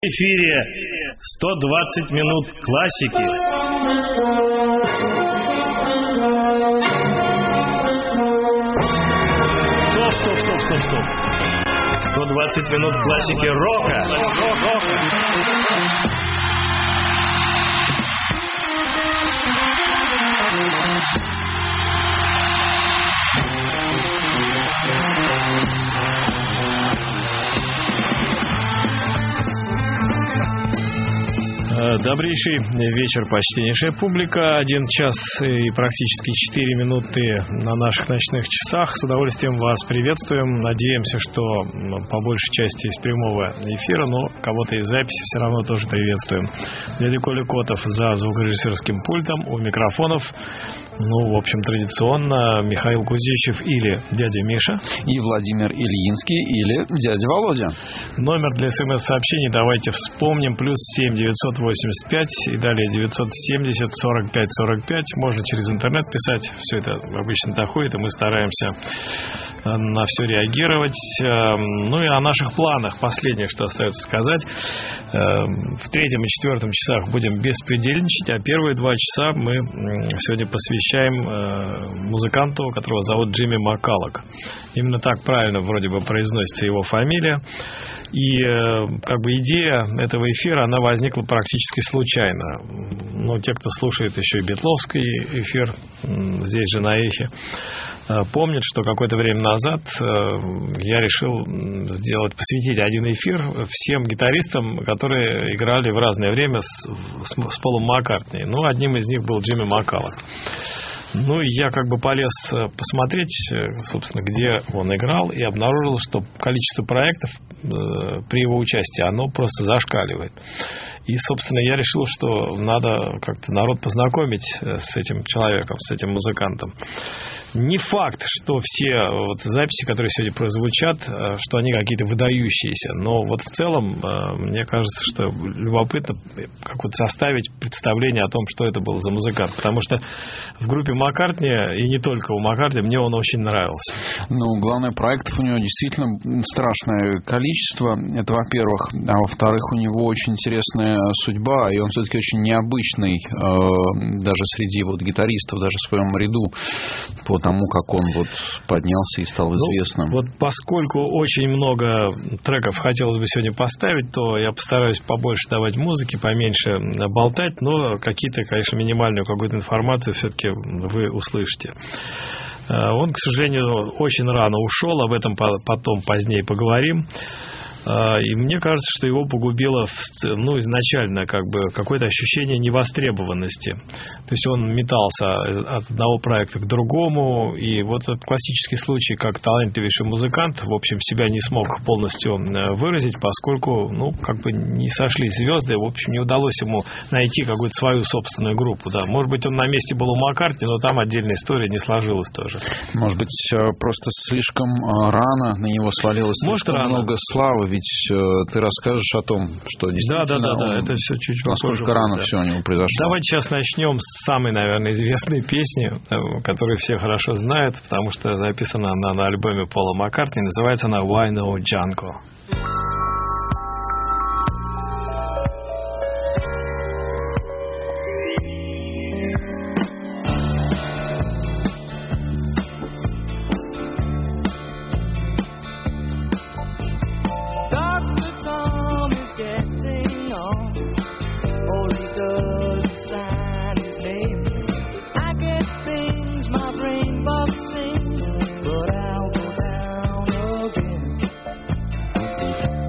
В эфире 120 минут классики. Стоп. 120 минут классики рока. Добрейший вечер, почтеннейшая публика. 1 час и практически 4 минуты на наших ночных часах. С удовольствием вас приветствуем. Надеемся, что по большей части из прямого эфира, но кого-то из записи все равно тоже приветствуем. Дядя Коля Котов за звукорежиссерским пультом, у микрофонов, в общем, традиционно Михаил Кузичев или дядя Миша. И Владимир Ильинский или дядя Володя. Номер для смс-сообщений давайте вспомним. +7 985 и далее 970 45 45. Можно через интернет писать. Все это обычно доходит, и мы стараемся на все реагировать. Ну и о наших планах. Последнее, что остается сказать. В 3-м и 4-м часах будем беспредельничать, а первые 2 часа мы сегодня посвящаем музыканту, которого зовут Джимми Маккаллок. Именно так правильно вроде бы произносится его фамилия. И идея этого эфира, она возникла практически случайно. Но те, кто слушает еще и битловский эфир здесь же на Эхе, помнят, что какое-то время назад я решил посвятить один эфир всем гитаристам, которые играли в разное время с Полом Маккартни. Одним из них был Джимми Маккаллок. Я полез посмотреть, собственно, где он играл, и обнаружил, что количество проектов при его участии, оно просто зашкаливает. И, собственно, я решил, что надо как-то народ познакомить с этим человеком, с этим музыкантом. Не факт, что все записи, которые сегодня прозвучат, что они какие-то выдающиеся, но в целом, мне кажется, что любопытно составить представление о том, что это был за музыкант. Потому что в группе Маккартни, и не только у Маккартни, мне он очень нравился. Главное, проектов у него действительно страшное количество. Это, во-первых. А во-вторых, у него очень интересная судьба, и он все-таки очень необычный даже среди гитаристов, даже в своем ряду, по тому, как он поднялся и стал известным. Поскольку очень много треков хотелось бы сегодня поставить, то я постараюсь побольше давать музыки, поменьше болтать, но какие-то, конечно, минимальную какую-то информацию все-таки вы услышите. Он, к сожалению, очень рано ушел, об этом потом позднее поговорим. И мне кажется, что его погубило изначально какое-то ощущение невостребованности. То есть он метался от одного проекта к другому, и этот классический случай, как талантливейший музыкант, в общем, себя не смог полностью выразить, поскольку, не сошлись звезды, в общем, не удалось ему найти какую-то свою собственную группу. Да. Может быть, он на месте был у Маккартни, но там отдельная история не сложилась тоже. Может быть, просто слишком рано на него свалилось много славы. Ведь ты расскажешь о том, что действительно это все чуть насколько рано все у него произошло. Давайте сейчас начнем с самой, наверное, известной песни, которую все хорошо знают, потому что записана она на альбоме Пола Маккартни. Называется она «Why No Django». But I'll go down again.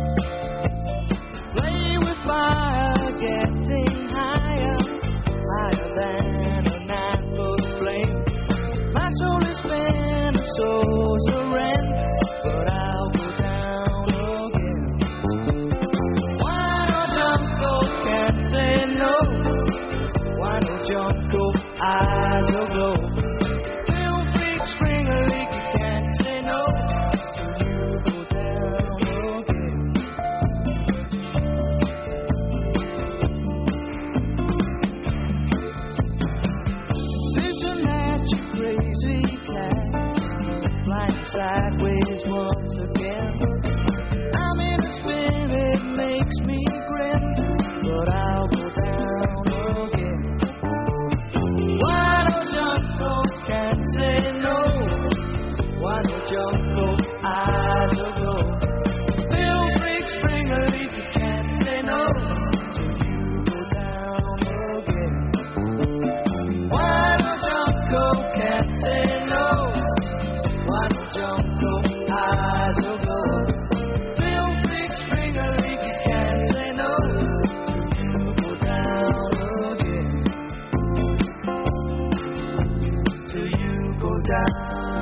but I'll go down again. Why don't Junko can't say no? Why don't Junko eyes aglow? Bill Big Springer, if you can't say no, till you go down again. Why don't Junko can't say no? Why don't Junko eyes aglow? Bill Big Springer, if you can't say no, till you go down again. Till you go down.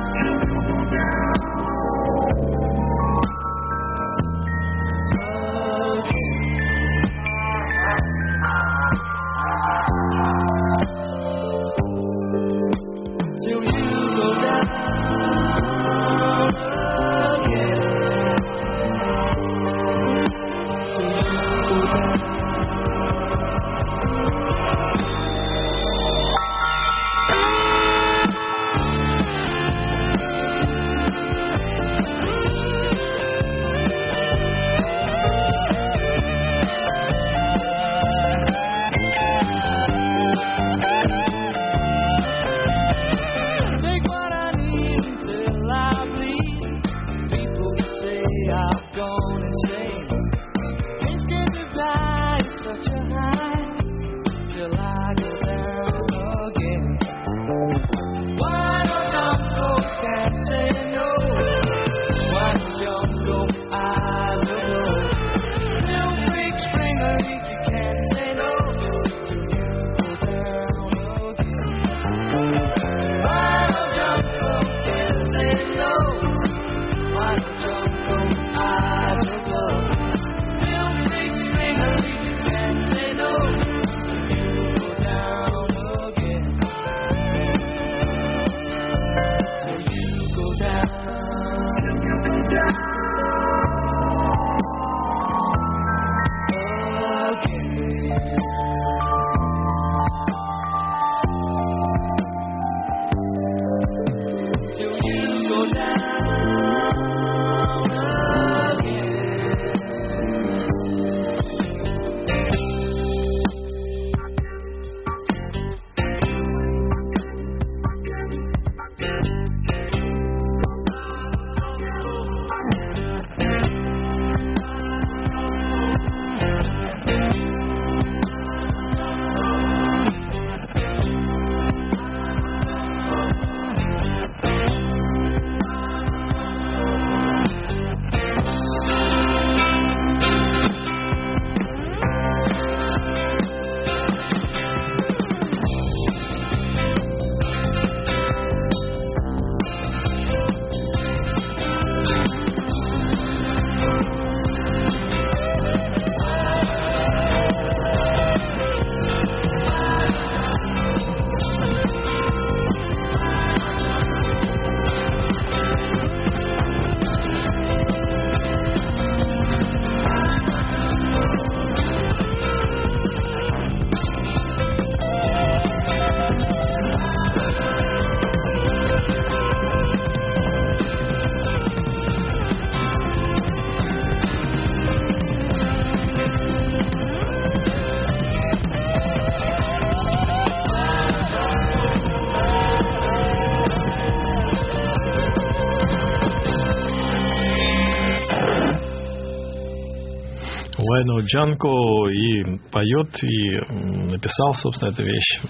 Вайно Джанко и поет, и написал, собственно, эту вещь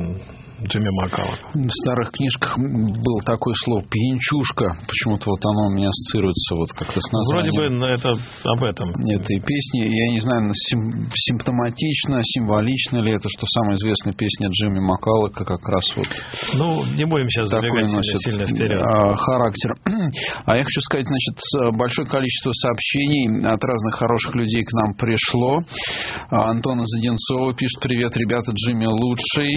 Джимми Маккаллок. В старых книжках был такое слово «пьянчушка». Почему-то вот оно у меня ассоциируется вот как-то с названием. Вроде бы это об этом. Этой песни. Я не знаю, симптоматично, символично ли это, что самая известная песня Джимми Маккаллока как раз вот... Ну, не будем сейчас забегать сильно вперед. Характер. А я хочу сказать, значит, большое количество сообщений от разных хороших людей к нам пришло. Антон из Одинцова пишет: привет, ребята, Джимми лучший.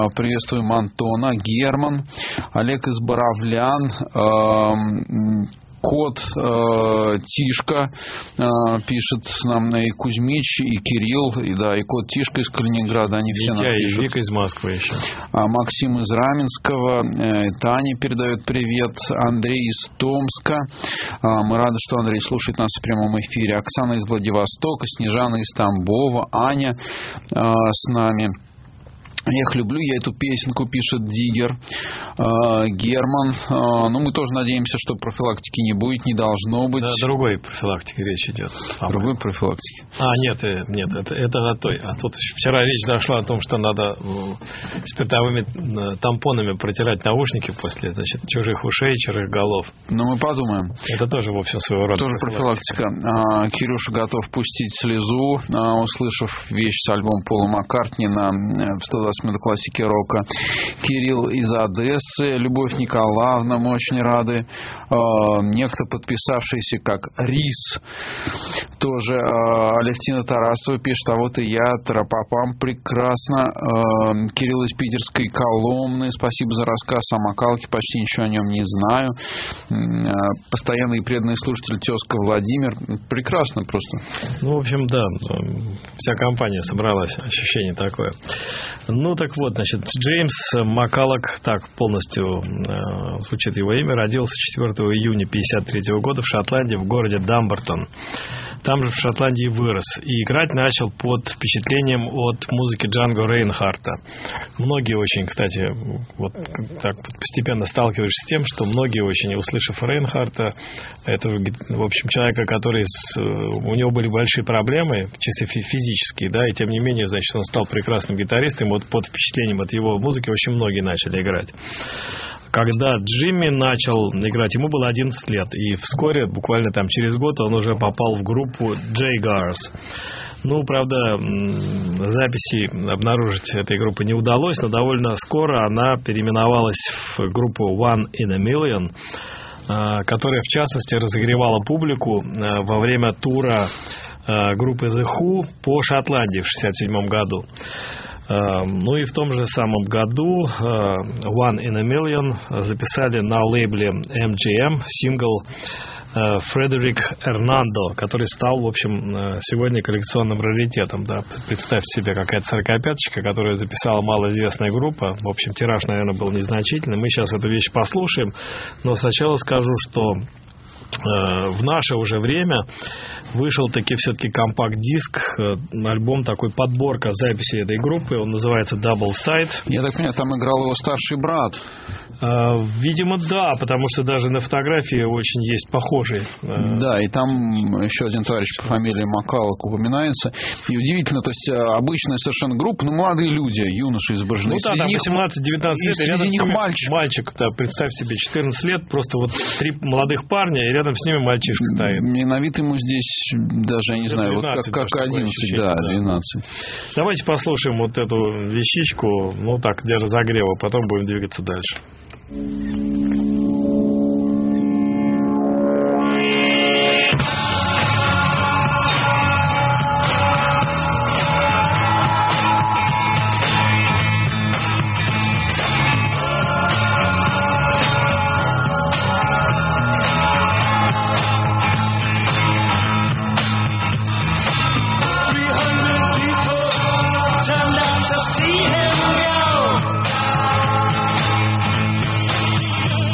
Приветствуем Антона. Герман. Олег из Боровлян. кот Тишка пишет нам, и Кузьмич, и Кирилл, и кот Тишка из Калининграда, они все нам пишут. И Вика из Москвы еще. Максим из Раменского, Таня передает привет, Андрей из Томска. Мы рады, что Андрей слушает нас в прямом эфире. Оксана из Владивостока, Снежана из Тамбова, Аня с нами. Я их люблю, я эту песенку, пишет Диггер. Герман. Мы тоже надеемся, что профилактики не будет, не должно быть. Да, другой профилактике речь идет. Другой профилактики? Нет, это о той. А тут вчера речь зашла о том, что надо спиртовыми тампонами протирать наушники после, чужих ушей, чужих голов. Мы подумаем. Это тоже, в общем, своего рода тоже профилактика. Кирюша готов пустить слезу, услышав вещь с альбома Пола Маккартни на 120 минут классики рока. Кирилл из Одессы, Любовь Николаевна, мы очень рады. Некто, подписавшийся как Рис, тоже. Алевтина Тарасова пишет, а вот и я, Тарапапам, прекрасно. Кирилл из Питерской Коломны, спасибо за рассказ о Макалке, почти ничего о нем не знаю. Постоянный и преданный слушатель тезка Владимир, прекрасно просто. В общем, да, вся компания собралась, ощущение такое. Так вот, Джеймс Маккалок, так полностью звучит его имя, родился 4 июня 1953 года в Шотландии, в городе Дамбертон. Там же в Шотландии вырос. И играть начал под впечатлением от музыки Джанго Рейнхарта. Многие очень, кстати, вот так постепенно сталкиваешься с тем, что многие очень, услышав Рейнхарта, это, в общем, человека, который у него были большие проблемы, чисто физические, да, и тем не менее, он стал прекрасным гитаристом, и вот под впечатлением от его музыки очень многие начали играть. Когда Джимми начал играть, ему было 11 лет, и вскоре, буквально через год, он уже попал в группу Jaguars. Правда, записи обнаружить этой группы не удалось, но довольно скоро она переименовалась в группу One in a Million, которая, в частности, разогревала публику во время тура группы The Who по Шотландии в 1967 году. И в том же самом году One in a Million записали на лейбле MGM сингл Фредерик Эрнандо, который стал, в общем, сегодня коллекционным раритетом. Да. Представьте себе, какая-то 45-очка, которую записала малоизвестная группа. В общем, тираж, наверное, был незначительный. Мы сейчас эту вещь послушаем, но сначала скажу, что в наше уже время вышел таки все-таки компакт-диск, альбом такой, подборка записей этой группы, он называется Double Side. Я так понимаю, там играл его старший брат. Видимо, да, потому что даже на фотографии очень есть похожий. Да, и там еще один товарищ по фамилии Маккалок упоминается. И удивительно, то есть обычная совершенно группа, но молодые люди, юноши изображены. Там 18-19 лет, и рядом с ними мальчик. Да, представь себе, 14 лет, просто вот 3 молодых парня, и рядом с ними мальчишка стоит. На вид ему здесь даже, я не знаю, 12, вот как 11, да, 12. Давайте послушаем вот эту вещичку, для разогрева, потом будем двигаться дальше. See him go.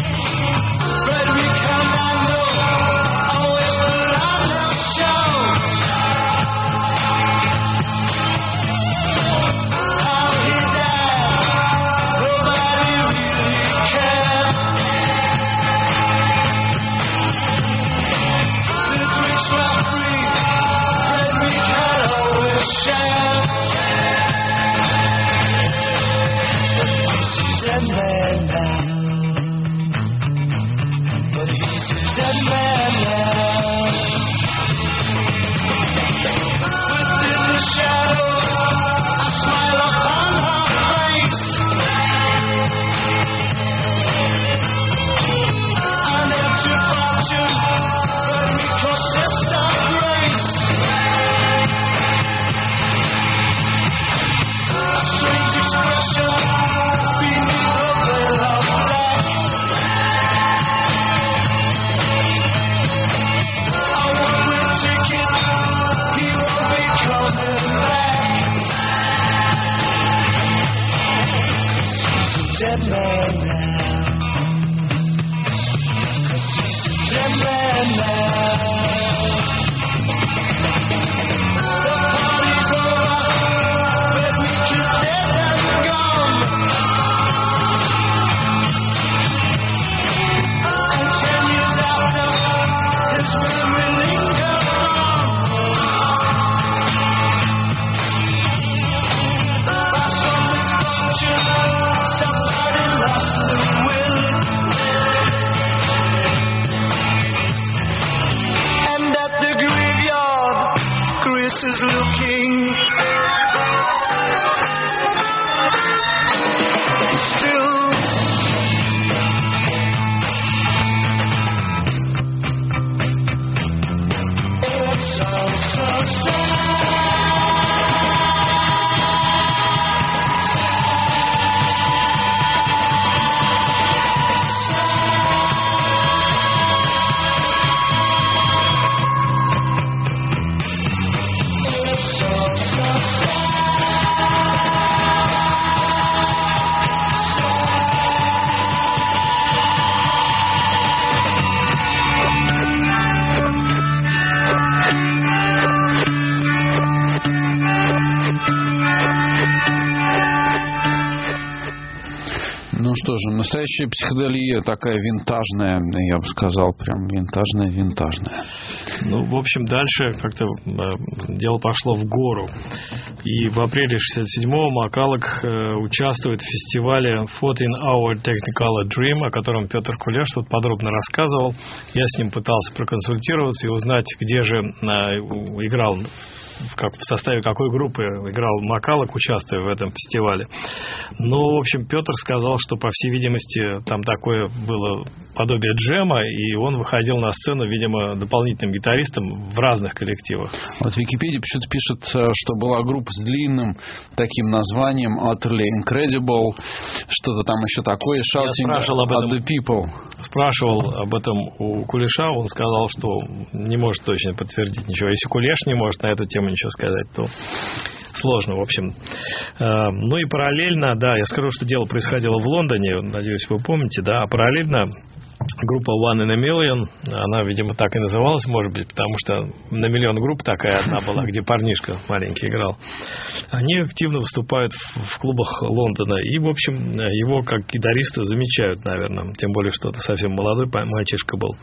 Что же, настоящая психоделия такая винтажная, я бы сказал, прям винтажная. Ну, в общем, дальше как-то дело пошло в гору. И в апреле 67-го Макалок участвует в фестивале 14-Hour Technicolor Dream, о котором Петр Кулеш тут подробно рассказывал. Я с ним пытался проконсультироваться и узнать, где же играл, в составе какой группы играл Макалок, участвуя в этом фестивале. Но, в общем, Петр сказал, что, по всей видимости, там такое было подобие джема, и он выходил на сцену, видимо, дополнительным гитаристом в разных коллективах. Вот в Википедии почему-то пишет, что была группа с длинным таким названием Utterly Incredible, что-то там еще такое, Shouting at the People. Спрашивал об этом у Кулеша, он сказал, что не может точно подтвердить ничего. Если Кулеш не может на эту тему ничего сказать, то сложно, в общем. Ну и параллельно, да, я скажу, что дело происходило в Лондоне, надеюсь, вы помните, да, а параллельно группа One in a Million, она, видимо, так и называлась, может быть, потому что на миллион групп такая одна была, где парнишка маленький играл. Они активно выступают в клубах Лондона, и, в общем, его как гитариста замечают, наверное, тем более, что это совсем молодой мальчишка был.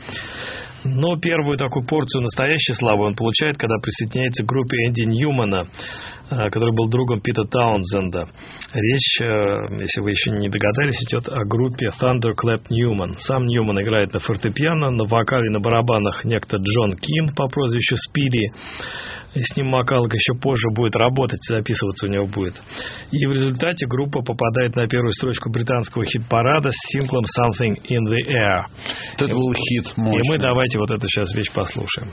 Но первую такую порцию настоящей славы он получает, когда присоединяется к группе Энди Ньюмана, который был другом Пита Таунсенда. Речь, если вы еще не догадались, идет о группе Thunderclap Newman. Сам Ньюман играет на фортепиано, на вокале, на барабанах некто Джон Кин по прозвищу Спиди. И с ним Макалок еще позже будет работать, записываться у него будет. И в результате группа попадает на первую строчку британского хит-парада с синглом Something in the Air. Это был хит мощный. И мы давайте вот эту сейчас вещь послушаем.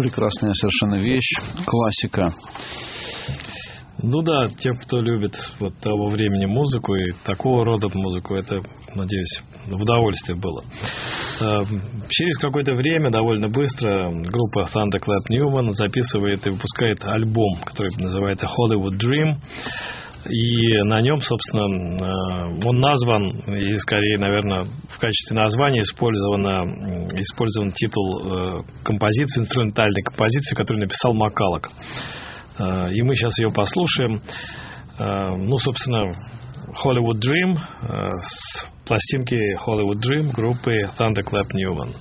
Прекрасная совершенно вещь, классика. Ну да, те, кто любит вот того времени музыку и такого рода музыку, это, надеюсь, в удовольствие было. Через какое-то время, довольно быстро, группа Thunderclap Newman записывает и выпускает альбом, который называется Hollywood Dream. И на нем, собственно, он назван, и скорее, наверное, в качестве названия использован титул композиции, инструментальной композиции, которую написал Маккаллок. И мы сейчас ее послушаем. Ну, собственно, Hollywood Dream с пластинки Hollywood Dream группы Thunderclap Newman.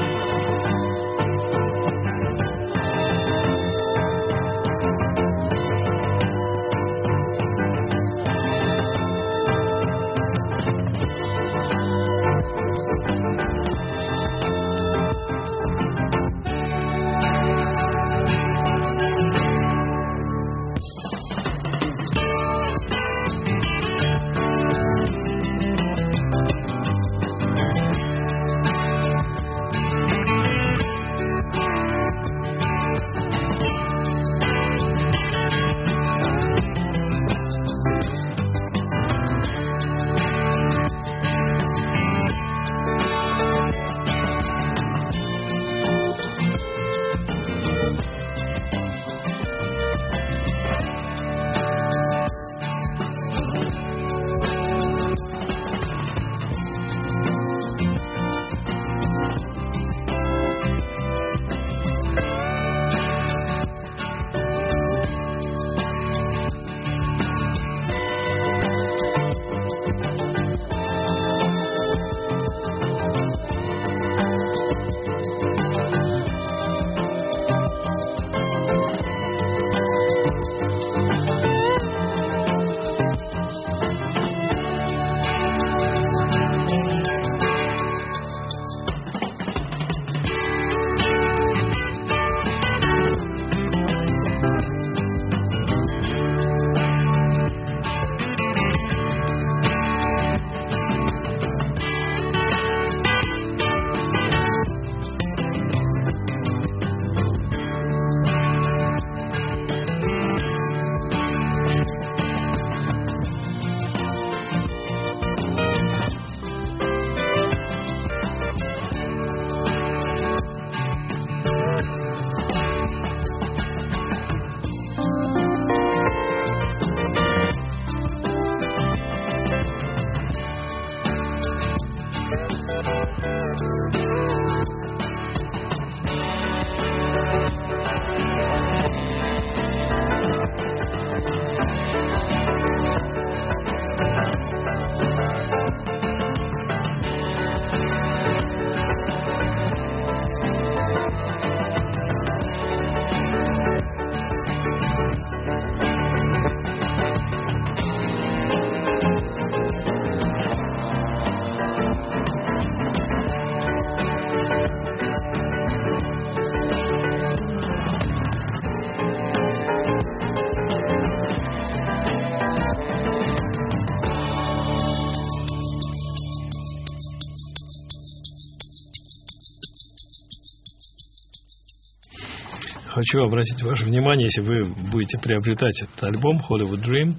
Хочу обратить ваше внимание, если вы будете приобретать этот альбом Hollywood Dream,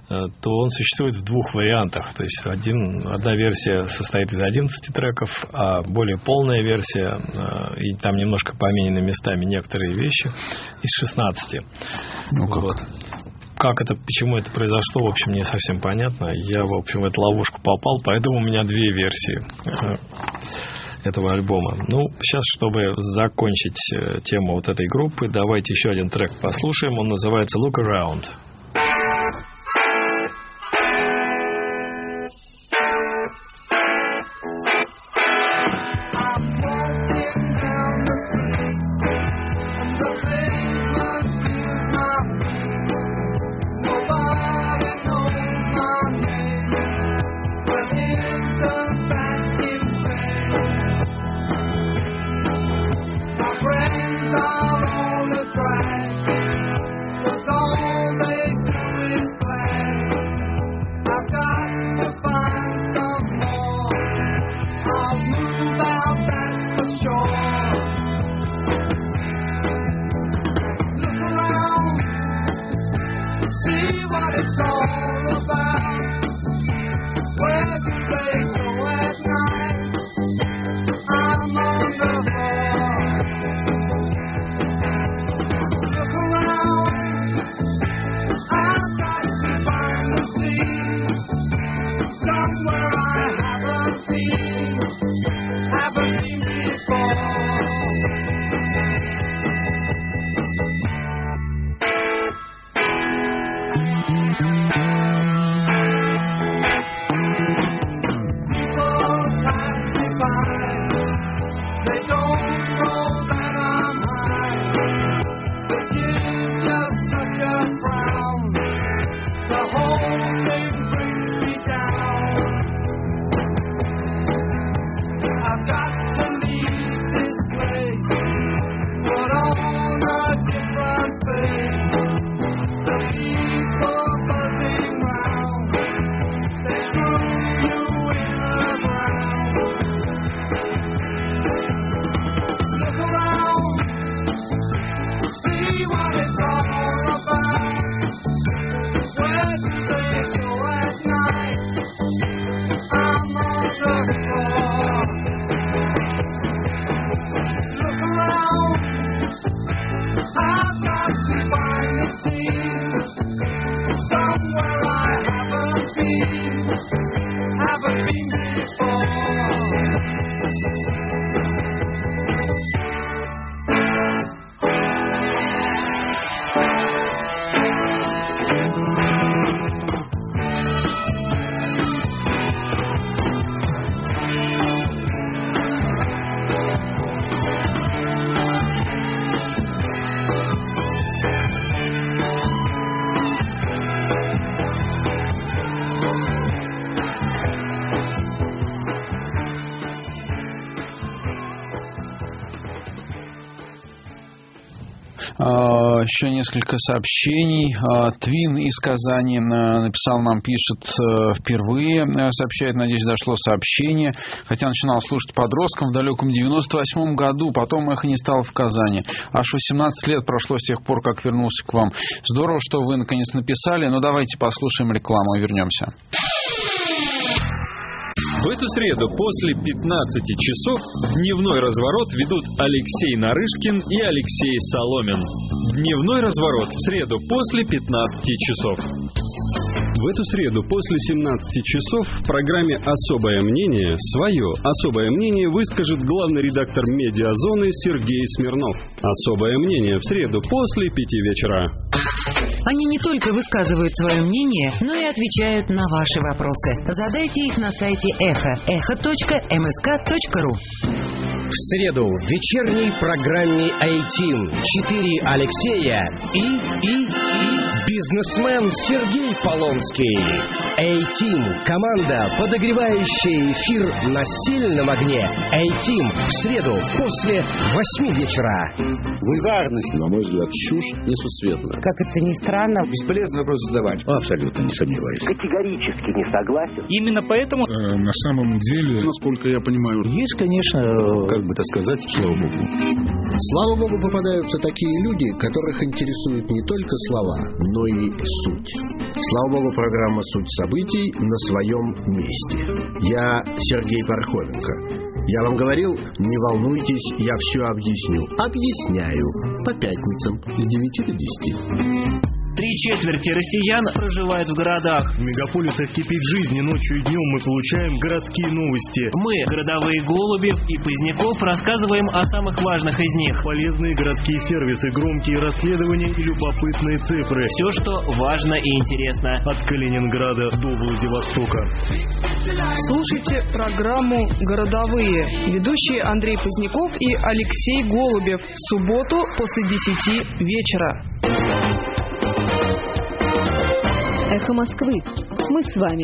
то он существует в двух вариантах. То есть одна версия состоит из 11 треков, а более полная версия, и там немножко поменены местами некоторые вещи, из 16. Ну как? Вот. Как это, почему это произошло, в общем, не совсем понятно. Я, в общем, в эту ловушку попал, поэтому у меня две версии этого альбома. Ну, сейчас, чтобы закончить тему вот этой группы, давайте еще один трек послушаем. Он называется Look Around. Friends are on the track, 'cause all they Еще несколько сообщений. Твин из Казани написал нам, пишет, впервые сообщает, надеюсь, дошло сообщение. Хотя начинал слушать подростком в далеком 98-м году, потом эхо не стало в Казани. Аж 18 лет прошло с тех пор, как вернулся к вам. Здорово, что вы наконец написали, но давайте послушаем рекламу и вернемся. В эту среду после 15 часов дневной разворот ведут Алексей Нарышкин и Алексей Соломин. Дневной разворот в среду после 15 часов. В эту среду после 17 часов в программе «Особое мнение» свое особое мнение выскажет главный редактор «Медиазоны» Сергей Смирнов. «Особое мнение» в среду после 5 вечера. Они не только высказывают свое мнение, но и отвечают на ваши вопросы. Задайте их на сайте echo.msk.ru. В среду в вечерней программе A-Team 4 Алексея и бизнесмен Сергей Полонский. A-Team – команда, подогревающая эфир на сильном огне. A-Team в среду после 8 вечера. Вульгарность, на мой взгляд, чушь несусветная. Как это ни странно. Бесполезно вопрос задавать. Абсолютно не сомневаюсь. Категорически не согласен. Именно поэтому... на самом деле, насколько я понимаю, есть, конечно... как бы так сказать, слава богу. Слава богу, попадаются такие люди, которых интересуют не только слова, но и суть. Слава богу, программа «Суть событий» на своем месте. Я Сергей Пархоменко. Я вам говорил, не волнуйтесь, я все объясню. Объясняю. По пятницам с 9 до 10. 3/4 россиян проживают в городах. В мегаполисах кипит жизнь, и ночью и днем мы получаем городские новости. Мы, городовые Голубев и Поздняков, рассказываем о самых важных из них. Полезные городские сервисы, громкие расследования и любопытные цифры. Все, что важно и интересно. От Калининграда до Владивостока. Слушайте программу «Городовые». Ведущие Андрей Поздняков и Алексей Голубев. В субботу после 10 вечера. Эхо Москвы. Мы с вами.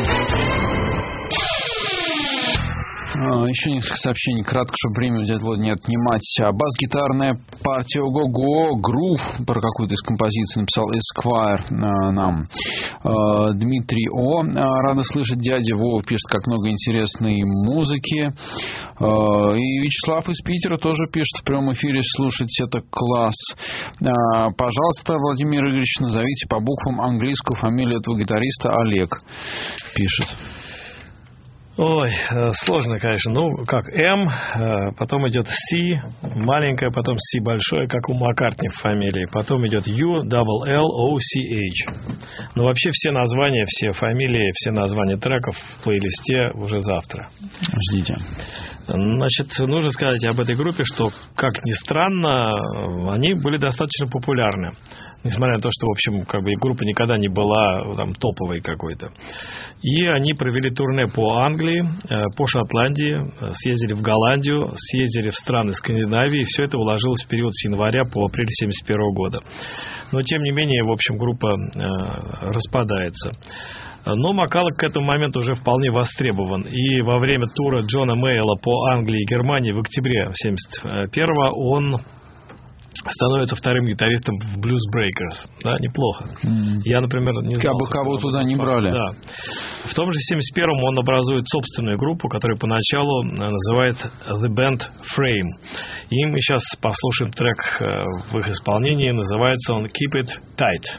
Еще несколько сообщений, кратко, чтобы время у дяди Володи не отнимать. Бас-гитарная партия «Ого-го», «Грув», про какую-то из композиций написал Esquire нам. Дмитрий О. Рада слышать, дядя Вова пишет, как много интересной музыки. И Вячеслав из Питера тоже пишет в прямом эфире, слушать это класс. Пожалуйста, Владимир Игоревич, назовите по буквам английскую фамилию этого гитариста. Олег пишет. Ой, сложно, конечно. Ну, как М, потом идет С, маленькая, потом С большое, как у Маккартни в фамилии. Потом идет U, double L, O, C, H. Но вообще все названия, все фамилии, все названия треков в плейлисте уже завтра. Ждите. Значит, нужно сказать об этой группе, что, как ни странно, они были достаточно популярны. Несмотря на то, что, в общем, как бы группа никогда не была там топовой какой-то. И они провели турне по Англии, по Шотландии, съездили в Голландию, съездили в страны Скандинавии. И все это уложилось в период с января по апрель 1971 года. Но, тем не менее, в общем, группа распадается. Но Маккаллок к этому моменту уже вполне востребован. И во время тура Джона Мейла по Англии и Германии в октябре 1971 он становится вторым гитаристом в Blues Breakers. Да, неплохо. Я, например, не знал. Кого туда не брали. Да. В том же 1971 он образует собственную группу, которая поначалу называется The Band Frame. И мы сейчас послушаем трек в их исполнении. Называется он Keep It Tight.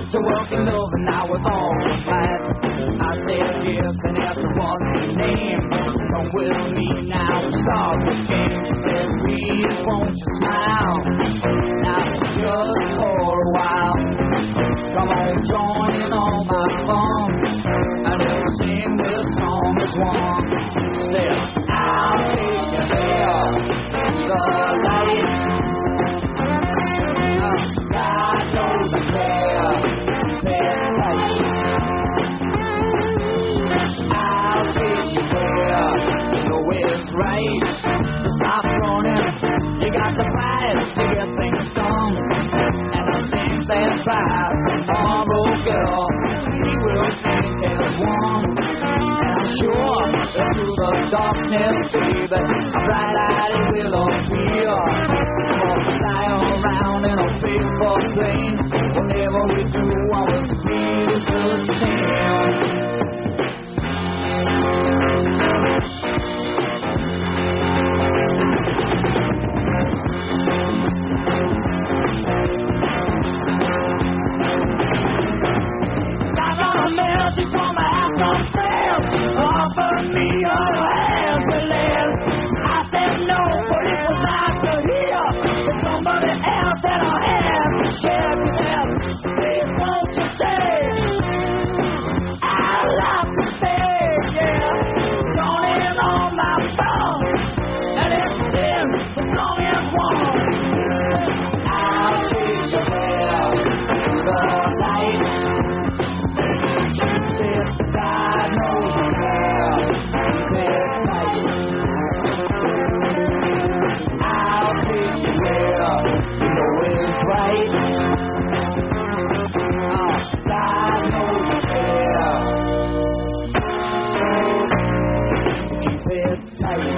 to work and love, and now we're all right. I said yes, and asked her what's your name. Come with me now, start the game. She said, please, won't you smile? Now just for a while. Come on, join in on my fun, and let's sing this song as one. Said, I'll take you there to the light. God knows I'm there, tight. I'll take you there, you know it's right. So stop running, you got to fight to get things done. And I think that's right, tomorrow, girl, we will think as one. And I'm sure that through the darkness, baby, a bright light it will appear. We'll fly around in a paper plane. Whatever we do, our speed is the same. Message from my house upstairs, offered me her hand to live. I said no, but it was nice to hear that somebody else had a hand to share. She said, please won't you stay? I'd like to stay, yeah. Gone in on my phone, and it's in the song is one. I'll take you there to the light. God knows I'm there, keep it tight. I'll take you there, you know it's right. God knows I'm there, keep it tight.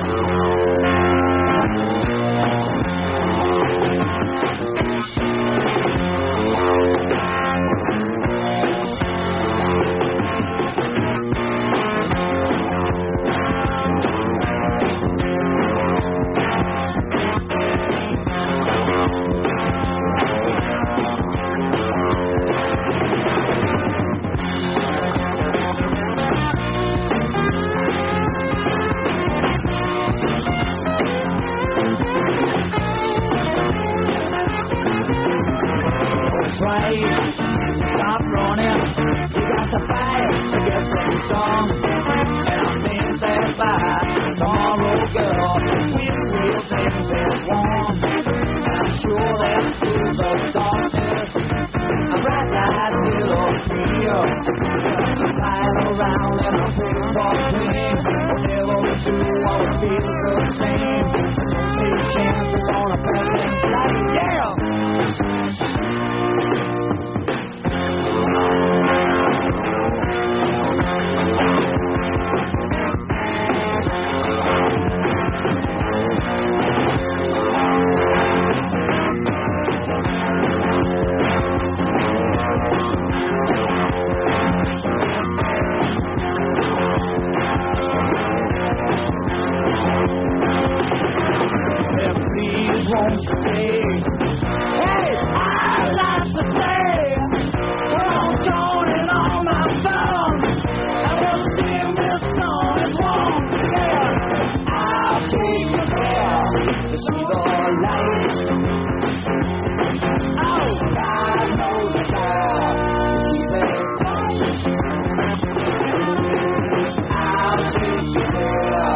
Right, stop running, you got to fight to get things done. And I think that by tomorrow, girl, we will things as one. And I'm sure that through the darkness, a bright light will appear. Flying around in a paper plane, whatever we do, all feels the same. Take chances on a passing flight, yeah. Please won't you stay? Hey, I'd like to stay. Well, I'm joining on my phone. I will sing this song as one. Yeah, I'll take you there to see the light. Oh, God knows it's there. Keep it tight. I'll take you there.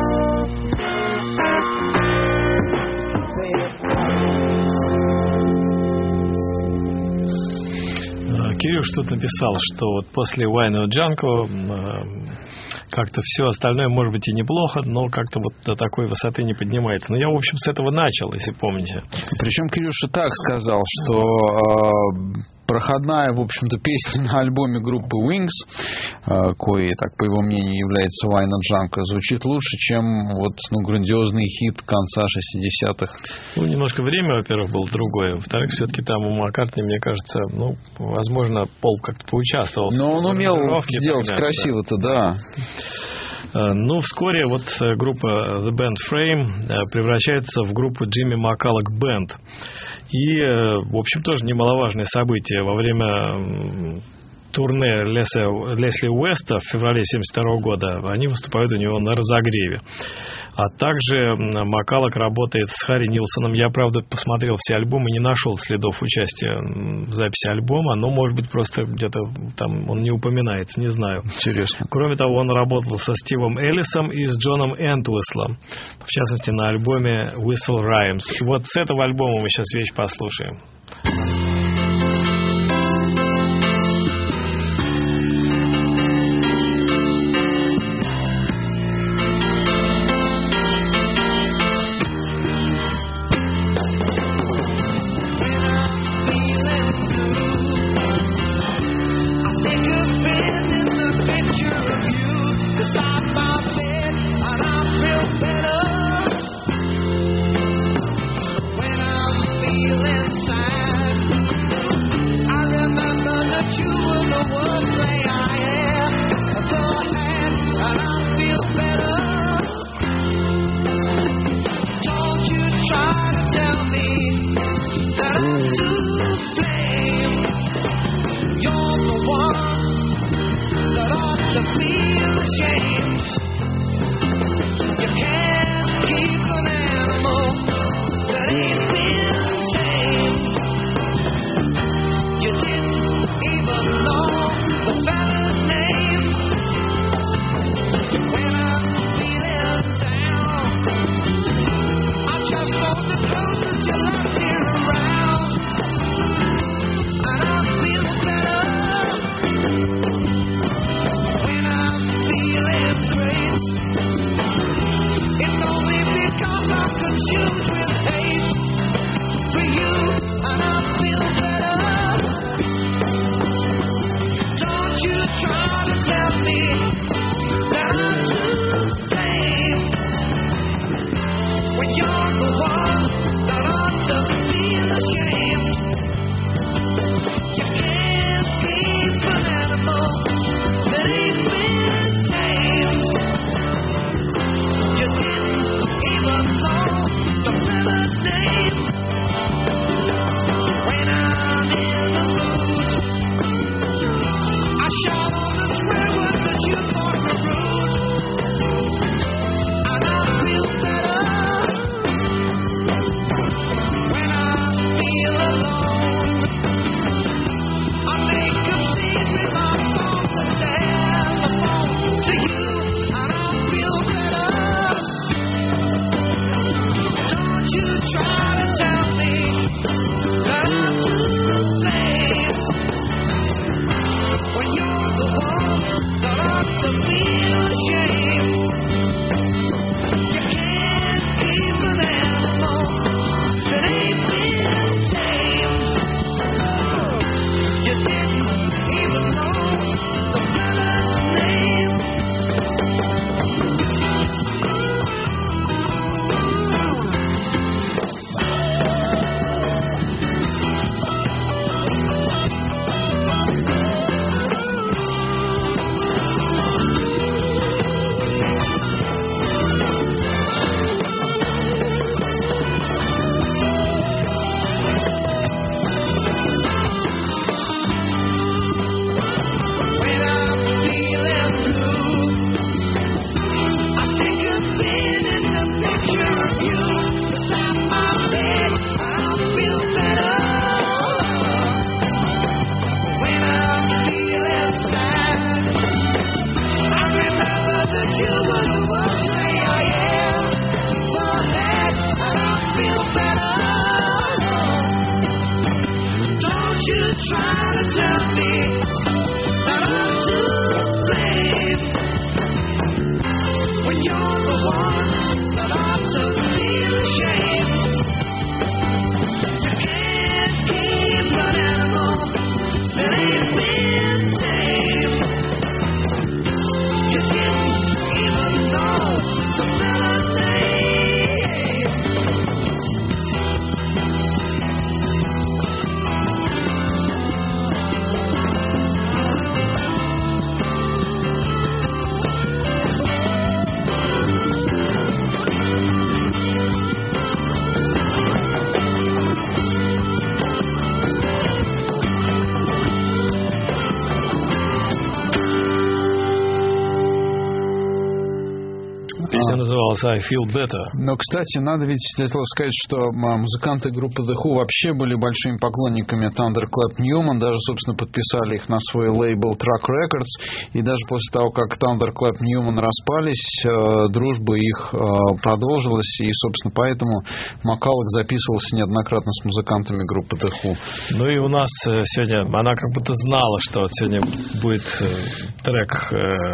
Кирилл что-то написал, что вот после Wine or Jungle как-то все остальное может быть и неплохо, но как-то вот до такой высоты не поднимается. Но я, в общем, с этого начал, если помните. Причем Кирюша так сказал, что проходная, в общем-то, песня на альбоме группы Wings, кое, так по его мнению, является Wine or Jungle, звучит лучше, чем вот, грандиозный хит конца 60-х. Немножко время, во-первых, было другое. Во-вторых, все-таки там у Маккартни, мне кажется, возможно, Пол как-то поучаствовал. Но он умел сделать красиво-то, да. Ну, вскоре вот группа The Band Frame превращается в группу Джимми Маккаллок Band. И, в общем, тоже немаловажное событие. Во время турне Лесли Уэста в феврале 1972 года они выступают у него на разогреве. А также Маккаллок работает с Харри Нилсоном. Я, правда, посмотрел все альбомы, не нашел следов участия в записи альбома, но, может быть, просто где-то там он не упоминается, не знаю. Интересно. Кроме того, он работал со Стивом Эллисом и с Джоном Энтвислом, в частности, на альбоме Whistle Rhymes. И вот с этого альбома мы сейчас вещь послушаем. называлась I Feel Better. Но, кстати, надо ведь для того сказать, что музыканты группы The Who вообще были большими поклонниками Thunderclap Newman, даже, собственно, подписали их на свой лейбл Track Records, и даже после того, как Thunderclap Newman распались, дружба их продолжилась, и, собственно, поэтому Маккаллок записывался неоднократно с музыкантами группы The Who. Ну и у нас сегодня, она как будто знала, что вот сегодня будет трек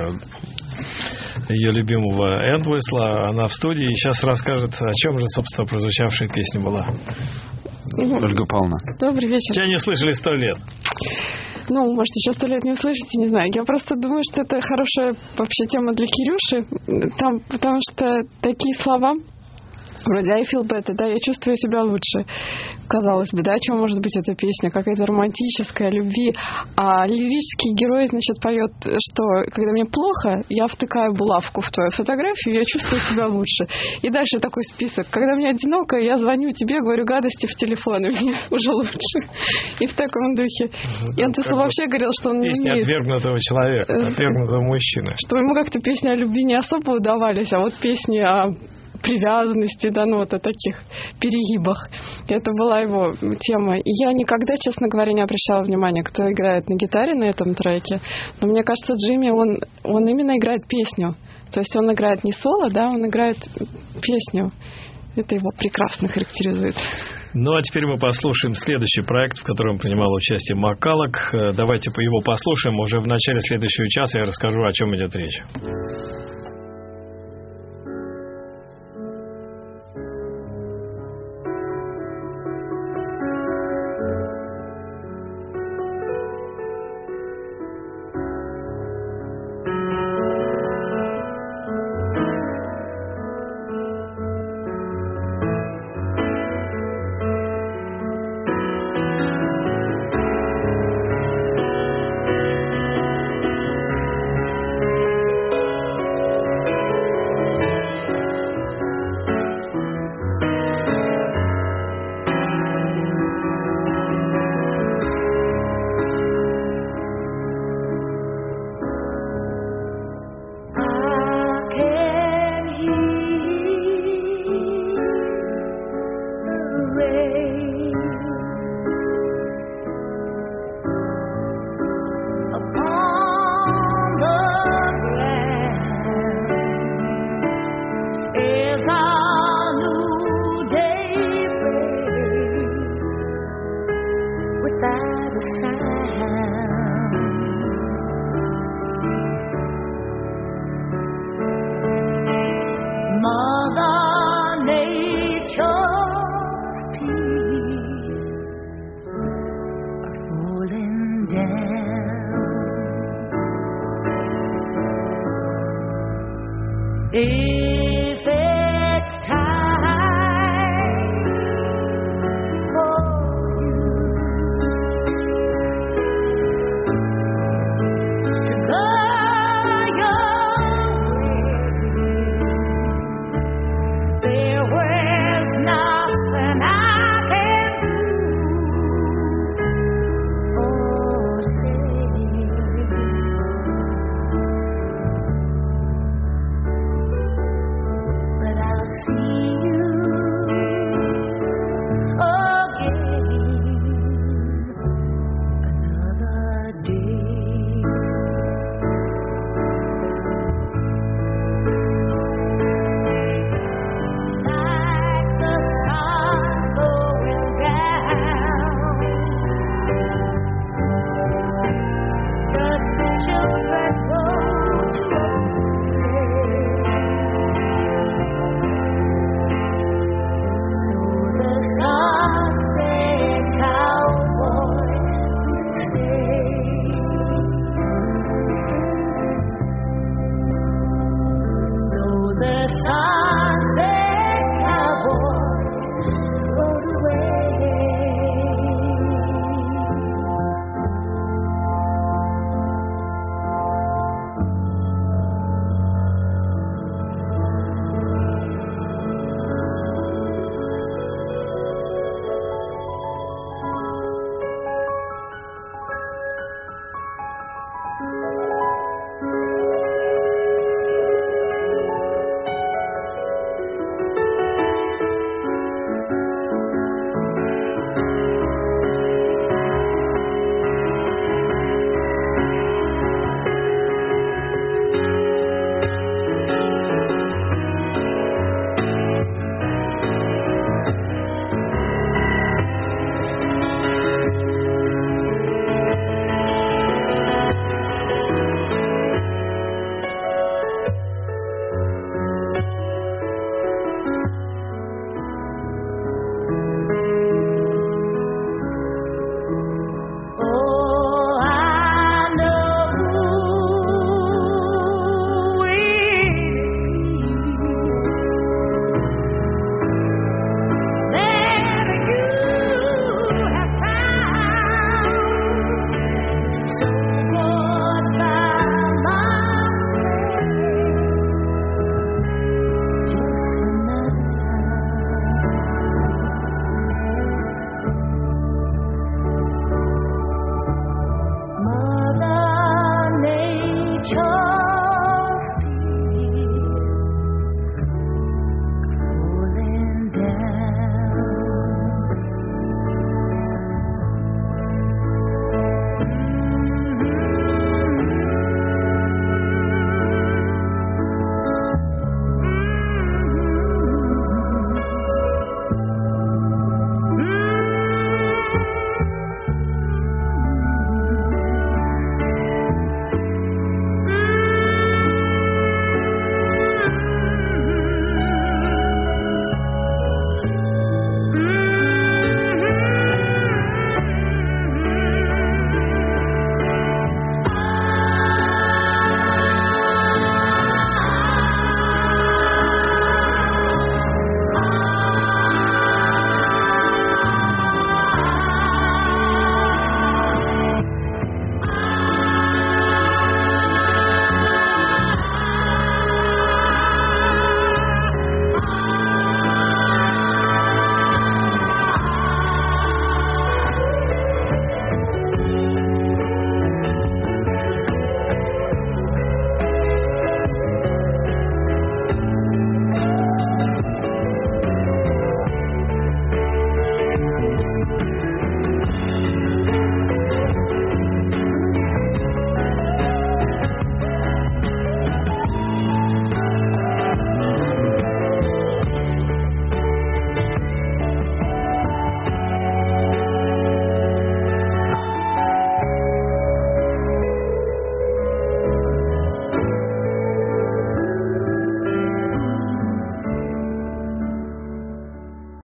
ее любимого Энтвисла. Она в студии и сейчас расскажет, о чем же, собственно, прозвучавшая песня была. Ольга Павловна. Добрый вечер. Тебя не слышали 100 лет. Ну, может, еще 100 лет не услышите, не знаю. Я просто думаю, что это хорошая вообще тема для Кирюши. Там, потому что такие слова, вроде I feel better, да, я чувствую себя лучше. Казалось бы, да, о чем может быть эта песня? Какая-то романтическая, о любви. А лирический герой, значит, поет, что когда мне плохо, я втыкаю булавку в твою фотографию, я чувствую себя лучше. И дальше такой список. Когда мне одиноко, я звоню тебе, говорю гадости в телефон, и мне уже лучше. И в таком духе. И Энтвисл вообще говорил, что он не умеет... Песня отвергнутого человека, отвергнутого мужчины. Что ему как-то песни о любви не особо удавались, а вот песни о привязанности, да, ну вот о таких перегибах. Это была его тема. И я никогда, честно говоря, не обращала внимания, кто играет на гитаре на этом треке. Но мне кажется, Джимми, он именно играет песню. То есть он играет не соло, да, он играет песню. Это его прекрасно характеризует. Ну, а теперь мы послушаем следующий проект, в котором принимал участие Маккаллок. Давайте его послушаем. Уже в начале следующего часа я расскажу, о чем идет речь. If it's time for you to go your way, there was nothing I can do or say.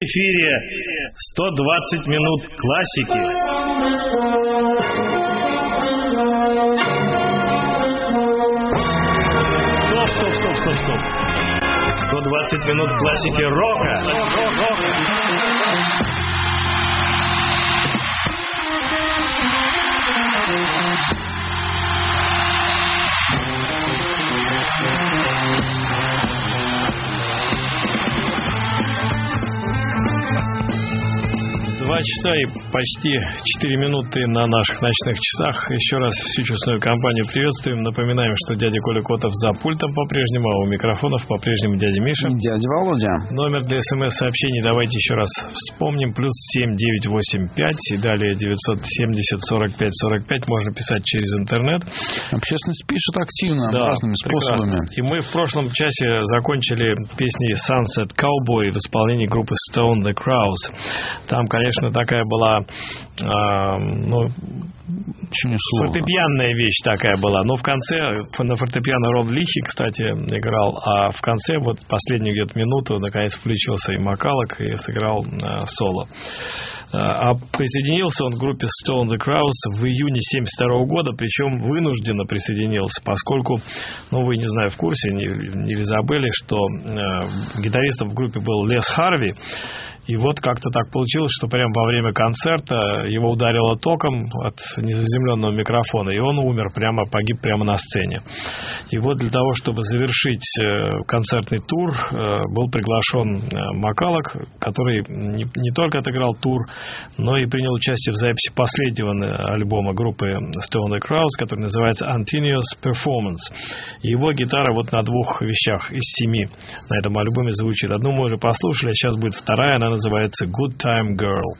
эфире 120 минут классики. Стоп. 120 минут классики рока. Часа и почти 4 минуты на наших ночных часах. Еще раз всю честную компанию приветствуем. Напоминаем, что дядя Коля Котов за пультом по-прежнему, а у микрофонов по-прежнему дядя Миша. Дядя Володя. Номер для смс-сообщений давайте еще раз вспомним. +7 985 и далее 970 45 45. Можно писать через интернет. Общественность пишет активно, да, разными способами. Прекрасно. И мы в прошлом часе закончили песней Sunset Cowboy в исполнении группы Stone the Crows. Там, конечно, такая была фортепианная вещь такая была. Но в конце на фортепиано Роб Лихи, кстати, играл, а в конце, вот последнюю где-то минуту, наконец включился и Маккаллок и сыграл соло. А присоединился он к группе Stone the Crows в июне 1972 года, причем вынужденно присоединился, поскольку, вы, не знаю, в курсе, не забыли, что гитаристом в группе был Лес Харви. И вот как-то так получилось, что прямо во время концерта его ударило током от незаземленного микрофона, и он умер, погиб прямо на сцене. И вот для того, чтобы завершить концертный тур, был приглашен Маккаллок, который не только отыграл тур, но и принял участие в записи последнего альбома группы Stone the Crows, который называется Continuous Performance. И его гитара вот на 2 вещах из 7 на этом альбоме звучит. Одну мы уже послушали, а сейчас будет вторая, она называется Good Time Girl.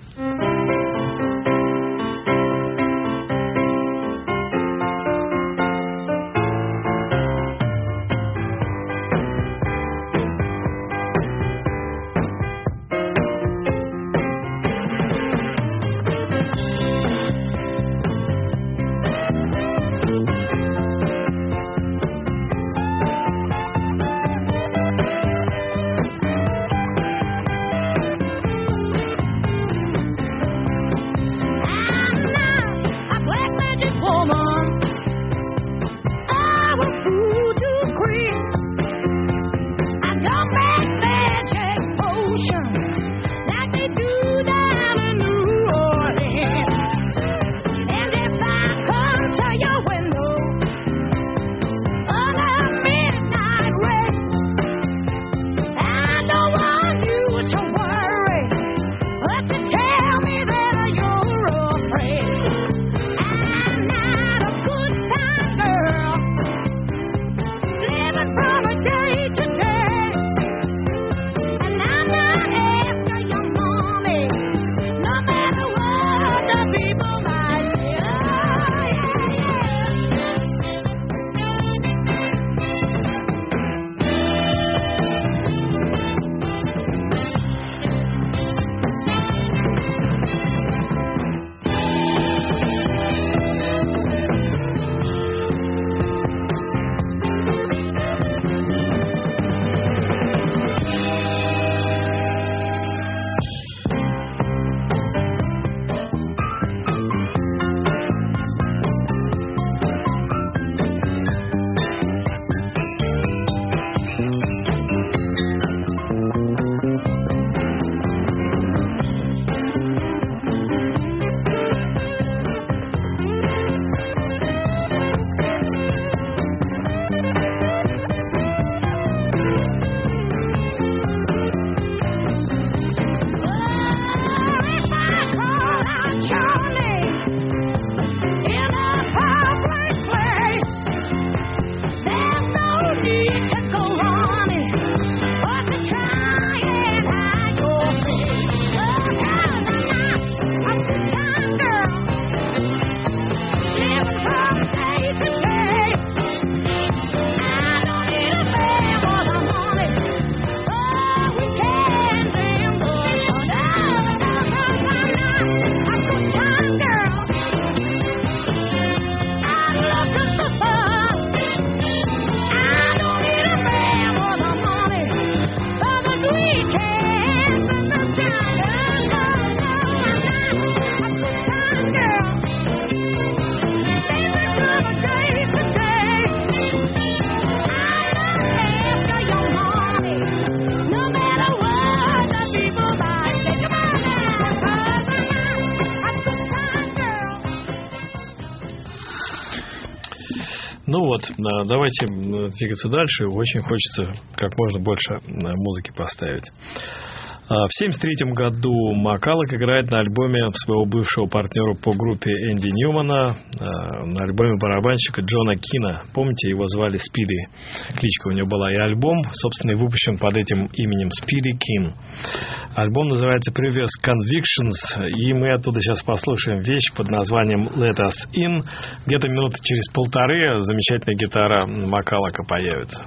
Ну вот, давайте двигаться дальше. Очень хочется как можно больше музыки поставить. В 1973 году Маккаллок играет на альбоме своего бывшего партнера по группе Энди Ньюмана, на альбоме барабанщика Джона Кина. Помните, его звали Спиди, кличка у него была. И альбом, собственно, и выпущен под этим именем Спиди Кин. Альбом называется Previous Convictions, и мы оттуда сейчас послушаем вещь под названием Let Us In. Где-то минуты через полторы замечательная гитара Маккаллока появится.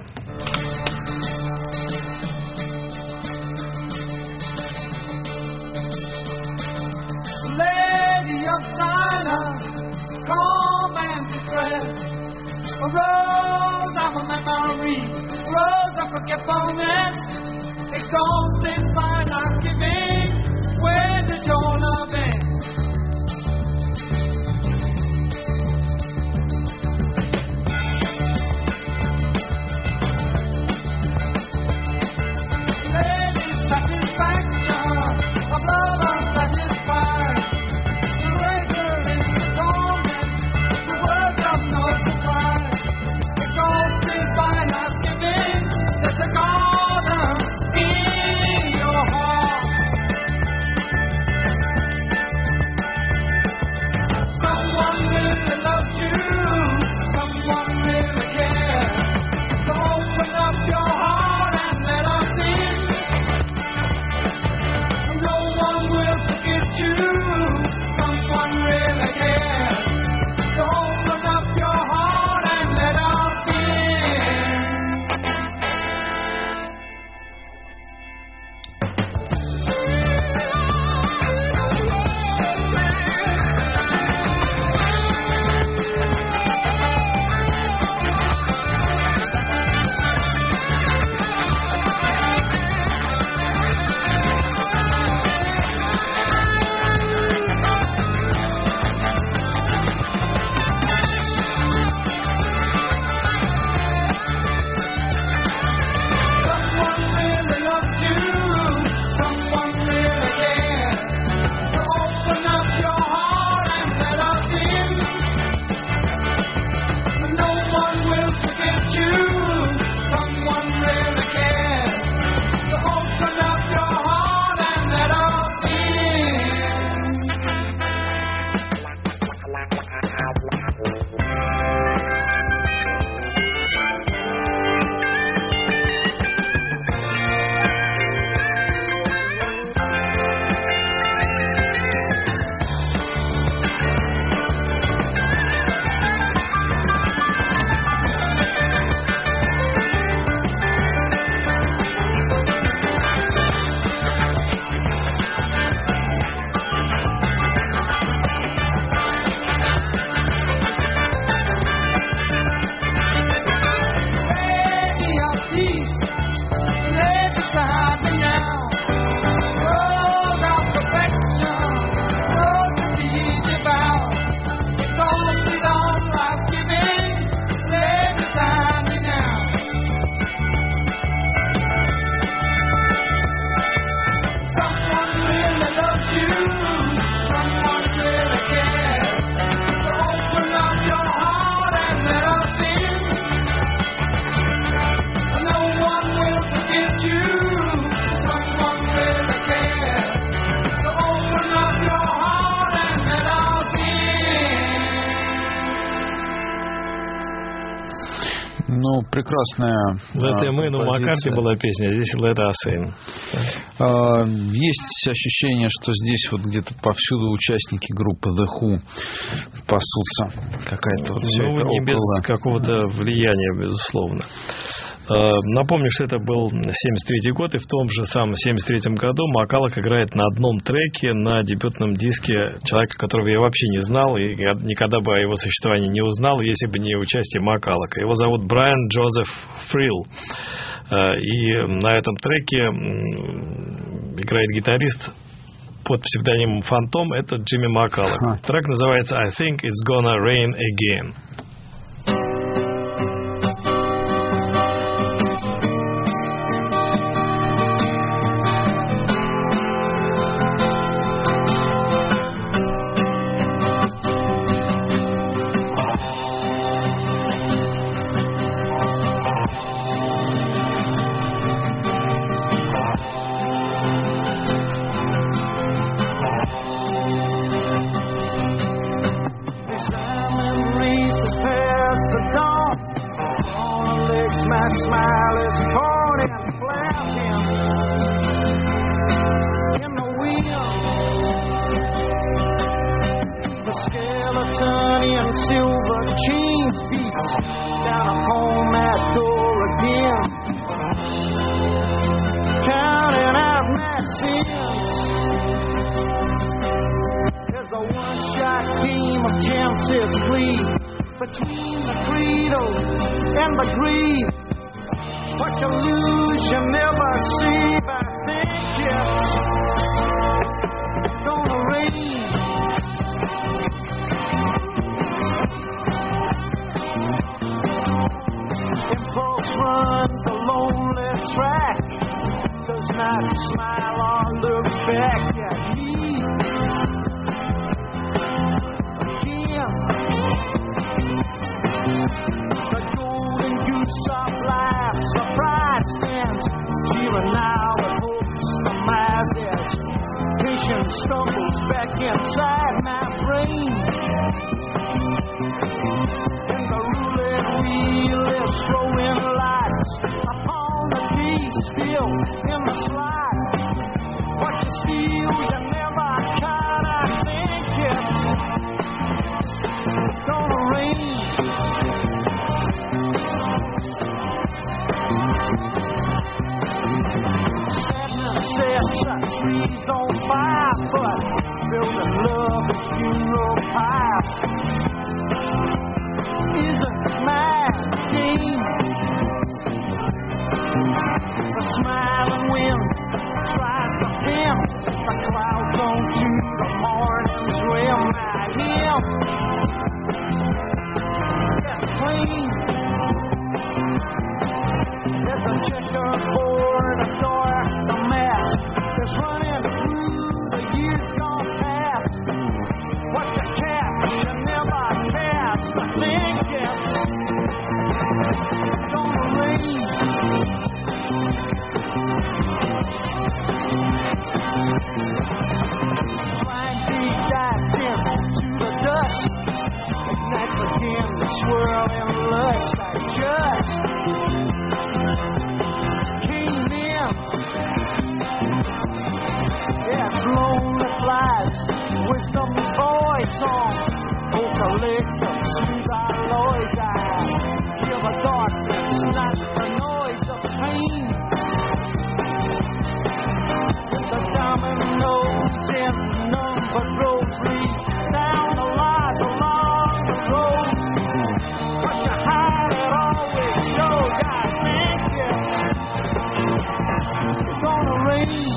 Calm and distressed, rose of a memory, rose of forgetfulness, exhausted by life giving. Where did your love end? Lady satisfaction of love unsatisfied. Ну, прекрасная Let Them In у Маккарти была песня, а здесь Let Us In. Есть ощущение, что здесь вот где-то повсюду участники группы The Who пасутся. Какая-то вот все это не около... без какого-то влияния, безусловно. Напомню, что это был 1973 год, и в том же самом 1973 году Маккаллок играет на одном треке на дебютном диске человека, которого я вообще не знал, и никогда бы о его существовании не узнал, если бы не участие Маккаллока. Его зовут Брайан Джозеф Фрилл. И на этом треке играет гитарист под псевдонимом Фантом, это Джимми Маккаллок. Трек называется I Think It's Gonna Rain Again. beats down upon that door again, counting out my sins. There's a one-shot game of chances free between the cradle and the grave. What you lose, you never see, but I think it's gonna rain. Impulse runs a lonely track, does not smile or look back at me. Again, the golden goose of life, surprise stands, cheering now with hopes demise. Patience stumbles back inside my brain, and the roulette wheel is throwing lights upon the key still in the slot. What you steal, you never caught. I think it's gonna rain. Sadness sets the trees on fire, but building love and funeral pyres isn't my game. The smiling wind tries to pin the clouds onto the morning's rim. I am that's clean. There's a checkerboard, a dark, a mess that's running through the years gone past. What you catch, you never catch. I think it's gonna rain. Flying big dives into the dust, night begin to swirl in lust. I just came in. Yes, lonely flies, wisdom's voice on vocal licks of smooth alloys. I hear the darkness, not the noise of pain. The dominoes in number road lead down the lines along the road. But you hide it always shows. I think it's gonna rain.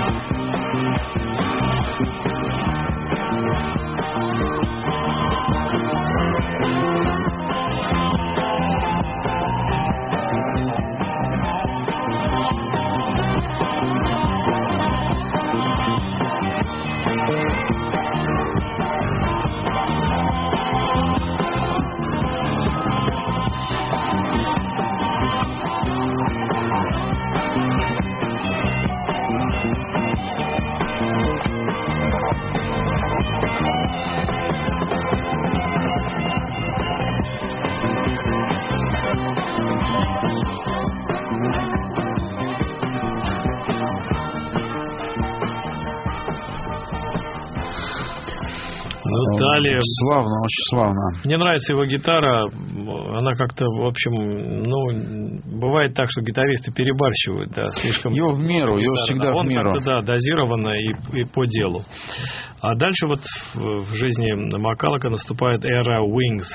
Далее. Славно, очень славно. Мне нравится его гитара. Она как-то, в общем, бывает так, что гитаристы перебарщивают, да, слишком. Его в меру, его всегда в меру. Он как-то, да, дозированно и по делу. А дальше вот в жизни Маккаллока наступает эра Wings.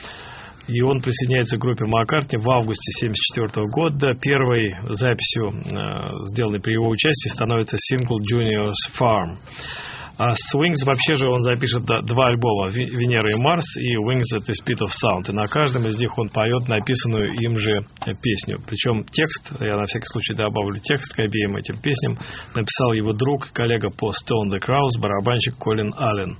И он присоединяется к группе Маккартни в августе 1974 года. Первой записью, сделанной при его участии, становится сингл Junior's Farm. А с Wings вообще же он запишет два альбома «Венера и Марс» и «Wings at the Speed of Sound». И на каждом из них он поет написанную им же песню. Причем текст, я на всякий случай добавлю текст к обеим этим песням, написал его друг и коллега по Stone the Crows, барабанщик Колин Аллен.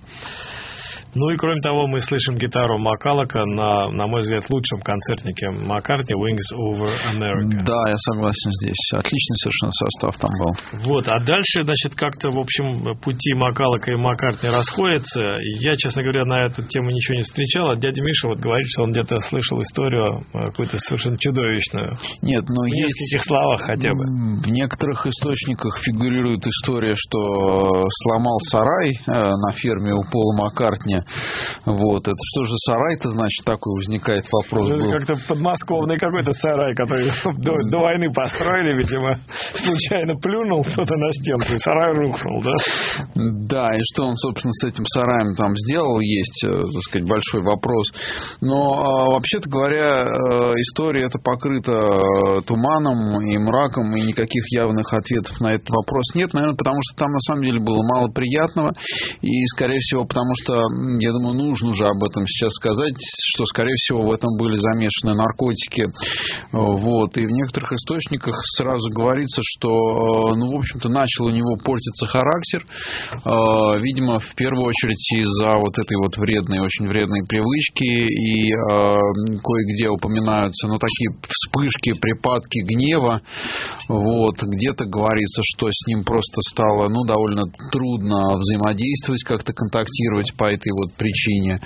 Ну и кроме того, мы слышим гитару Маккаллока на мой взгляд, лучшем концертнике Маккартни «Wings over America». Да, я согласен здесь. Отличный совершенно состав там был. Вот, а дальше, значит, как-то, в общем, пути Маккаллока и Маккартни расходятся. Я, честно говоря, на эту тему ничего не встречал. А дядя Миша вот говорит, что он где-то слышал историю какую-то совершенно чудовищную. Нет, но в нескольких словах хотя бы. В некоторых источниках фигурирует история, что сломал сарай на ферме у Пола Маккартни. Вот. Это что же сарай-то, значит, такой возникает вопрос был. Как-то подмосковный какой-то сарай, который до войны построили, видимо, случайно плюнул кто-то на стенку, и сарай рухнул, да? Да, и что он, собственно, с этим сараем там сделал, есть, так сказать, большой вопрос. Но, вообще-то говоря, история эта покрыта туманом и мраком, и никаких явных ответов на этот вопрос нет. Наверное, потому что там, на самом деле, было мало приятного. И, скорее всего, потому что, я думаю, нужно уже об этом сейчас сказать, что, скорее всего, в этом были замешаны наркотики. Вот. И в некоторых источниках сразу говорится, что, ну, в общем-то, начал у него портиться характер. Видимо, в первую очередь из-за вот этой вот вредной, очень вредной привычки. И кое-где упоминаются, ну, такие вспышки, припадки гнева. Вот. Где-то говорится, что с ним просто стало, ну, довольно трудно взаимодействовать, как-то контактировать по этой вот причине.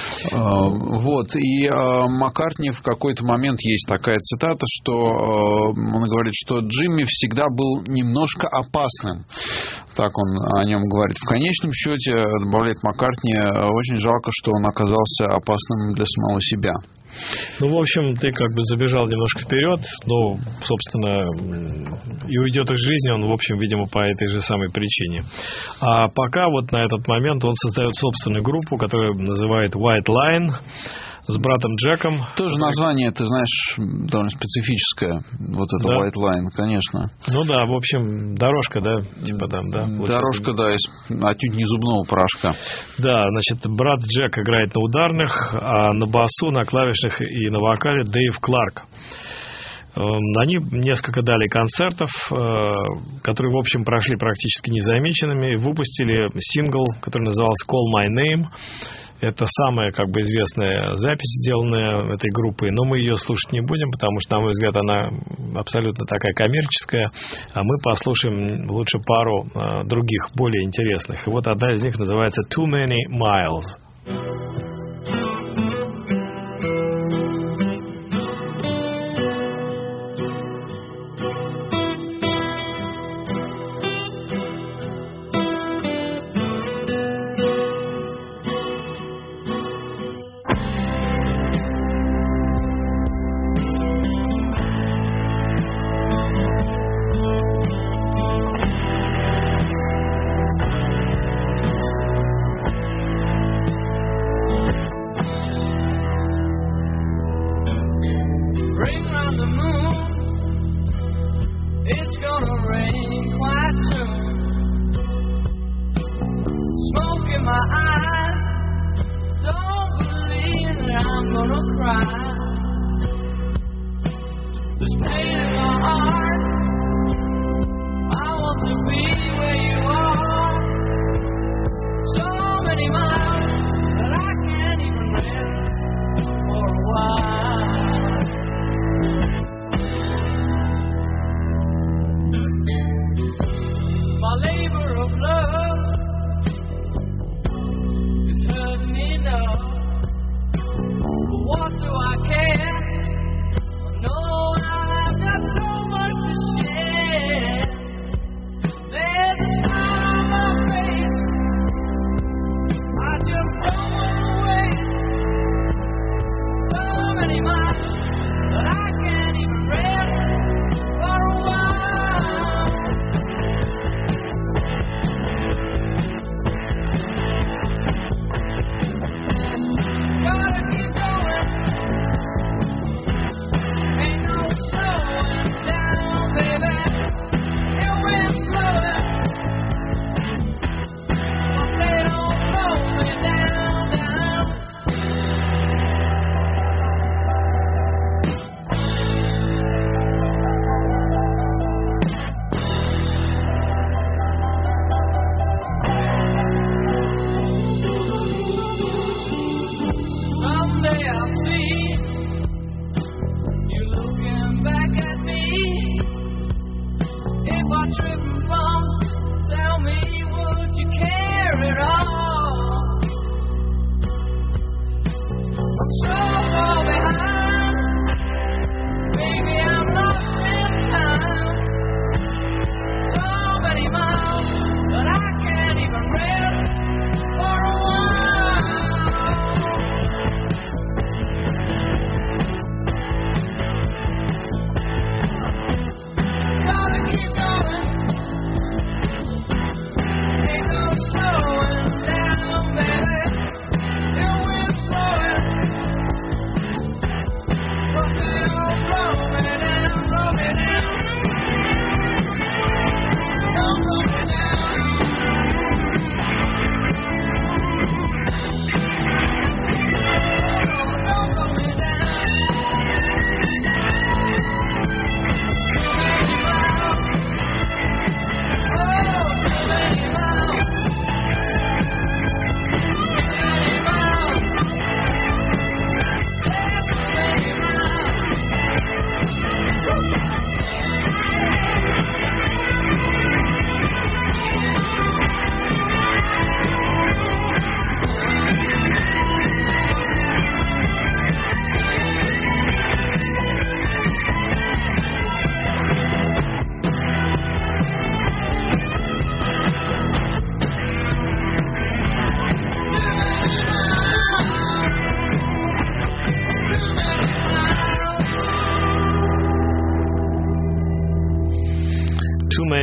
Вот. И Маккартни в какой-то момент, есть такая цитата, что он говорит, что Джимми всегда был немножко опасным. Так он о нем говорит. В конечном счете, добавляет Маккартни, очень жалко, что он оказался опасным для самого себя. Ну, в общем, ты как бы забежал немножко вперед, но, собственно, и уйдет из жизни он, в общем, видимо, по этой же самой причине. А пока вот на этот момент он создает собственную группу, которую называет White Line, с братом Джеком. Тоже название, ты знаешь, довольно специфическое. Вот это, да? White Line, конечно. Ну да, в общем, дорожка, да, типа там, да. Дорожка, да, отнюдь не зубного порошка. Да, значит, брат Джек играет на ударных, а на басу, на клавишных и на вокале Дэйв Кларк. Они несколько дали концертов, которые, в общем, прошли практически незамеченными, и выпустили сингл, который назывался Call My Name. Это самая, как бы, известная запись, сделанная этой группой, но мы ее слушать не будем, потому что, на мой взгляд, она абсолютно такая коммерческая, а мы послушаем лучше пару других, более интересных. И вот одна из них называется Too Many Miles.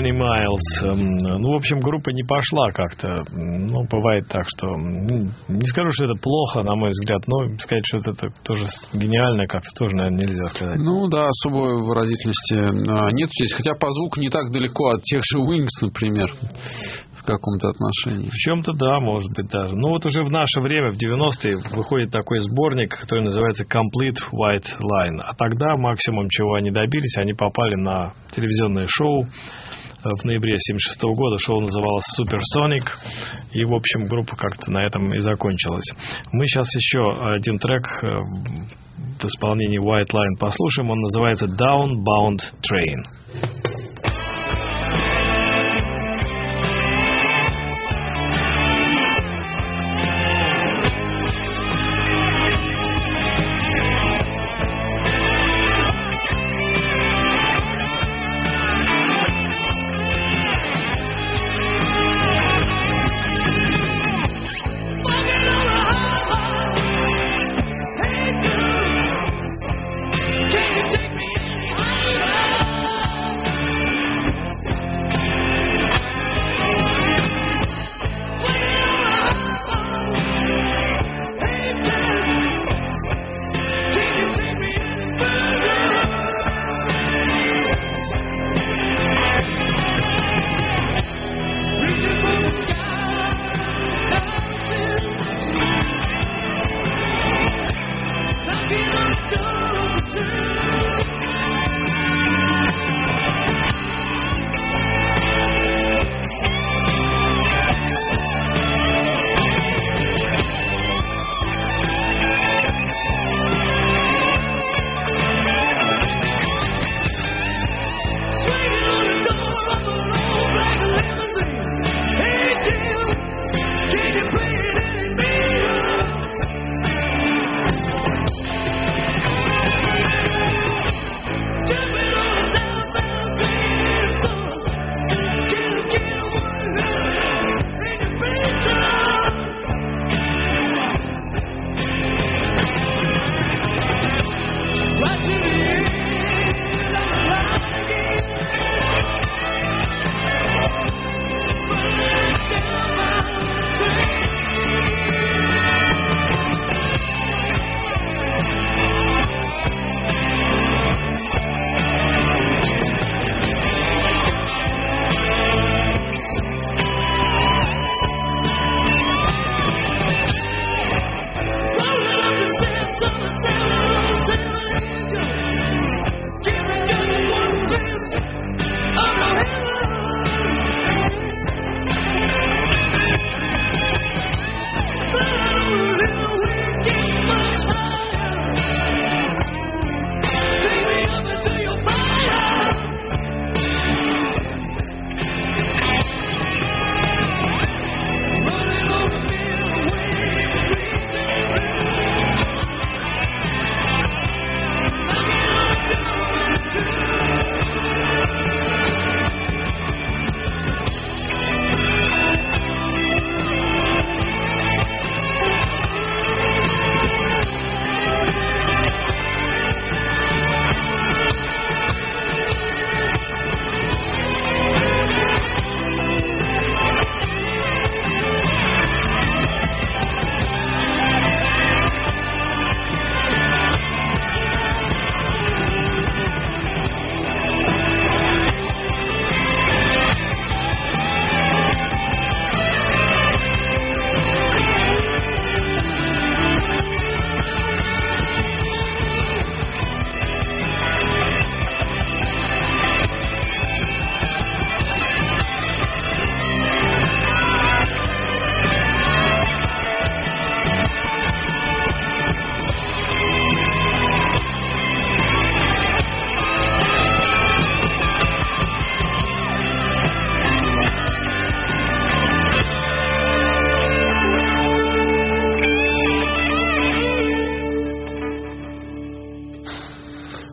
Many Miles. Ну, в общем, группа не пошла как-то. Ну, бывает так, что... Не скажу, что это плохо, на мой взгляд, но сказать, что это тоже гениально, как-то тоже, наверное, нельзя сказать. Ну, да, особой выразительности нет здесь. Хотя по звуку не так далеко от тех же Wings, например, в каком-то отношении. В чем-то, да, может быть, даже. Ну, вот уже в наше время, в 90-е, выходит такой сборник, который называется Complete White Line. А тогда максимум, чего они добились, они попали на телевизионное шоу в ноябре 1976 года. Шоу называлось Supersonic. И, в общем, группа как-то на этом и закончилась. Мы сейчас еще один трек в исполнении White Line послушаем. Он называется Downbound Train. Can you take me anywhere?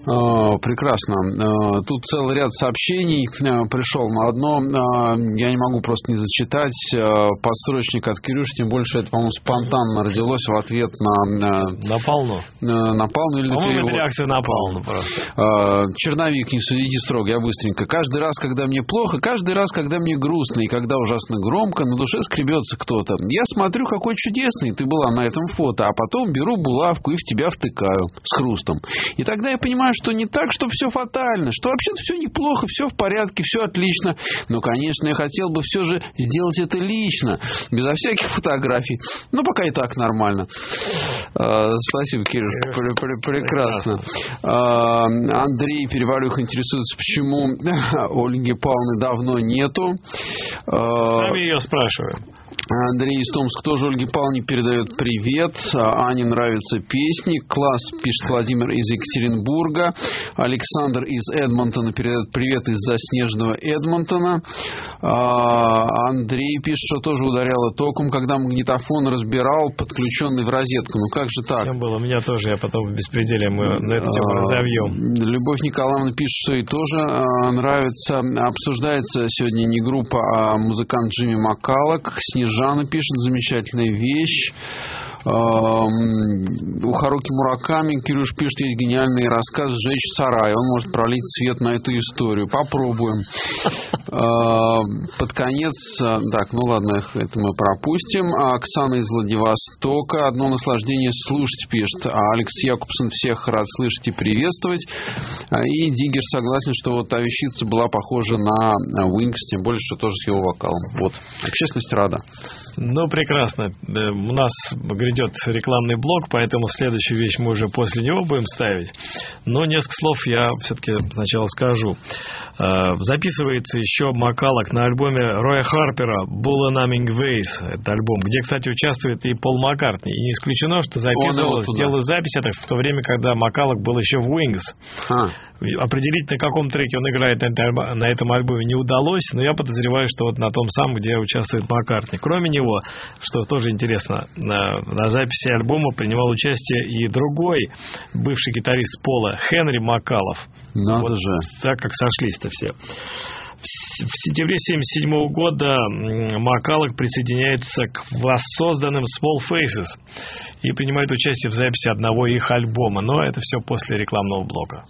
Прекрасно. Тут целый ряд сообщений пришел. Но одно я не могу просто не зачитать. Подстрочник от Кирюши, тем больше это, по-моему, спонтанно родилось в ответ на... На Палну? На Палну или на по-моему, перевод. Это реакция на Палну просто. Черновик, не судите строго, я быстренько. Каждый раз, когда мне плохо, каждый раз, когда мне грустно, и когда ужасно громко, на душе скребется кто-то. Я смотрю, какой чудесный ты была на этом фото, а потом беру булавку и в тебя втыкаю с хрустом. И тогда я понимаю, что не так, что все фатально, что вообще-то все неплохо, все в порядке, все отлично. Но, конечно, я хотел бы все же сделать это лично, безо всяких фотографий. Но пока и так нормально. Спасибо, Кирюш, прекрасно. Андрей Перевалюх интересуется, почему Ольги Павловны давно нету. Сами ее спрашиваем. Андрей из Томска тоже Ольге Павловне передает привет. Ане нравятся песни. Класс, пишет Владимир из Екатеринбурга. Александр из Эдмонтона передает привет из заснеженного Эдмонтона. Андрей пишет, что тоже ударяло током, когда магнитофон разбирал, подключенный в розетку. Ну как же так? Всем было, у меня тоже, я потом в беспределе мы на это тему разовьем. Любовь Николаевна пишет, что ей тоже нравится. Обсуждается сегодня не группа, а музыкант Джимми Маккаллок. Снежана пишет, замечательная вещь. У Харуки Мураками, Кирюш пишет, есть гениальный рассказ «Сжечь сарай». Он может пролить свет на эту историю. Попробуем. Под конец... Так, ну ладно, это мы пропустим. Оксана из Владивостока. Одно наслаждение слушать, пишет. Алекс Якубсон, всех рад слышать и приветствовать. И Диггер согласен, что вот та вещица была похожа на Wings, тем более, что тоже с его вокалом. Вот. Общественность рада. Ну, прекрасно. У нас грядет рекламный блок, поэтому следующую вещь мы уже после него будем ставить. Но несколько слов я все-таки сначала скажу. Записывается еще Маккаллок на альбоме Роя Харпера «Bull and Humming Ways». Это альбом, где, кстати, участвует и Пол Маккартни. И не исключено, что сделал запись это в то время, когда Маккаллок был еще в Wings. Определить, на каком треке он играет на этом альбоме, не удалось, но я подозреваю, что вот на том самом, где участвует Маккартни. Кроме него, что тоже интересно, на записи альбома принимал участие и другой бывший гитарист Пола, Хенри Маккаллов. Надо вот же. Так как сошлись-то все. В сентябре 1977 года Маккаллок присоединяется к воссозданным Small Faces и принимает участие в записи одного их альбома. Но это все после рекламного блока.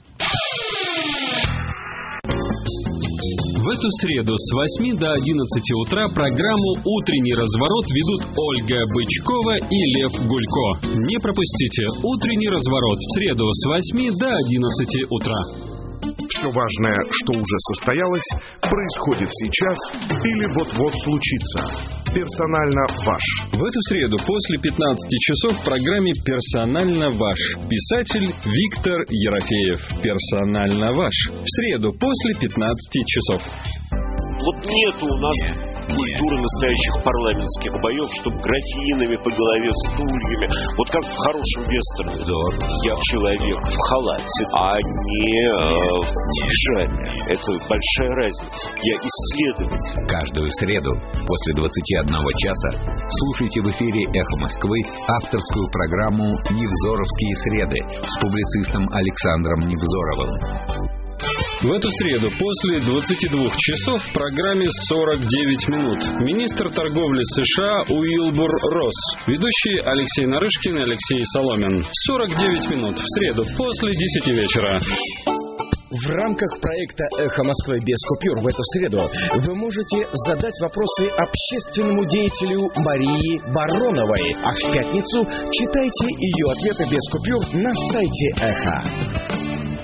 В эту среду с 8 до 11 утра программу «Утренний разворот» ведут Ольга Бычкова и Лев Гулько. Не пропустите «Утренний разворот» в среду с 8 до 11 утра. Все важное, что уже состоялось, происходит сейчас или вот-вот случится. Персонально ваш. В эту среду после 15 часов в программе «Персонально ваш». Писатель Виктор Ерофеев. Персонально ваш. В среду после 15 часов. Вот нету у нас культуры настоящих парламентских боев, чтобы графинами по голове, стульями. Вот как в хорошем вестерне. Я человек в халате, а не в пижаме. Это большая разница. Я исследователь. Каждую среду после 21 часа слушайте в эфире «Эхо Москвы» авторскую программу «Невзоровские среды» с публицистом Александром Невзоровым. В эту среду после 22 часов в программе «49 минут» министр торговли США Уилбур Росс, ведущие Алексей Нарышкин и Алексей Соломин. 49 минут в среду после 10 вечера. В рамках проекта «Эхо Москвы» без купюр в эту среду вы можете задать вопросы общественному деятелю Марии Бароновой. А в пятницу читайте ее ответы без купюр на сайте «Эхо».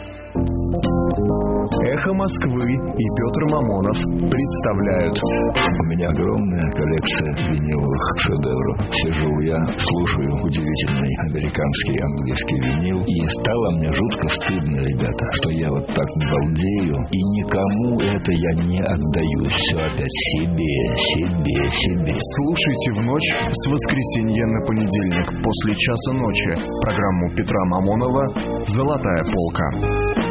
«Эхо Москвы» и Петр Мамонов представляют. У меня огромная коллекция виниловых шедевров. Сижу я, слушаю удивительный американский английский винил, и стало мне жутко стыдно, ребята, что я вот так балдею, и никому это я не отдаю. Все опять себе. Слушайте в ночь с воскресенья на понедельник после часа ночи программу Петра Мамонова «Золотая полка».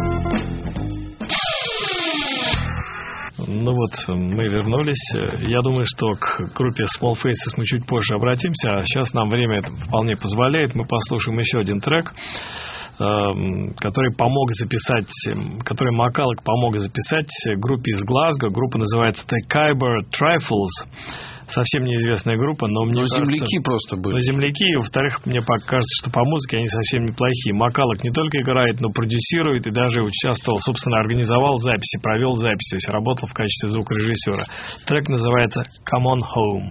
Ну вот, мы вернулись. Я думаю, что к группе Small Faces мы чуть позже обратимся. А сейчас нам время это вполне позволяет. Мы послушаем еще один трек. который Маккаллок помог записать группе из Глазго. Группа называется The Khyber Trifles. Совсем неизвестная группа, но мне кажется... земляки просто были. Земляки, и, во-вторых, мне кажется, что по музыке они совсем неплохие. Маккаллок не только играет, но продюсирует и даже участвовал, собственно, организовал записи, провел записи, то есть работал в качестве звукорежиссера. Трек называется Come On Home.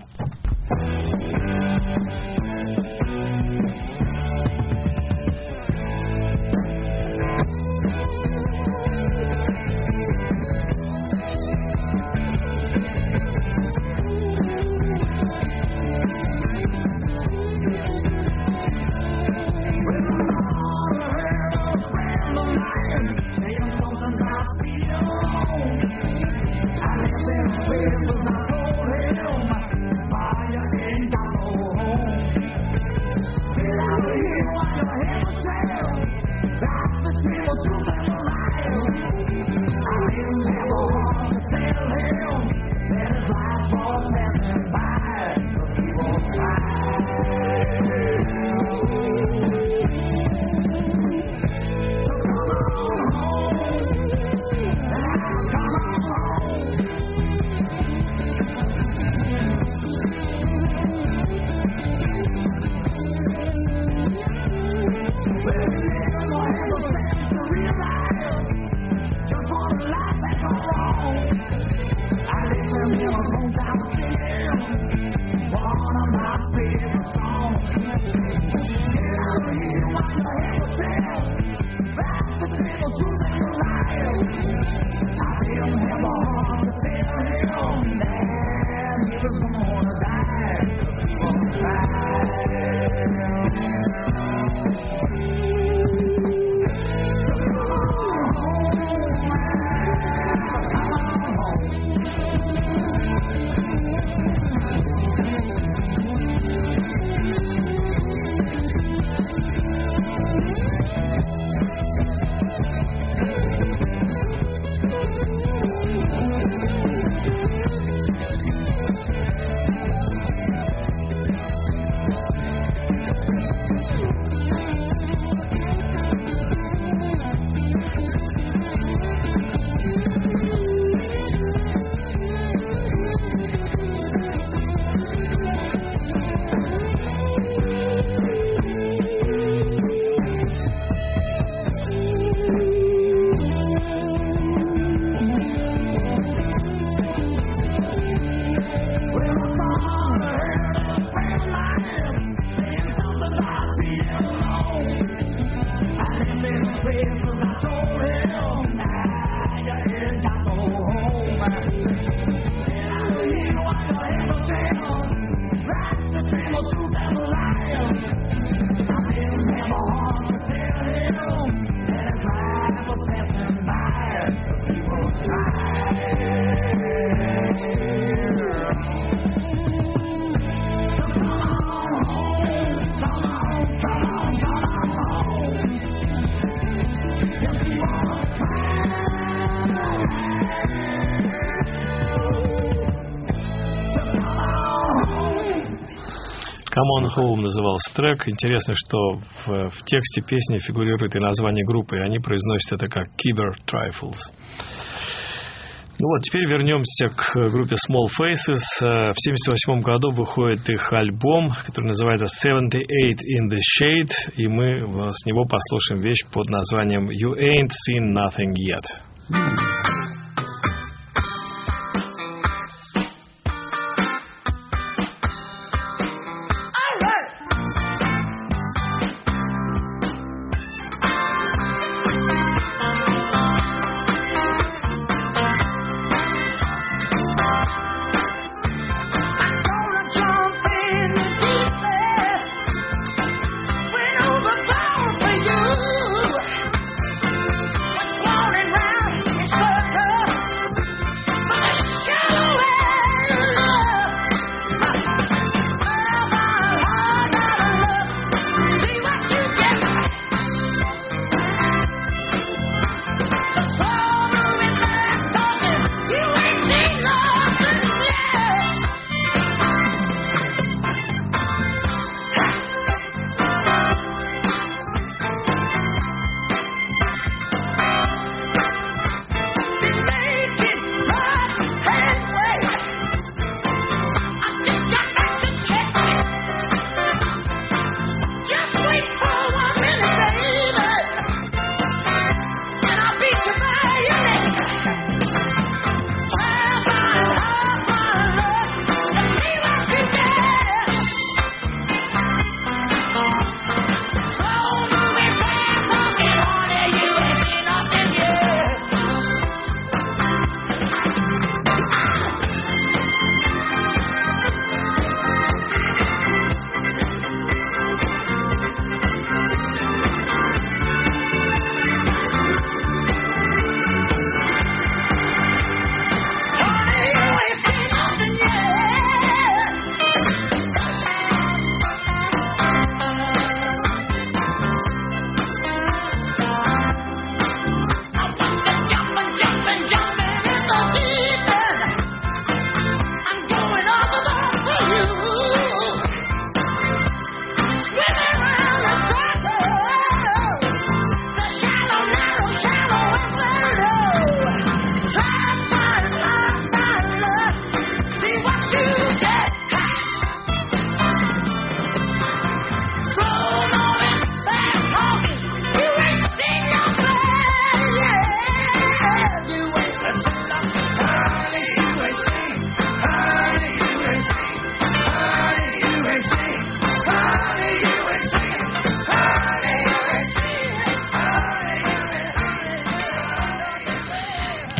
Come On Home назывался трек. Интересно, что в тексте песни фигурирует и название группы, и они произносят это как Khyber Trifles. Ну вот, теперь вернемся к группе Small Faces. В 1978 году выходит их альбом, который называется 78 in the Shade, и мы с него послушаем вещь под названием You Ain't Seen Nothing Yet. Running round in circles.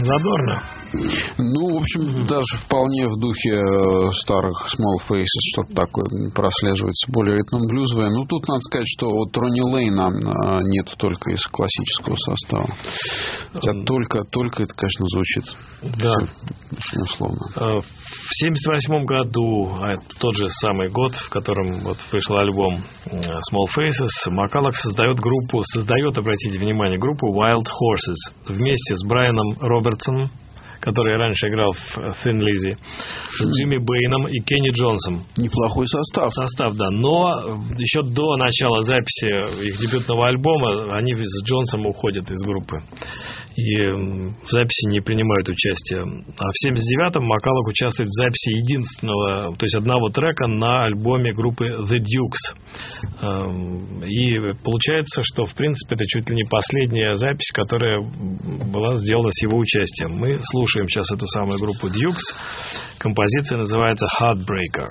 задорно. Ну, в общем, даже вполне в духе старых Small Faces что-то такое прослеживается, более ритм-блюзовое. Ну, тут надо сказать, что вот Ронни Лейна нет только из классического состава. Хотя только это, конечно, звучит. Да. Очень условно. В 1978 году, тот же самый год, в котором вот вышел альбом Small Faces, Маккаллок создает, обратите внимание, группу Wild Horses вместе с Брайаном Робертсоном, который раньше играл в Thin Lizzy, с Джимми Бэйном и Кенни Джонсом. Неплохой состав. Да. Но еще до начала записи их дебютного альбома они с Джонсом уходят из группы. И в записи не принимают участие. А в 1979-м Маккаллок участвует в записи единственного, то есть одного трека на альбоме группы The Dukes. И получается, что в принципе это чуть ли не последняя запись, которая была сделана с его участием. Мы слушаем сейчас эту самую группу Dukes. Композиция называется Heartbreaker.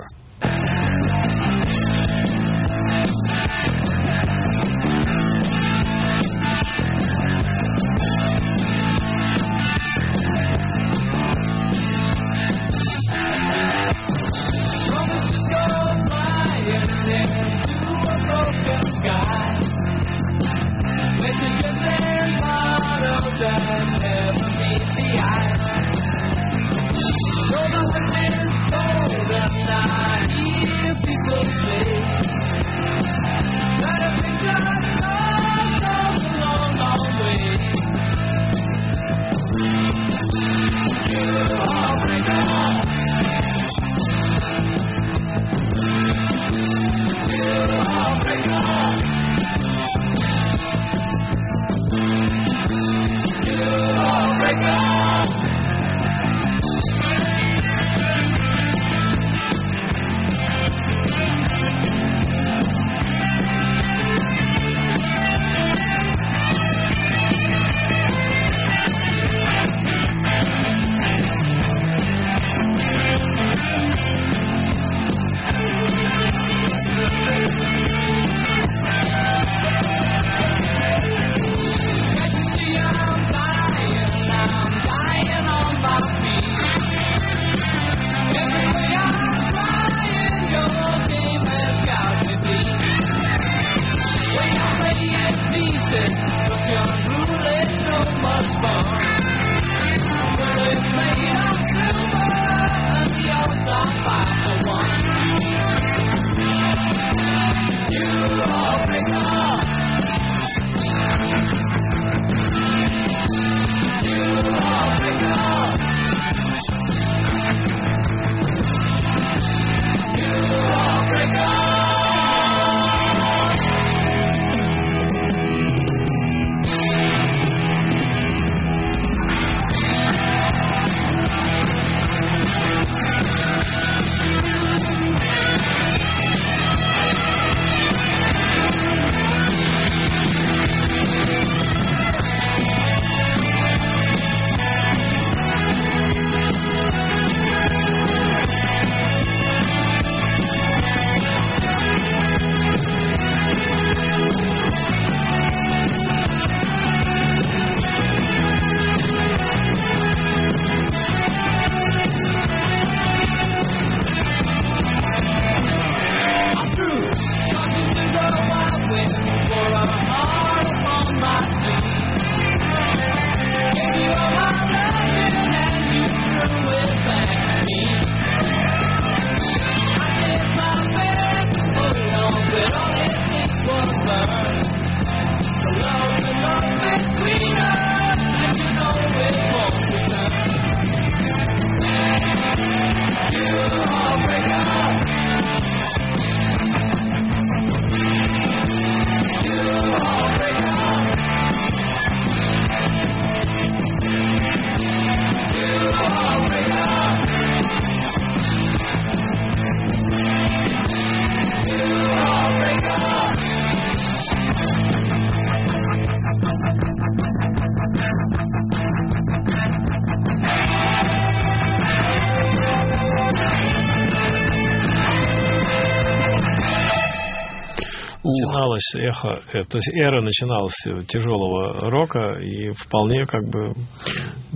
начиналось эхо, то есть эра начиналась тяжелого рока, и вполне как бы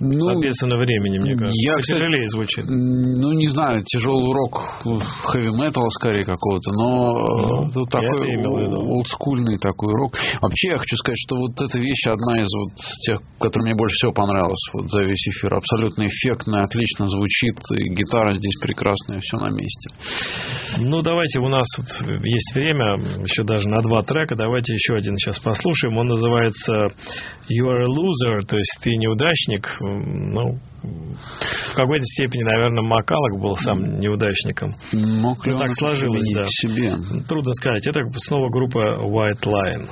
соответственно, времени, мне кажется. Потяжелее звучит. Ну, не знаю, тяжелый рок, хэви-метал скорее какого-то, но тут такой олдскульный такой рок. Вообще, я хочу сказать, что вот эта вещь одна из вот тех, которая мне больше всего понравилась вот за весь эфир. Абсолютно эффектная, отлично звучит, и гитара здесь прекрасная, все на месте. Ну, давайте, у нас вот есть время, еще даже на 2 трека, давайте еще один сейчас послушаем. Он называется You are a loser, то есть ты неудачник. Ну, в какой-то степени, наверное, Маккаллок был сам неудачником. Мог ли он так сложилось, да. Себе? Трудно сказать. Это снова группа White Lion.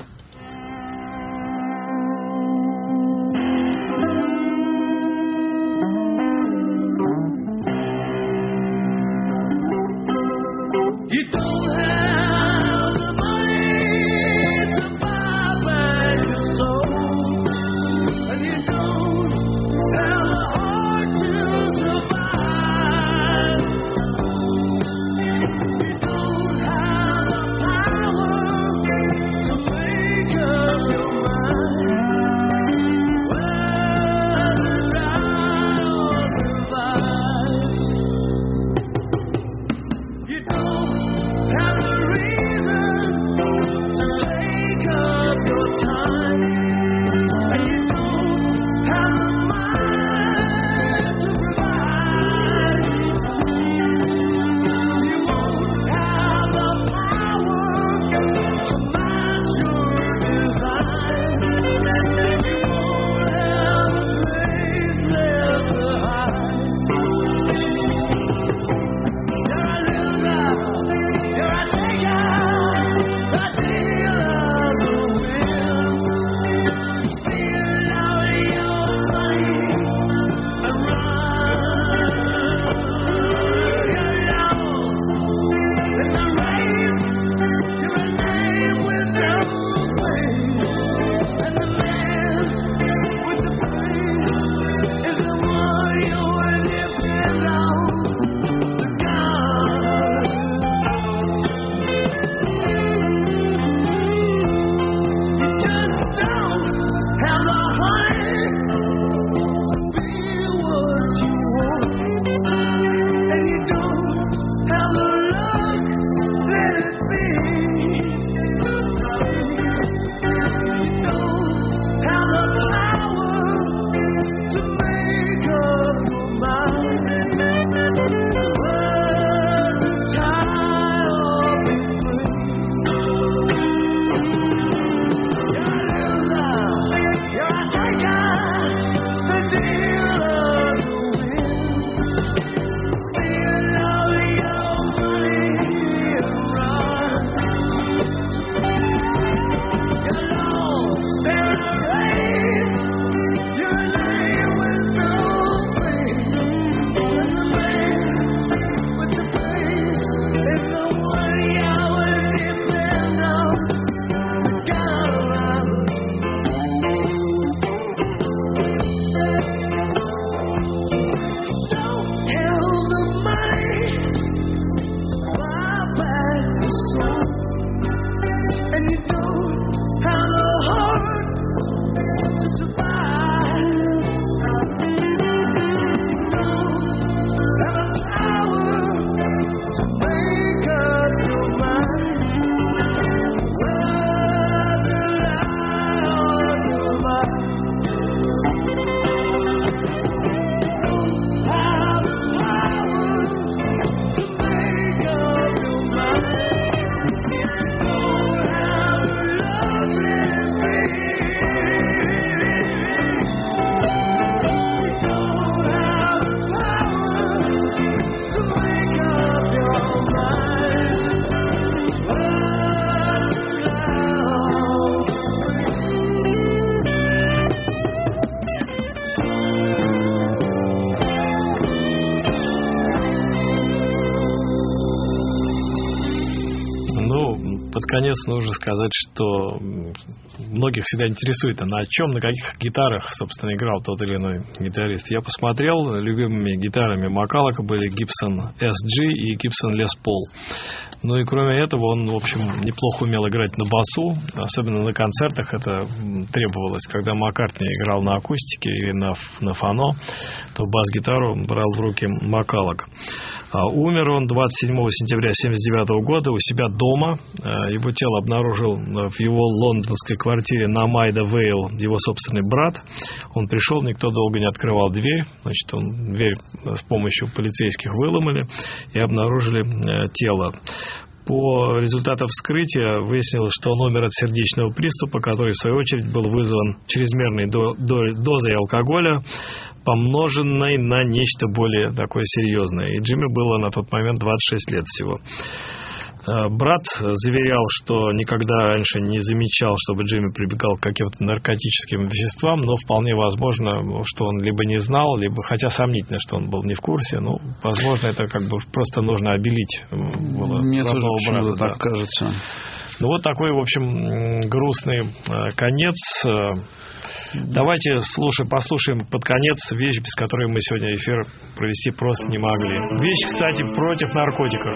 конец нужно сказать, что многих всегда интересует, на чем, на каких гитарах, собственно, играл тот или иной гитарист. Я посмотрел, любимыми гитарами Макалака были Gibson SG и Gibson Les Paul. Ну и кроме этого, он, в общем, неплохо умел играть на басу, особенно на концертах это требовалось. Когда Маккартни играл на акустике или на фано, то бас-гитару брал в руки Макалак. Умер он 27 сентября 1979 года у себя дома. Его тело обнаружил в его лондонской квартире на Майда Вейл его собственный брат. Он пришел, никто долго не открывал дверь. Значит, дверь с помощью полицейских выломали и обнаружили тело. По результатам вскрытия выяснилось, что он умер от сердечного приступа, который, в свою очередь, был вызван чрезмерной дозой алкоголя, помноженной на нечто более такое серьезное. И Джимми было на тот момент 26 лет всего. Брат заверял, что никогда раньше не замечал, чтобы Джимми прибегал к каким-то наркотическим веществам, но вполне возможно, что он либо не знал, либо, хотя сомнительно, что он был не в курсе, но, возможно, это как бы просто нужно обелить мне тоже почему-то так кажется. Ну, вот такой, в общем, грустный конец. Давайте послушаем под конец вещь, без которой мы сегодня эфир провести просто не могли. Вещь, кстати, против наркотиков.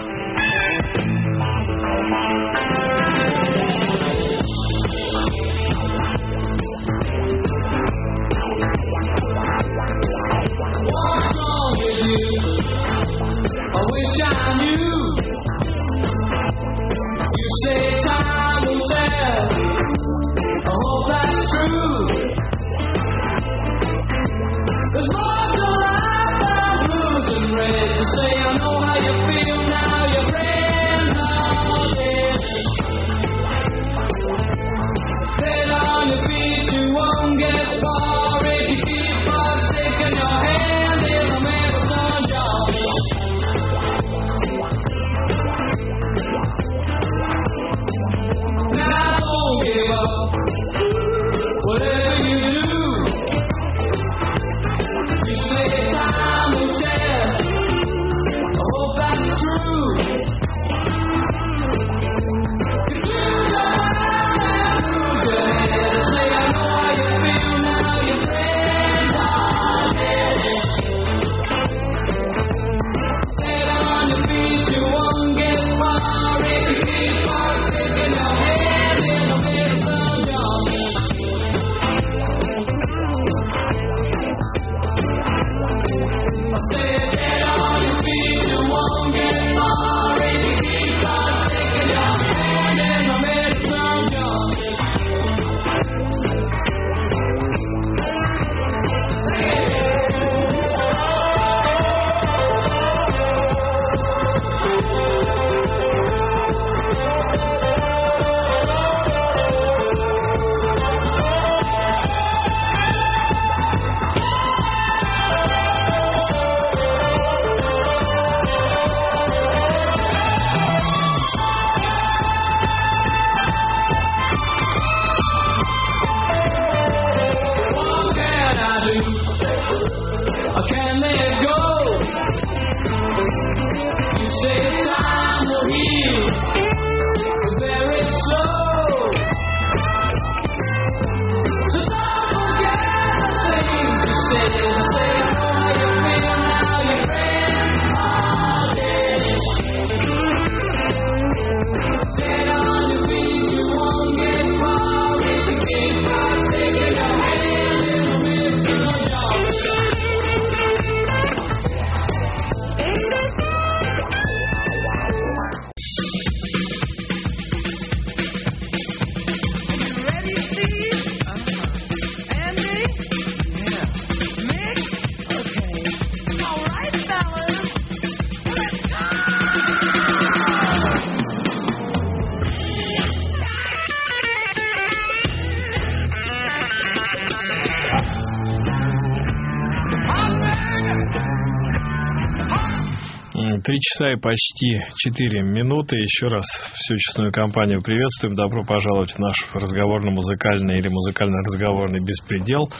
Часа и почти 4 минуты. Еще раз всю честную компанию приветствуем. Добро пожаловать в наш разговорно-музыкальный или музыкально-разговорный беспредел.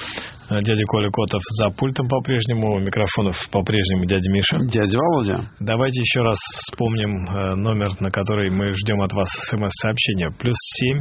Дядя Коля Котов за пультом по-прежнему, микрофонов по-прежнему дядя Миша. Дядя Володя. Давайте еще раз вспомним номер, на который мы ждем от вас смс-сообщения. +7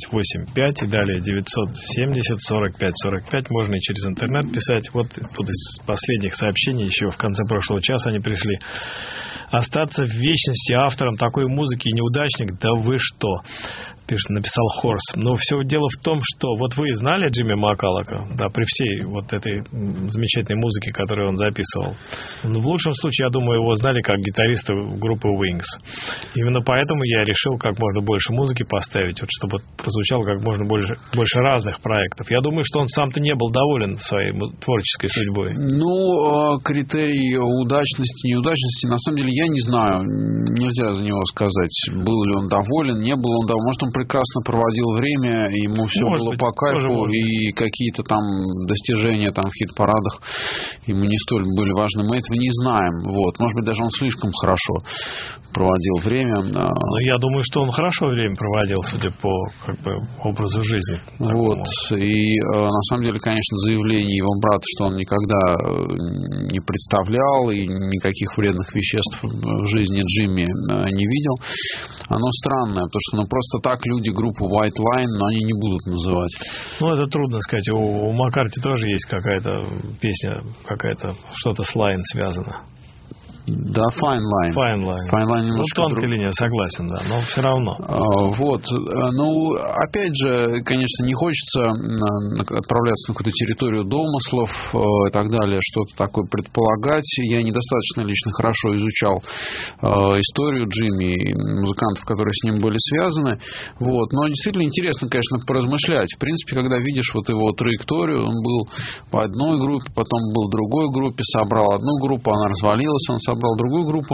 985 и далее 970 45 45. Можно и через интернет писать. Вот тут из последних сообщений, еще в конце прошлого часа они пришли. Остаться в вечности автором такой музыки неудачник, да вы что? Написал Хорс. Но все дело в том, что вот вы знали Джимми Маккалока, да, при всей вот этой замечательной музыке, которую он записывал. Но в лучшем случае, я думаю, его знали как гитариста группы Wings. Именно поэтому я решил как можно больше музыки поставить, вот, чтобы прозвучало как можно больше разных проектов. Я думаю, что он сам-то не был доволен своей творческой судьбой. Ну, критерий удачности, неудачности, на самом деле, я не знаю. Нельзя за него сказать, был ли он доволен, не был он доволен. Может, он прекрасно проводил время, ему все было по кайфу, и какие-то там достижения там в хит-парадах ему не столь были важны. Мы этого не знаем. Вот. Может быть, даже он слишком хорошо проводил время. Но я думаю, что он хорошо время проводил, судя по образу жизни. Вот. И на самом деле, конечно, заявление его брата, что он никогда не представлял и никаких вредных веществ в жизни Джимми не видел, оно странное, потому что просто так люди группу White Line, но они не будут называть. Ну, это трудно сказать. У Маккарти тоже есть какая-то песня, какая-то что-то с Line связано. Да, Fine Line. Fine Line. Fine Line немножко тонкая линия, согласен, да, но все равно. Вот. Ну, опять же, конечно, не хочется отправляться на какую-то территорию домыслов и так далее, что-то такое предполагать. Я недостаточно лично хорошо изучал историю Джимми и музыкантов, которые с ним были связаны. Вот. Но действительно интересно, конечно, поразмышлять. В принципе, когда видишь вот его траекторию, он был по одной группе, потом был в другой группе, собрал одну группу, она развалилась, он собрал другую группу.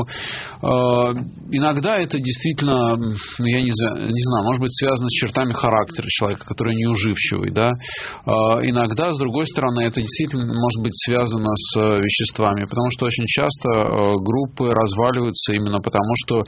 Иногда это действительно, я не знаю, может быть связано с чертами характера человека, который неуживчивый, да. Иногда, с другой стороны, это действительно может быть связано с веществами, потому что очень часто группы разваливаются именно потому, что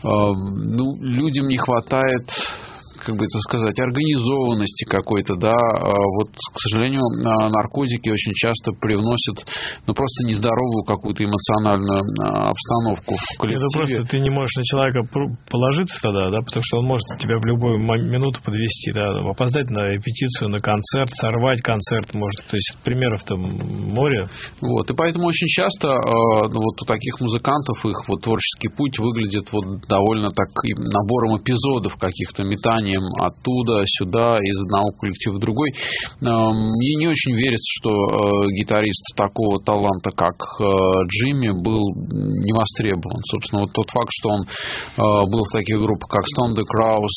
людям не хватает, как бы это сказать, организованности какой-то, да, вот, к сожалению, наркотики очень часто привносят, просто нездоровую какую-то эмоциональную обстановку в коллективе. Это просто ты не можешь на человека положиться тогда, да, потому что он может тебя в любую минуту подвести, да, опоздать на репетицию, на концерт, сорвать концерт, может, то есть примеров-то море. Вот, и поэтому очень часто вот у таких музыкантов их вот творческий путь выглядит вот довольно так набором эпизодов каких-то, метаний оттуда, сюда, из одного коллектива в другой. Мне не очень верится, что гитарист такого таланта, как Джимми, был не востребован. Собственно, вот тот факт, что он был в таких группах, как Stone the Crows,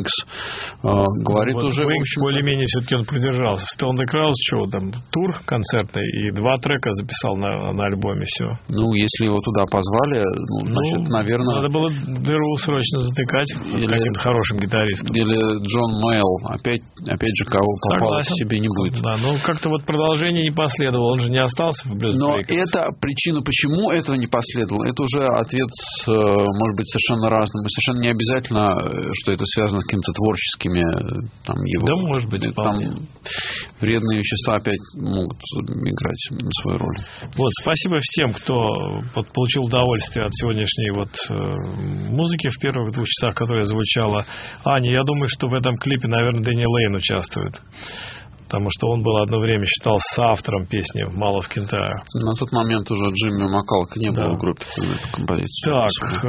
Wings, говорит вот уже... Wings более-менее все-таки он придержался. В Stone the Crows, что там, тур концертный и 2 трека записал на альбоме, все. Ну, если его туда позвали, значит, наверное... Надо было дыру срочно затыкать каким-то хорошим гитаристом. Или Джон Мэйл, опять же, кого попало, себе не будет. Да, но как-то вот продолжение не последовало, он же не остался в Blues Но Breakers. это причина, почему этого не последовало, это уже ответ, может быть, совершенно разным. И совершенно не обязательно, что это связано с какими-то творческими там, его... Да, может быть, там вредные вещества опять могут играть свою роль. Вот, спасибо всем, кто получил удовольствие от сегодняшней вот музыки в первых 2 часах, которая звучала. Аня, я думаю, что в этом клипе, наверное, Дэнни Лейн участвует. Потому что он был одно время считался соавтором песни «Mall of Kintyre». На тот момент уже Джимми Маккалока не было в группе этой композиции. Так,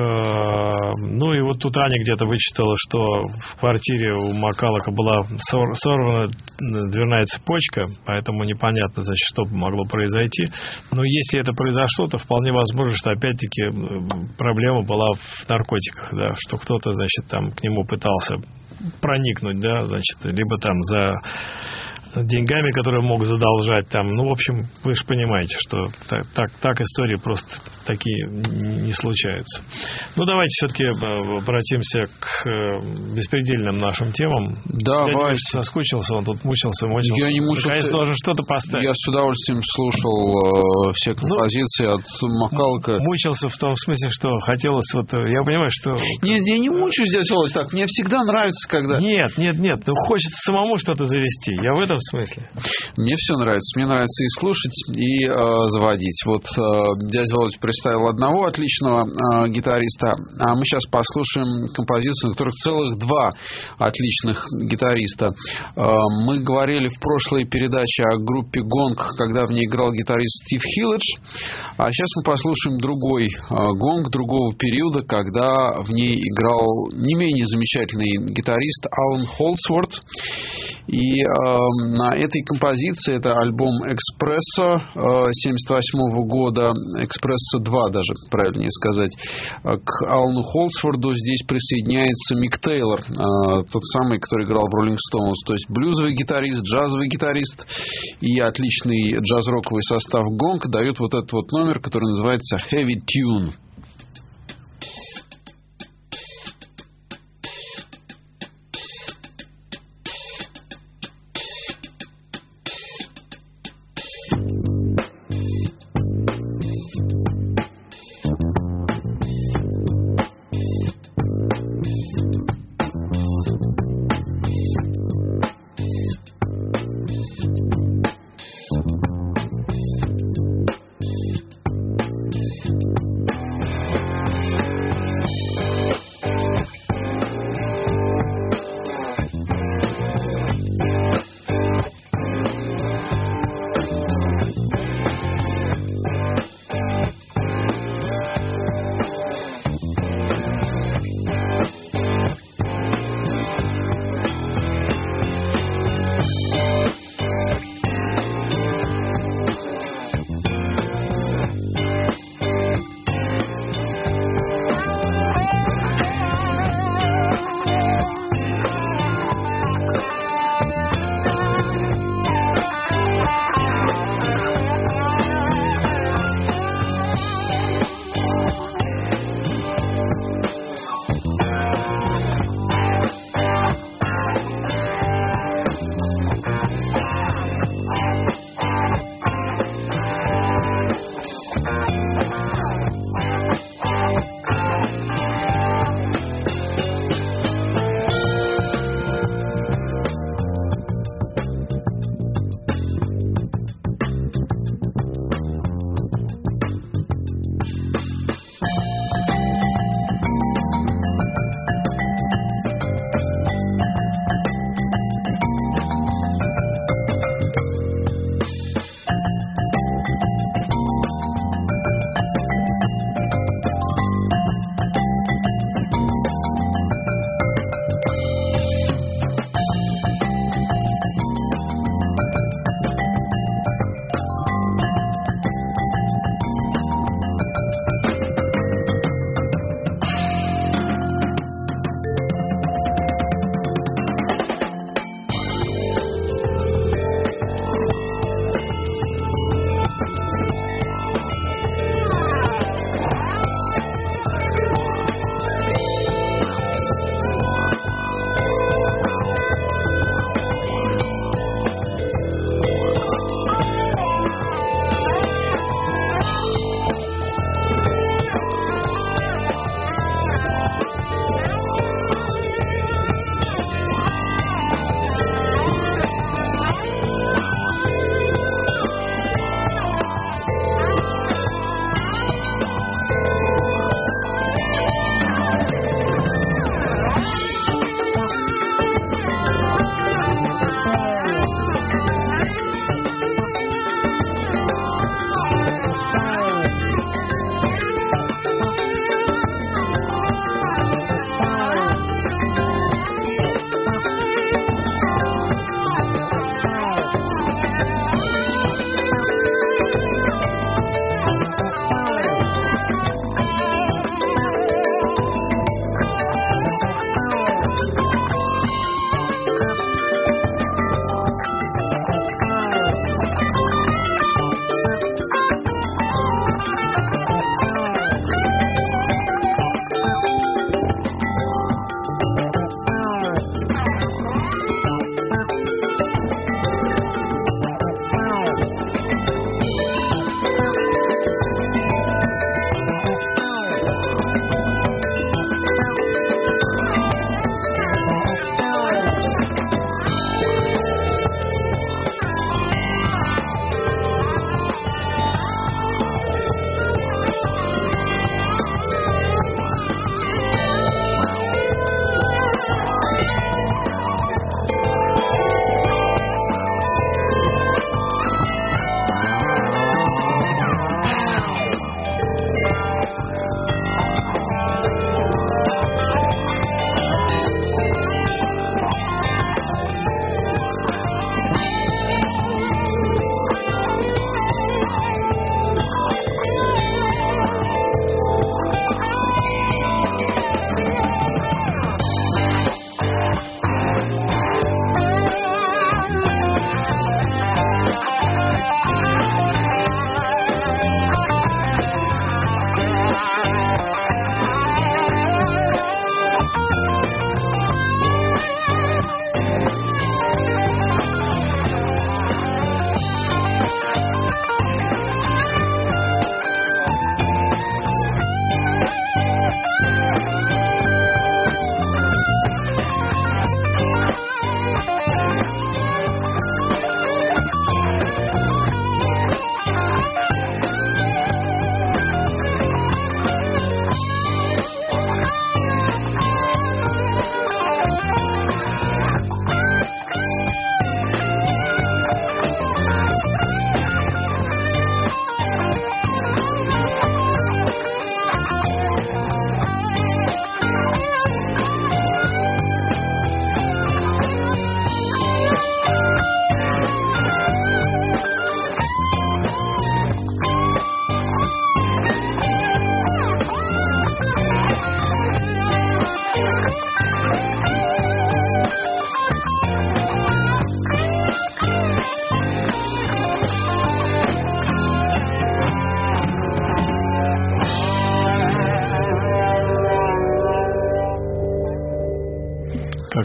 ну и вот тут Аня где-то вычитала, что в квартире у Маккалока была сорвана дверная цепочка, поэтому непонятно, значит, что могло произойти. Но если это произошло, то вполне возможно, что опять-таки проблема была в наркотиках, да, что кто-то, значит, там к нему пытался проникнуть, да, значит, либо там за деньгами, которые мог задолжать там. Ну, в общем, вы же понимаете, что так истории просто такие не случаются. Ну, давайте все-таки обратимся к беспредельным нашим темам. Давайте. Я соскучился, он тут мучился. Я не мучился. Наконец должен что-то поставить. Я с удовольствием слушал все композиции от Маккалока. Мучился в том смысле, что хотелось вот... Я понимаю, что... Нет, я не мучаюсь здесь, Володь, так. Мне всегда нравится, когда... Нет. Ну, хочется самому что-то завести. Я в этом смысле? Мне все нравится. Мне нравится и слушать, и заводить. Вот дядя Володя представил одного отличного гитариста, а мы сейчас послушаем композицию, на которых целых два отличных гитариста. Мы говорили в прошлой передаче о группе «Гонг», когда в ней играл гитарист Стив Хилледж, а сейчас мы послушаем другой «Гонг» другого периода, когда в ней играл не менее замечательный гитарист Алан Холдсворт. И на этой композиции, это альбом «Экспрессо» 1978 года, «Экспрессо 2» даже, правильнее сказать, к Алану Холдсворду здесь присоединяется Мик Тейлор, тот самый, который играл в Rolling Stones, то есть блюзовый гитарист, джазовый гитарист и отличный джаз-роковый состав «Гонг» дают вот этот вот номер, который называется «Heavy Tune».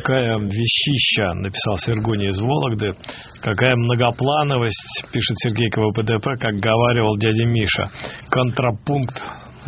какая вещища, написал Сергуний из Вологды. Какая многоплановость, пишет Сергей КВПДП, как говаривал дядя Миша. Контрапункт,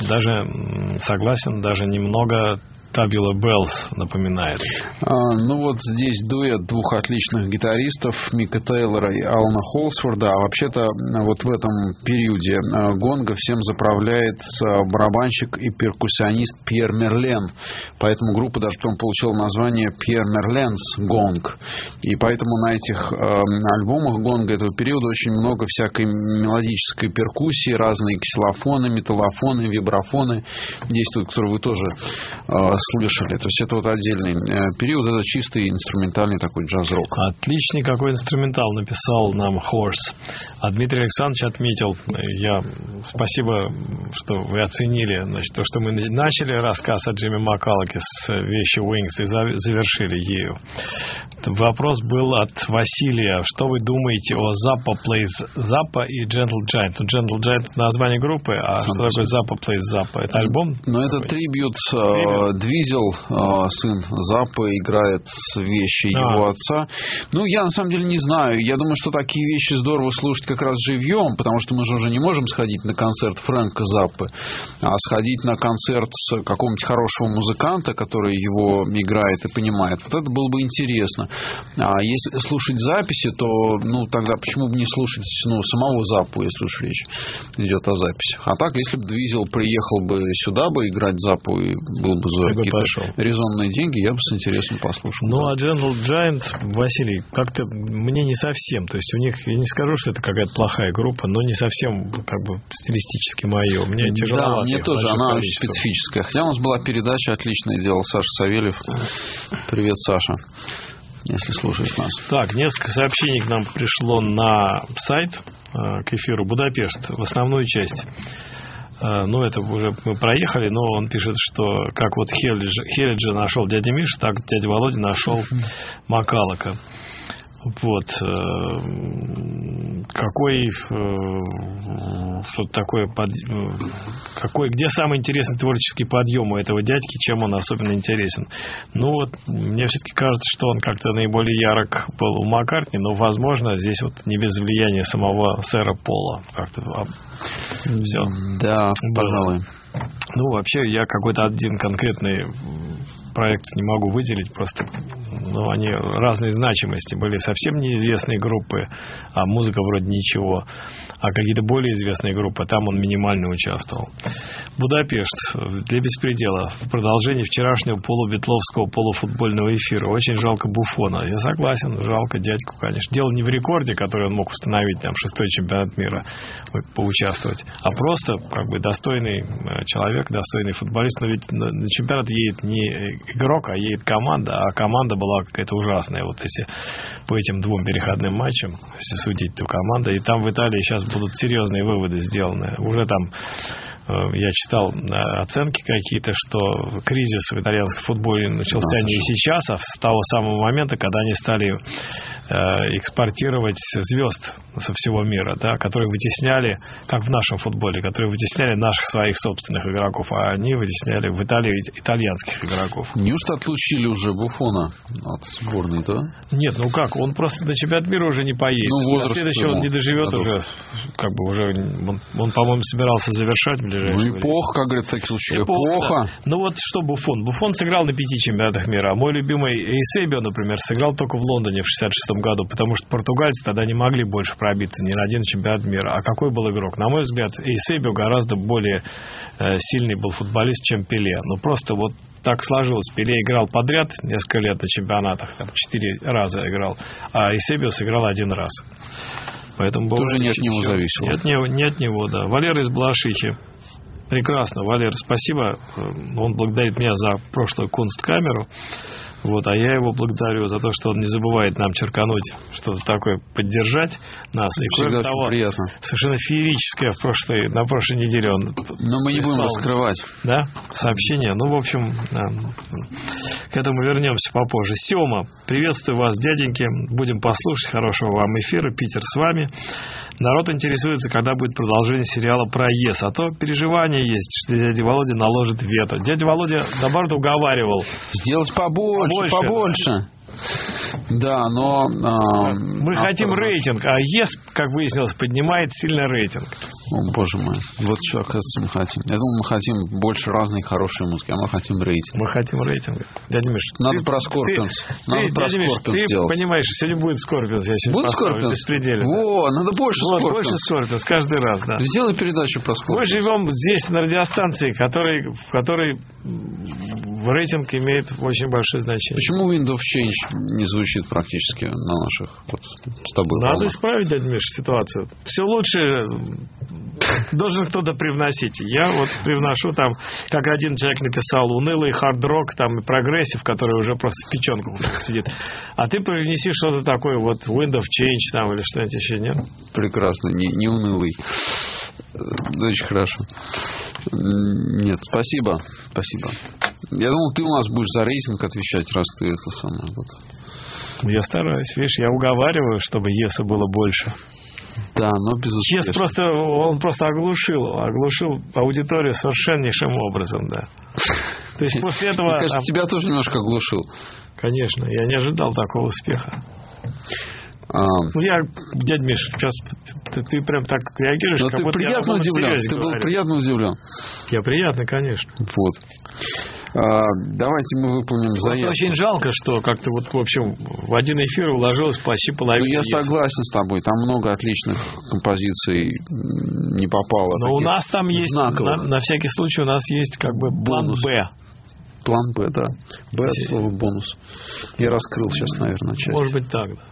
даже согласен, даже немного Табула Беллс напоминает. Ну вот здесь дуэт двух отличных гитаристов, Мика Тейлора и Алана Холсфорда. А вообще-то вот в этом периоде гонга всем заправляет барабанщик и перкуссионист Пьер Мерлен. Поэтому группа даже потом получила название Пьер Мерленс Гонг. И поэтому на этих альбомах гонга этого периода очень много всякой мелодической перкуссии, разные ксилофоны, металлофоны, вибрафоны действуют, которые вы тоже слышали. То есть это вот отдельный период, это чистый инструментальный такой джаз-рок. Отличный какой инструментал написал нам Хорс. А Дмитрий Александрович отметил, спасибо, что вы оценили, значит, то, что мы начали рассказ о Джимми Маккаллоке с вещи Wings и завершили ею. Вопрос был от Василия. Что вы думаете о Zappa Plays Zappa и Gentle Giant? Ну, Gentle Giant — это название группы, а что такое Zappa Plays Zappa? Это альбом? Ну, это трибьют. Двизел, сын Заппы, играет вещи его отца. Ну, я на самом деле не знаю. Я думаю, что такие вещи здорово слушать как раз живьем, потому что мы же уже не можем сходить на концерт Фрэнка Заппы, а сходить на концерт с какого-нибудь хорошего музыканта, который его играет и понимает. Вот это было бы интересно. А если слушать записи, то, ну, тогда почему бы не слушать, ну, самого Заппу, если уж речь идет о записях. А так, если бы Двизел приехал бы сюда бы играть Заппу и был бы за какие-то резонные деньги, я бы с интересом послушал. Ну, а Gentle Giant, Василий, как-то мне не совсем. То есть у них, я не скажу, что это какая-то плохая группа, но не совсем как бы стилистически мое. Мне тяжеловато. Да, мне тоже, она очень специфическая. Хотя у нас была передача отличная, делал Саша Савельев. Привет, Саша, если слушаешь нас. Так, несколько сообщений к нам пришло на сайт к эфиру. Будапешт, в основную часть. Ну, это уже мы проехали, но он пишет, что как вот Хелиджа нашел дядя Миша, так дядя Володя нашел Маккаллока. Вот. Какой что-то такое где самый интересный творческий подъем у этого дядьки, чем он особенно интересен? Ну вот, мне все-таки кажется, что он как-то наиболее ярок был у Маккартни, но, возможно, здесь вот не без влияния самого сэра Пола. Как-то все. Да, пожалуй. Ну, вообще, я какой-то один конкретный проект не могу выделить, просто, ну, они разной значимости. Были совсем неизвестные группы, а музыка вроде ничего. А какие-то более известные группы, там он минимально участвовал. Будапешт, для беспредела. В продолжении вчерашнего полубитловского полуфутбольного эфира. Очень жалко Буфона. Я согласен, жалко дядьку, конечно. Дело не в рекорде, который он мог установить, там, 6-й чемпионат мира, поучаствовать, а просто, как бы, достойный человек, достойный футболист. Но ведь на чемпионат едет не игрок, а едет команда, а команда была какая-то ужасная. Вот если по этим двум переходным матчам, если судить, то команда, и там в Италии сейчас будут серьезные выводы сделаны. Уже там я читал оценки какие-то, что кризис в итальянском футболе начался не сейчас, а с того самого момента, когда они стали экспортировать звезд со всего мира, да, которые вытесняли, как в нашем футболе, которые вытесняли наших своих собственных игроков, а они вытесняли в Италии итальянских игроков. Неужто отлучили уже Буфона от сборной, да? Нет, ну как, он просто на чемпионат мира уже не поедет. Ну, на следующий он не доживет уже, как бы уже, он, по-моему, собирался завершать ближайшее. Ну, эпоха, как говорится, в таких случаях. Эпоха. Да. Ну вот что Буфон? Буфон сыграл на 5 чемпионатах мира, а мой любимый Эйсебио, например, сыграл только в Лондоне в 66 году, потому что португальцы тогда не могли больше пробиться ни на один чемпионат мира. А какой был игрок? На мой взгляд, Эйсебио гораздо более сильный был футболист, чем Пеле. Ну просто вот так сложилось. Пеле играл подряд несколько лет на чемпионатах, там 4 раза играл, а Эйсебио сыграл 1 раз. Поэтому тоже не от него зависело. Не от него, да. Валера из Балашихи. Прекрасно, Валер, спасибо. Он благодарит меня за прошлую Кунсткамеру. Вот, а я его благодарю за то, что он не забывает нам черкануть что-то такое, поддержать нас. И кроме того, приятно. Совершенно феерическое на прошлой неделе он. Но мы не будем раскрывать. Да, сообщение. Ну, в общем, к этому вернемся попозже. Сема, приветствую вас, дяденьки. Будем послушать. Хорошего вам эфира. Питер с вами. Народ интересуется, когда будет продолжение сериала про ЕС. А то переживания есть, что дядя Володя наложит вето. Дядя Володя, наоборот, уговаривал. Сделать побольше. Да, но... мы хотим рейтинг, а ЕС, как выяснилось, поднимает сильно рейтинг. О, боже мой. Вот что, оказывается, мы хотим. Я думаю, мы хотим больше разной хорошей музыки, а мы хотим рейтинг. Мы хотим рейтинг. Дядя Миша, надо про Скорпионс. Дядя Миша, ты понимаешь, сегодня будет Скорпионс. Будет Скорпионс? Во, надо больше Скорпионс. Больше Скорпионс, каждый раз, да. Сделай передачу про Скорпионс. Мы живем здесь, на радиостанции, в которой рейтинг имеет очень большое значение. Почему Wind of Change не звучит практически на наших с тобой? Надо исправить, дядя Миша, ситуацию. Все лучше должен кто-то привносить. Я вот привношу там, как один человек написал, унылый хард-рок там и прогрессив, который уже просто в печенку сидит. А ты привнеси что-то такое, вот Wind of Change там или что-нибудь еще, нет? Прекрасно, не унылый. Очень хорошо. Нет, спасибо. Я думал, ты у нас будешь за рейтинг отвечать, раз ты это самое. Вот. Я стараюсь, видишь, я уговариваю, чтобы ЕСа было больше. Да, но безуспешно. ЕС он просто оглушил аудиторию совершеннейшим образом, да. То есть после этого... Мне кажется, тебя тоже немножко оглушил. Конечно, я не ожидал такого успеха. Дядя Миш, сейчас ты прям так реагируешь, но как ты будто приятно удивлен. Ты был приятно удивлен. Я приятно, конечно. Вот. Давайте мы выполним заявку. Очень жалко, что как-то вот, в общем, в один эфир уложилось почти половина. Я согласен с тобой. Там много отличных композиций не попало. Но у нас там есть, на всякий случай, у нас есть как бы план Б. План Б, да. Б от слова бонус. Я раскрыл сейчас, наверное, часть. Может быть так, да.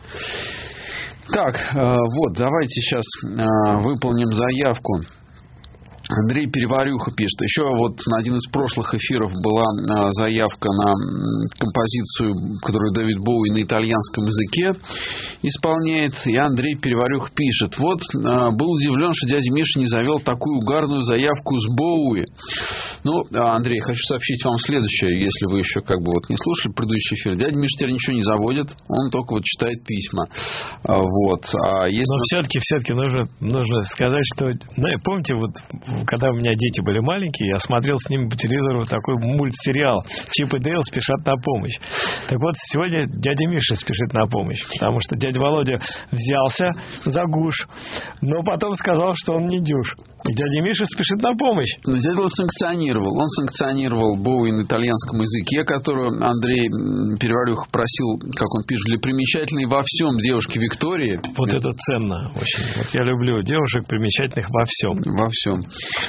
Так, вот, давайте сейчас выполним заявку. Андрей Переварюха пишет. Еще вот на один из прошлых эфиров была заявка на композицию, которую Дэвид Боуи на итальянском языке исполняет. И Андрей Переварюха пишет. Вот был удивлен, что дядя Миша не завел такую угарную заявку с Боуи. Ну, Андрей, хочу сообщить вам следующее, если вы еще как бы вот не слушали предыдущий эфир. Дядя Миша теперь ничего не заводит, он только вот читает письма. Вот. Но все-таки нужно сказать, что... помните, вот когда у меня дети были маленькие, я смотрел с ними по телевизору такой мультсериал «Чип и Дейл спешат на помощь». Так вот, сегодня дядя Миша спешит на помощь, потому что дядя Володя взялся за гуш, но потом сказал, что он не дюж. И дядя Миша спешит на помощь. Но дядя Володя санкционировал. Он санкционировал Боуи на итальянском языке, которую Андрей Переварюха просил, как он пишет, для примечательной во всем девушки Виктории. Вот это ценно очень. Вот я люблю девушек примечательных во всем. Во всем.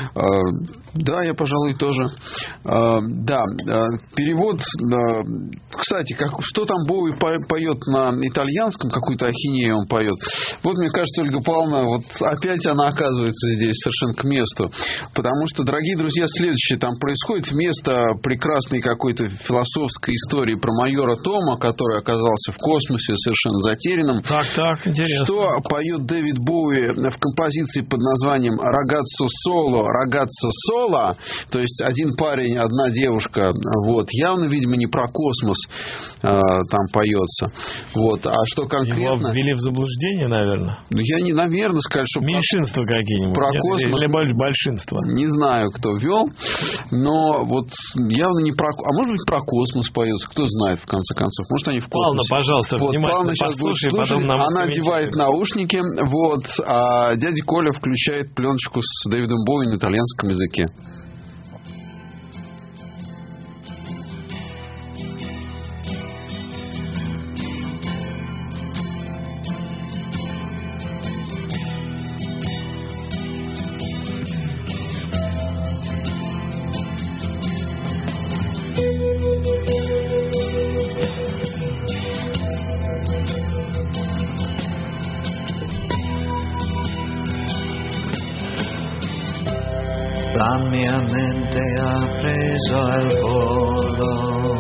Да, я, пожалуй, тоже. Да, перевод. Кстати, что там Боуи поет на итальянском, какую-то ахинею он поет. Вот, мне кажется, Ольга Павловна, вот опять она оказывается здесь совершенно к месту. Потому что, дорогие друзья, следующее там происходит вместо прекрасной какой-то философской истории про майора Тома, который оказался в космосе совершенно затерянным. Так, интересно. Что поет Дэвид Боуи в композиции под названием «Ragazzo Solo», то есть один парень, одна девушка. Вот. Явно, видимо, не про космос там поется. Вот. А что конкретно? Его ввели в заблуждение, наверное. Ну, я не, наверное, сказать, что... Меньшинство какие-нибудь. Про космос. Или большинство. Не знаю, кто ввел, но вот явно не про... А может быть, про космос поется, кто знает, в конце концов. Может, они в космосе. Павловна, пожалуйста, вот, внимательно послушай, потом нам... Она одевает наушники, вот, а дядя Коля включает пленочку с Дэвидом Боуи на итальянском языке. La mia mente ha preso al volo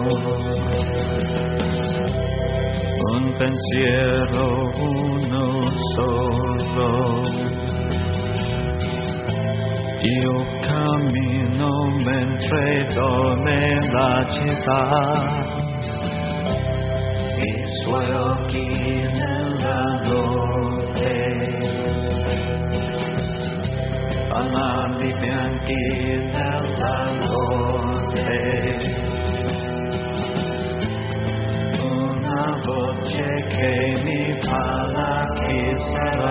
un pensiero uno solo. Io cammino mentre dorme la città, i suoi occhi nella notte fanali bianchi nell'allore. Una voce che mi parla, chi sarà?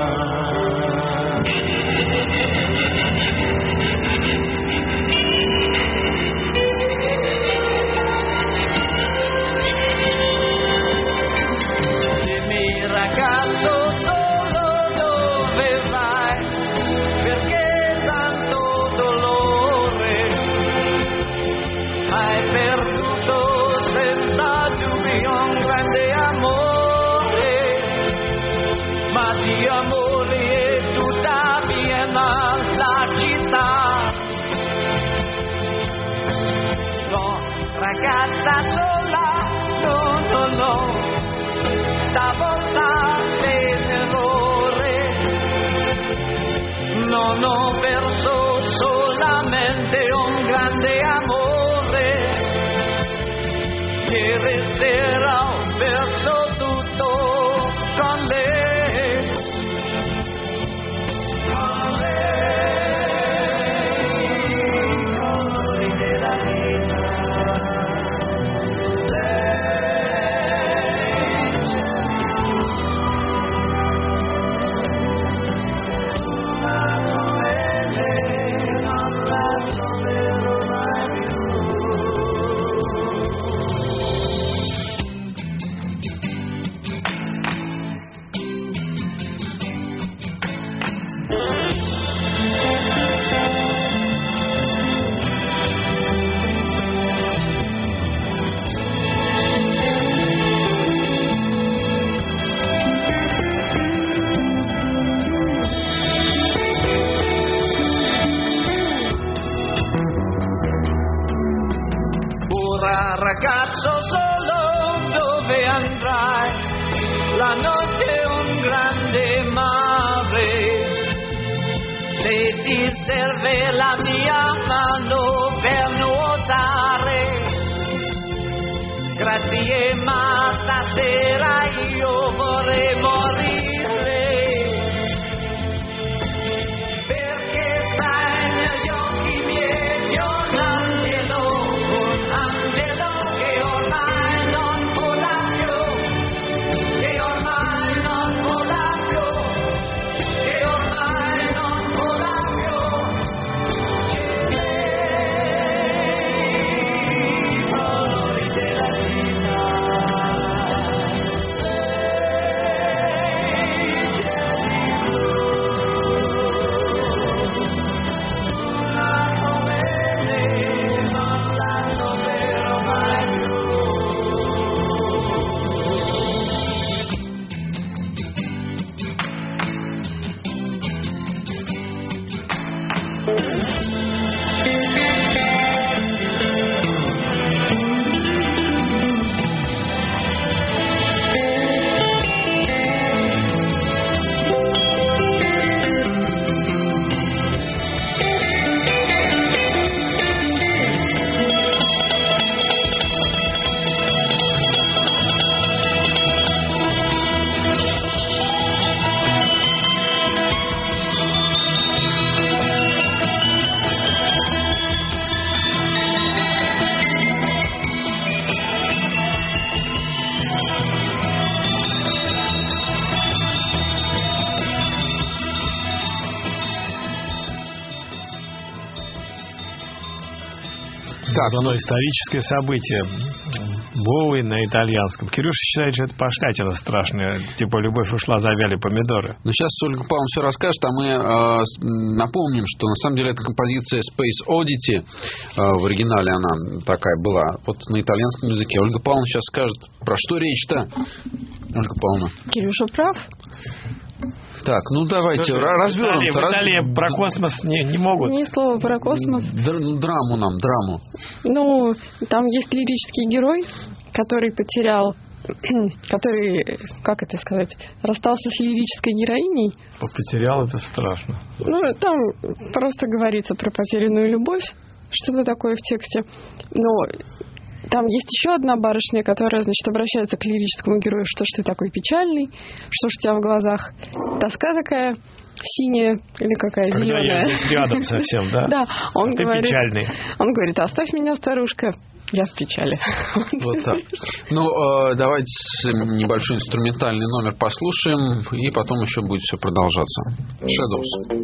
Dimmi ragazzo solo dove vai, perché tanto dolore hai perduto senza dubbi un grande amore, ma di amore è tutta piena la città. No, ragazza sola, no, no, no, stavolta l'errore, non ho perso solamente un grande amore, ieri sera ho perso tutto con lei. Con lei, colori della vita. Ragazzo solo dove andrai? La notte è un grande mare, se ti serve la mia mano per nuotare, grazie, ma stasera io vorrei morire, perché stai negli occhi miei, c'è un angelo, che ormai non vola più, che ormai non vola più, che ormai non vola più, c'è lei, colori della vita, lei c'è di blu, una come lei non la troverò mai più. Так, оно историческое событие. Боуи на итальянском. Кирюша считает, что это пошлятина страшная. Типа «Любовь ушла, завяли помидоры». Но сейчас Ольга Павловна все расскажет, а мы напомним, что на самом деле это композиция Space Oddity. В оригинале она такая была. Вот на итальянском языке. Ольга Павловна сейчас скажет, про что речь-то. Ольга Павловна. Кирюша прав. Так, ну давайте развернем. В Италии про космос не могут. Ни слова про космос. Драму нам, драму. Ну, там есть лирический герой, который потерял, который, как это сказать, расстался с лирической героиней. Потерял, это страшно. Ну, там просто говорится про потерянную любовь, что-то такое в тексте. Но Там есть еще одна барышня, которая, значит, обращается к лирическому герою, что ж ты такой печальный, что ж у тебя в глазах тоска такая синяя или какая когда зеленая. Я здесь рядом совсем, да? Да, он ты говорит, печальный. Он говорит, оставь меня, старушка, я в печали. Вот так. Ну, давайте небольшой инструментальный номер послушаем, и потом еще будет все продолжаться. Shadows.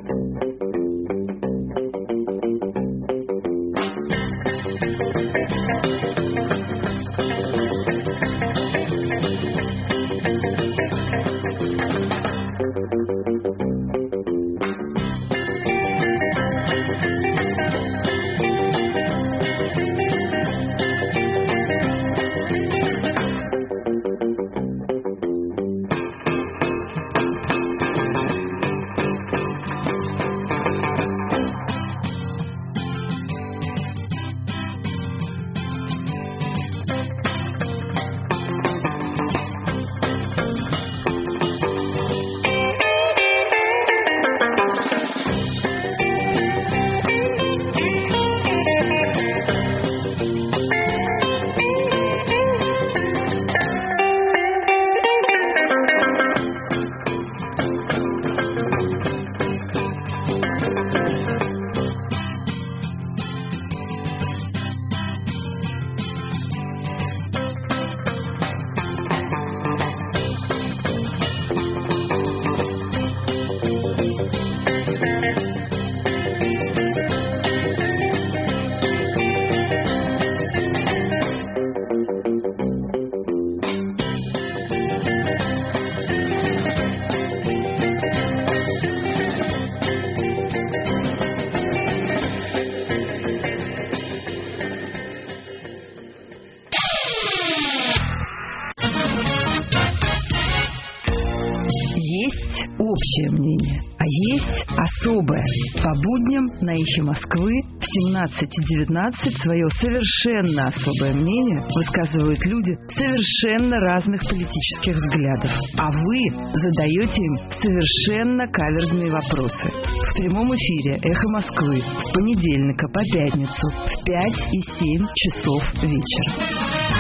Общее мнение, а есть особое. По будням на Эхе Москвы в 17:19 свое совершенно особое мнение высказывают люди совершенно разных политических взглядов. А вы задаете им совершенно каверзные вопросы. В прямом эфире Эхо Москвы с понедельника по пятницу в 5 и 7 часов вечера.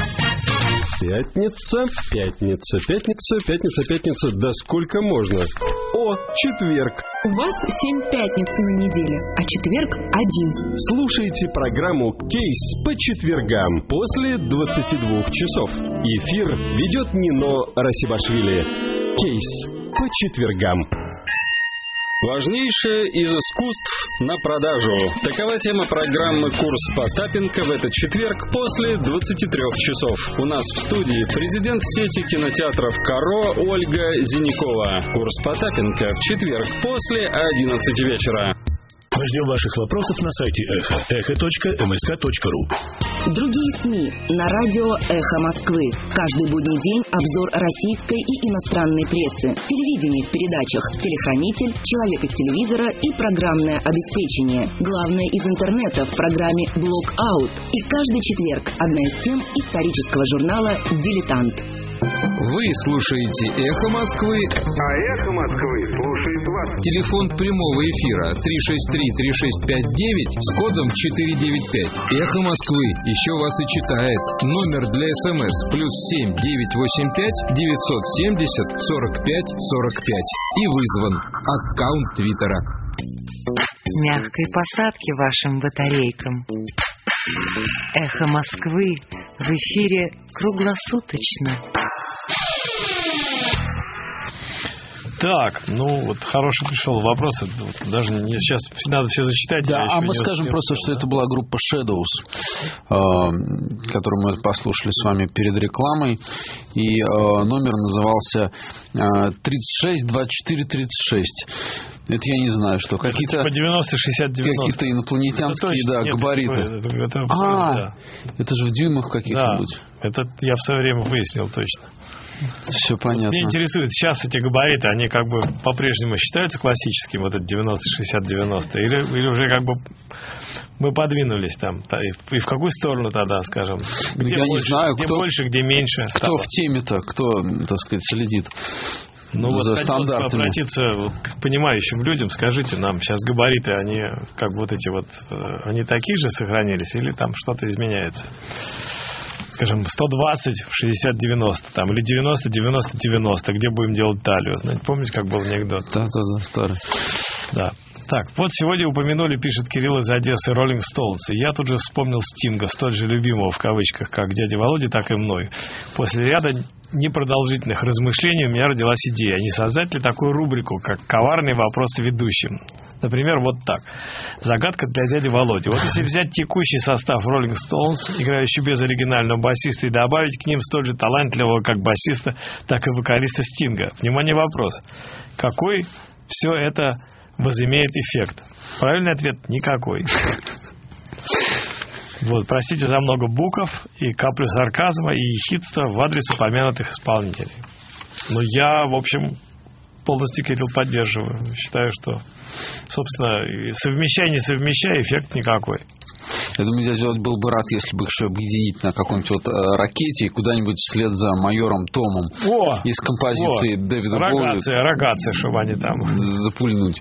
Пятница, да сколько можно? О, четверг. У вас 7 пятниц на неделе, а четверг 1. Слушайте программу «Кейс» по четвергам после 22 часов. Эфир ведет Нино Расибашвили. «Кейс» по четвергам. Важнейшее из искусств на продажу. Такова тема программы «Курс Потапенко» в этот четверг после 23 часов. У нас в студии президент сети кинотеатров «Каро» Ольга Зинякова. «Курс Потапенко» в четверг после 11 вечера. Мы ждем ваших вопросов на сайте Эхо. echo.msk.ru. Другие СМИ на радио «Эхо Москвы». Каждый будний день обзор российской и иностранной прессы. Телевидение в передачах «Телехранитель», «Человек из телевизора» и программное обеспечение. Главное из интернета в программе «Блок-аут». И каждый четверг одна из тем исторического журнала «Дилетант». Вы слушаете «Эхо Москвы», а «Эхо Москвы» слушает вас. Телефон прямого эфира 363-3659 с кодом 495. «Эхо Москвы» еще вас и читает. Номер для СМС +7 985 970 45 45. И вызван. Аккаунт Твиттера. Мягкой посадки вашим батарейкам. Эхо Москвы в эфире круглосуточно. Так, ну вот хороший пришел вопрос. Вот, даже не, сейчас надо все зачитать. Да, а мы скажем просто, что это была группа Shadows, которую мы послушали с вами перед рекламой. И номер назывался 36 24 36. Это я не знаю, что. Какие-то 90-60-90. Какие-то инопланетянские, да, габариты. Это же в дюймах каких-нибудь. Да, это я в свое время выяснил точно. Все понятно. Меня интересует, сейчас эти габариты, они как бы по-прежнему считаются классическими, вот это 90-60-90, или уже как бы мы подвинулись там, и в какую сторону тогда, скажем? Где я больше, не знаю, где кто, больше, где меньше кто стало? в теме-то, кто, так сказать, следит. Ну, вот за хотелось бы стандартами. обратиться вот к понимающим людям. Скажите нам, сейчас габариты, они как вот эти вот, они такие же сохранились или там что-то изменяется? Скажем, 120 в 60-90 там, или 90-90-90, где будем делать талию. Знаете, помните, как был анекдот? Да, старый. Да. Так, вот сегодня упомянули, пишет Кирилл из Одессы, Rolling Stones. И я тут же вспомнил Стинга, столь же любимого в кавычках, как дядя Володя, так и мной. После ряда непродолжительных размышлений у меня родилась идея, не создать ли такую рубрику, как «Коварные вопросы ведущим». Например, вот так. Загадка для дяди Володи. Вот если взять текущий состав Rolling Stones, играющий без оригинального басиста, и добавить к ним столь же талантливого как басиста, так и вокалиста Стинга. Внимание, вопрос. Какой все это возымеет эффект? Правильный ответ – никакой. Вот, простите за много букв и каплю сарказма и ехидства в адрес упомянутых исполнителей. Но я, в общем, полностью Кирилл поддерживаю. Считаю, что, собственно, совмещай, не совмещай, эффект никакой. Я думаю, дядя Володя был бы рад, если бы их объединить на какой-нибудь вот ракете и куда-нибудь вслед за майором Томом из композиции Дэвида Боуи. Рогация, чтобы они там запульнуть.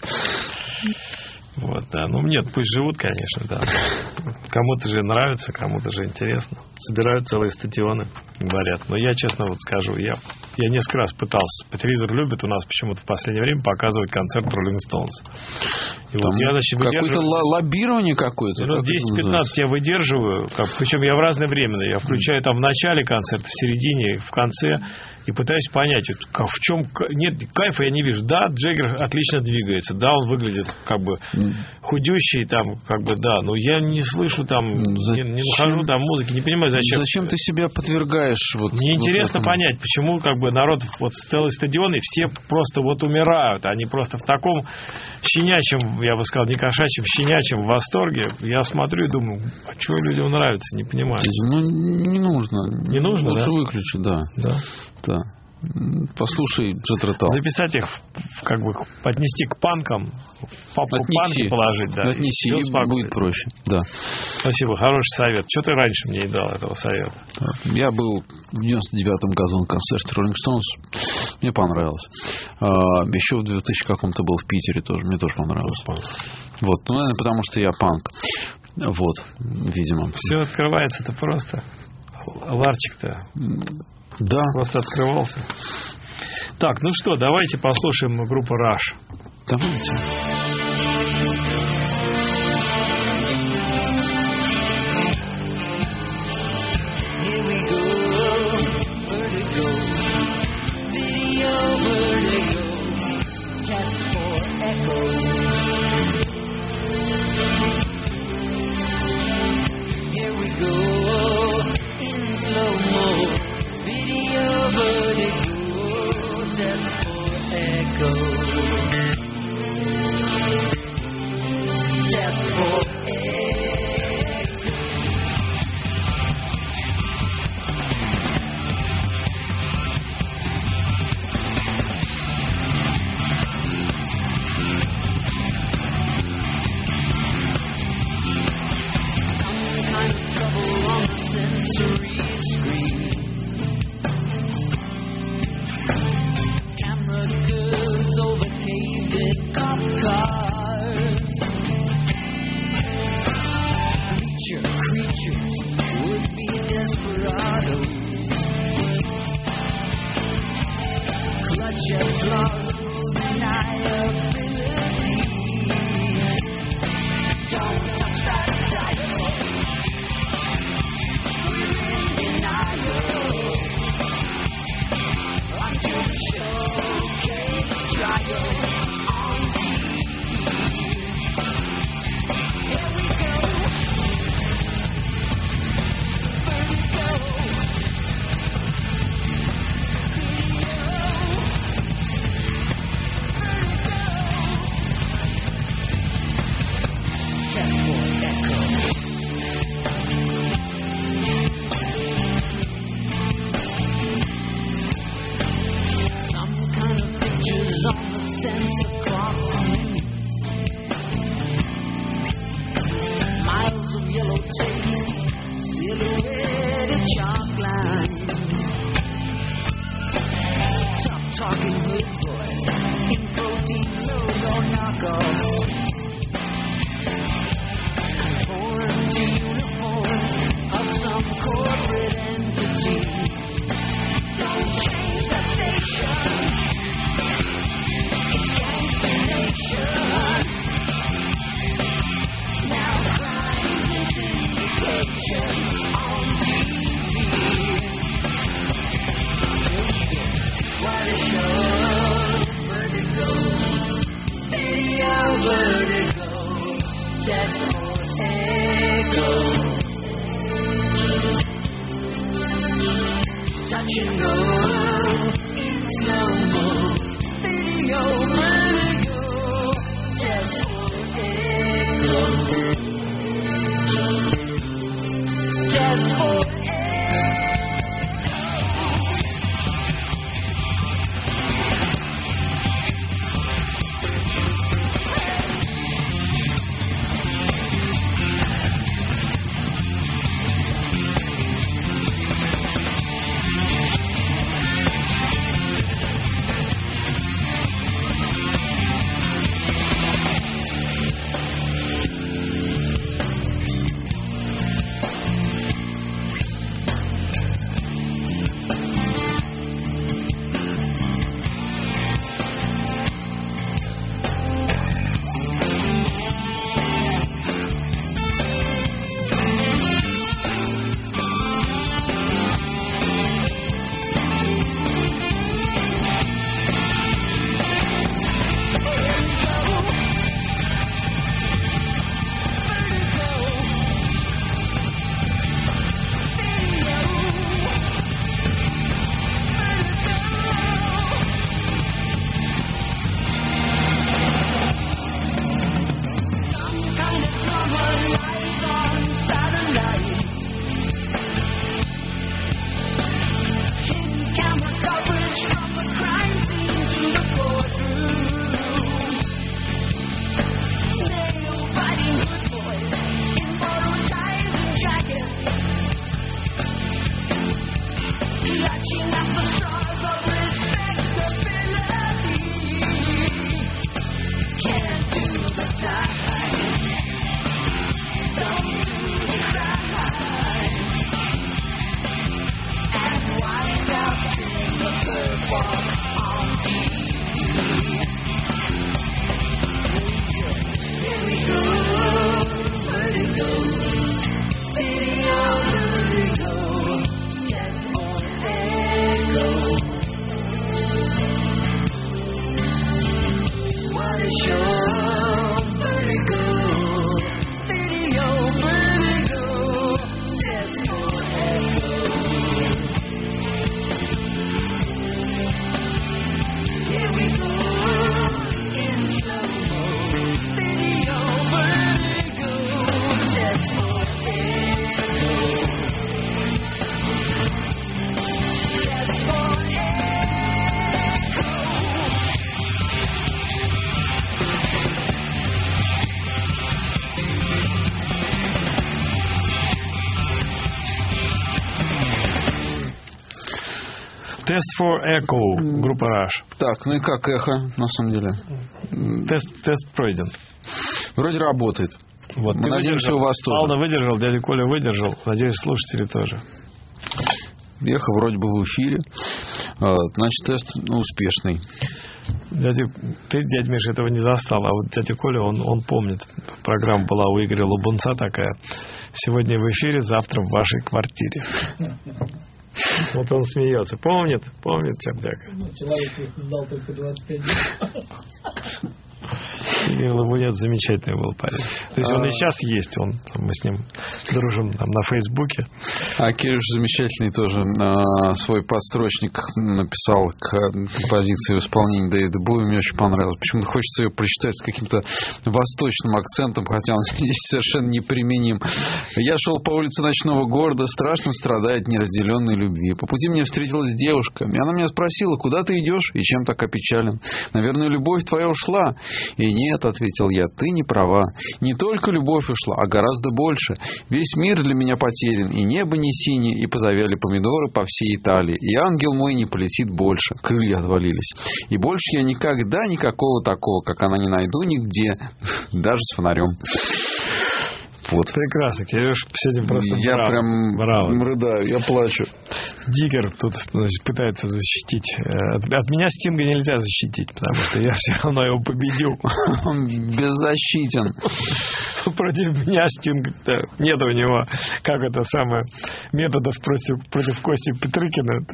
Вот, да. Ну, нет, пусть живут, конечно, да. Кому-то же нравится, кому-то же интересно. Собирают целые стадионы, говорят. Но я, честно вот скажу, я несколько раз пытался. По телевизору любят у нас почему-то в последнее время показывать концерт Rolling Stones. И вот я, значит, какое-то лоббирование какое-то. Ну, 10-15 я выдерживаю, причем я в разное время. Я включаю там в начале концерта, в середине, в конце. И пытаюсь понять, в чем... Нет, кайфа я не вижу. Да, Джаггер отлично двигается. Да, он выглядит как бы худющий, там, как бы, да. Но я не слышу там, не нахожу там музыки, не понимаю, зачем. Зачем ты себя подвергаешь? Вот, мне интересно вот понять, почему как бы народ, вот целый стадион, и все просто вот умирают. Они просто в таком щенячьем, я бы сказал, не кошачьем, щенячьем восторге. Я смотрю и думаю, а чего людям нравится, не понимаю. Ну, не нужно. Не нужно, лучше да? Выключи, да. Да. Послушай Jet Rat All. Записать их, как бы, отнести к панкам, в папку панки положить, да. Отнеси, и будет проще. Да. Спасибо, хороший совет. Что ты раньше мне не дал этого совета? Я был в 99-м году на концерте Rolling Stones. Мне понравилось. Еще в 2000 каком-то был в Питере тоже. Мне тоже понравилось. Вот. Ну, наверное, потому что я панк. Вот, видимо. Все открывается-то просто. Ларчик-то. Да. Просто открывался. Так, ну что, давайте послушаем группу Rush. Давайте. Talking with just for echo. Touch and go in slow-mo. Video vertigo, just for echo. Just for Test for Echo, группа Rush. Так, ну и как эхо, на самом деле? Тест пройден. Вроде работает. Вот, мы надеемся, у вас тоже. Ална выдержал, дядя Коля выдержал. Надеюсь, слушатели тоже. Эхо вроде бы в эфире. Значит, тест успешный. Ты, дядя Миша, этого не застал, а вот дядя Коля, он помнит. Программа была у Игоря Лубунца такая. Сегодня в эфире, завтра в вашей квартире. Вот он смеется. Помнит, Чердяка. Человек их сдал только 25 лет. Игорь Лобунец замечательный был парень. То есть он и сейчас есть, мы с ним дружим на Фейсбуке. А Кирюш замечательный тоже свой подстрочник написал к композиции в исполнении Дэвида Боуи. Мне очень понравилось. Почему-то хочется ее прочитать с каким-то восточным акцентом, хотя он здесь совершенно неприменим. Я шел по улице ночного города, страшно страдая от неразделенной любви. По пути мне встретилась девушка, и она меня спросила: куда ты идешь и чем так опечален? Наверное, любовь твоя ушла. И нет, ответил я, ты не права. Не только любовь ушла, а гораздо больше. Весь мир для меня потерян, и небо не синее, и позавяли помидоры по всей Италии. И ангел мой не полетит больше. Крылья отвалились. И больше я никогда никакого такого, как она, не найду нигде. Даже с фонарем. Вот. Прекрасно, Кирюш, с этим просто я браво. прям браво. Рыдаю, я плачу. Диггер тут пытается защитить. От меня Стинга нельзя защитить, потому что я все равно его победю. Он беззащитен. Против меня Стинга нет у него, как это самое, методов против Кости Петрыкина.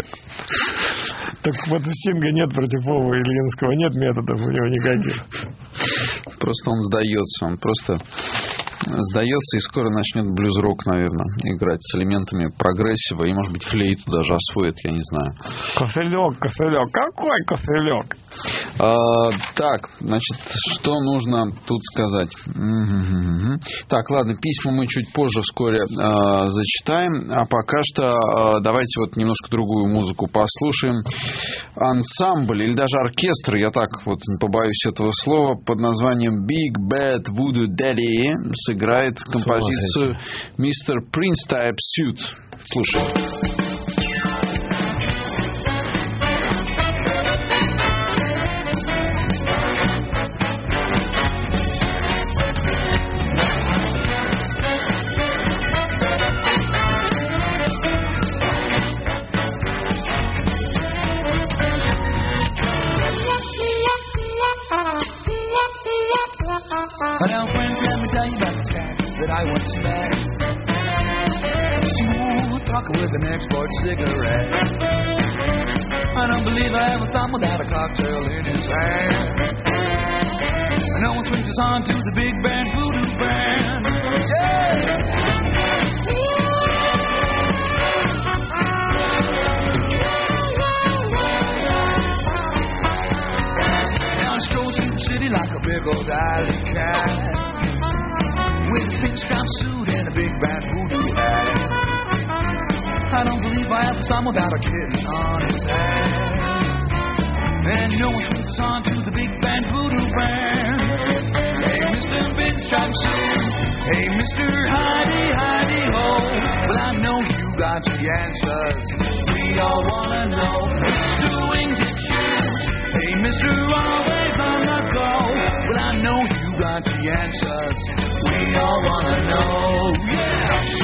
Так вот у Стинга нет против Вовы Ильинского, нет методов у него никаких. Просто он сдается. Он просто сдается и скоро начнет блюз-рок, наверное, играть с элементами прогрессива и, может быть, флейту даже освоит, я не знаю. Кошелек. Какой кошелек? Так, значит, что нужно тут сказать? Так, ладно, письма мы чуть позже вскоре зачитаем. А пока что давайте вот немножко другую музыку послушаем. Ансамбль или даже оркестр, я так вот не побоюсь этого слова, под названием Big Bad Voodoo Daddy сыграет композицию Mr. Prince Type Suit. Слушай. Now, friends, let me tell you about this guy that I once met. Smooth talker with an export cigarette. I don't believe I ever saw him without a cocktail in his hand. No one swings us on to the big band voodoo band. Yeah! Like a big old alley cat with a pinch-down suit and a big bad voodoo hat. I don't believe I ever saw him without a kitten on his head. And no one swings us on to the big band voodoo band. Hey, Mr. Pinstripe Suit. Hey, Mr. Hidey-Hidey-Ho. Well, I know you got the answers. We all wanna know who's doing the shoes. Hey, Mr. Always on the go. Well, I know you got the answers. We all wanna know, yeah.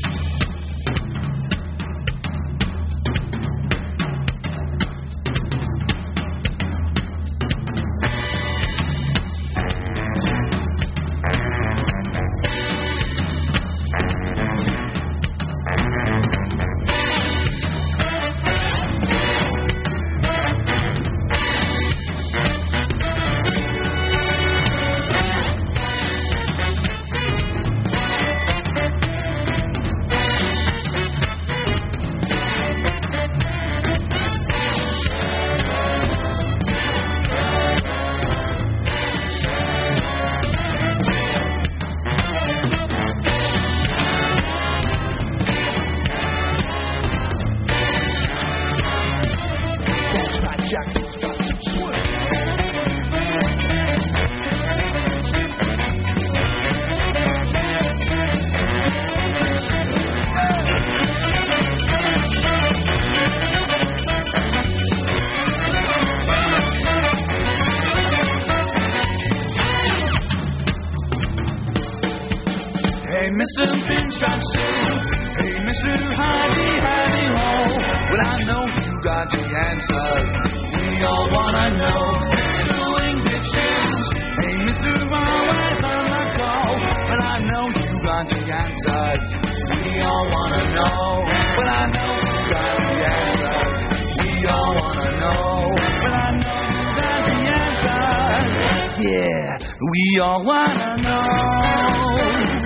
Mr. Pinstripe Suit. Hey, Mr. Hidey-Hidey-Ho. Well, I know you got the answers. We all wanna know who's doing the shoes. Hey, Mr. Always on the go. Well, I know you got the answers. We all wanna know. Well, I know you got the answers. We all wanna know. Well, I know you got the answers. Yeah, we all wanna know.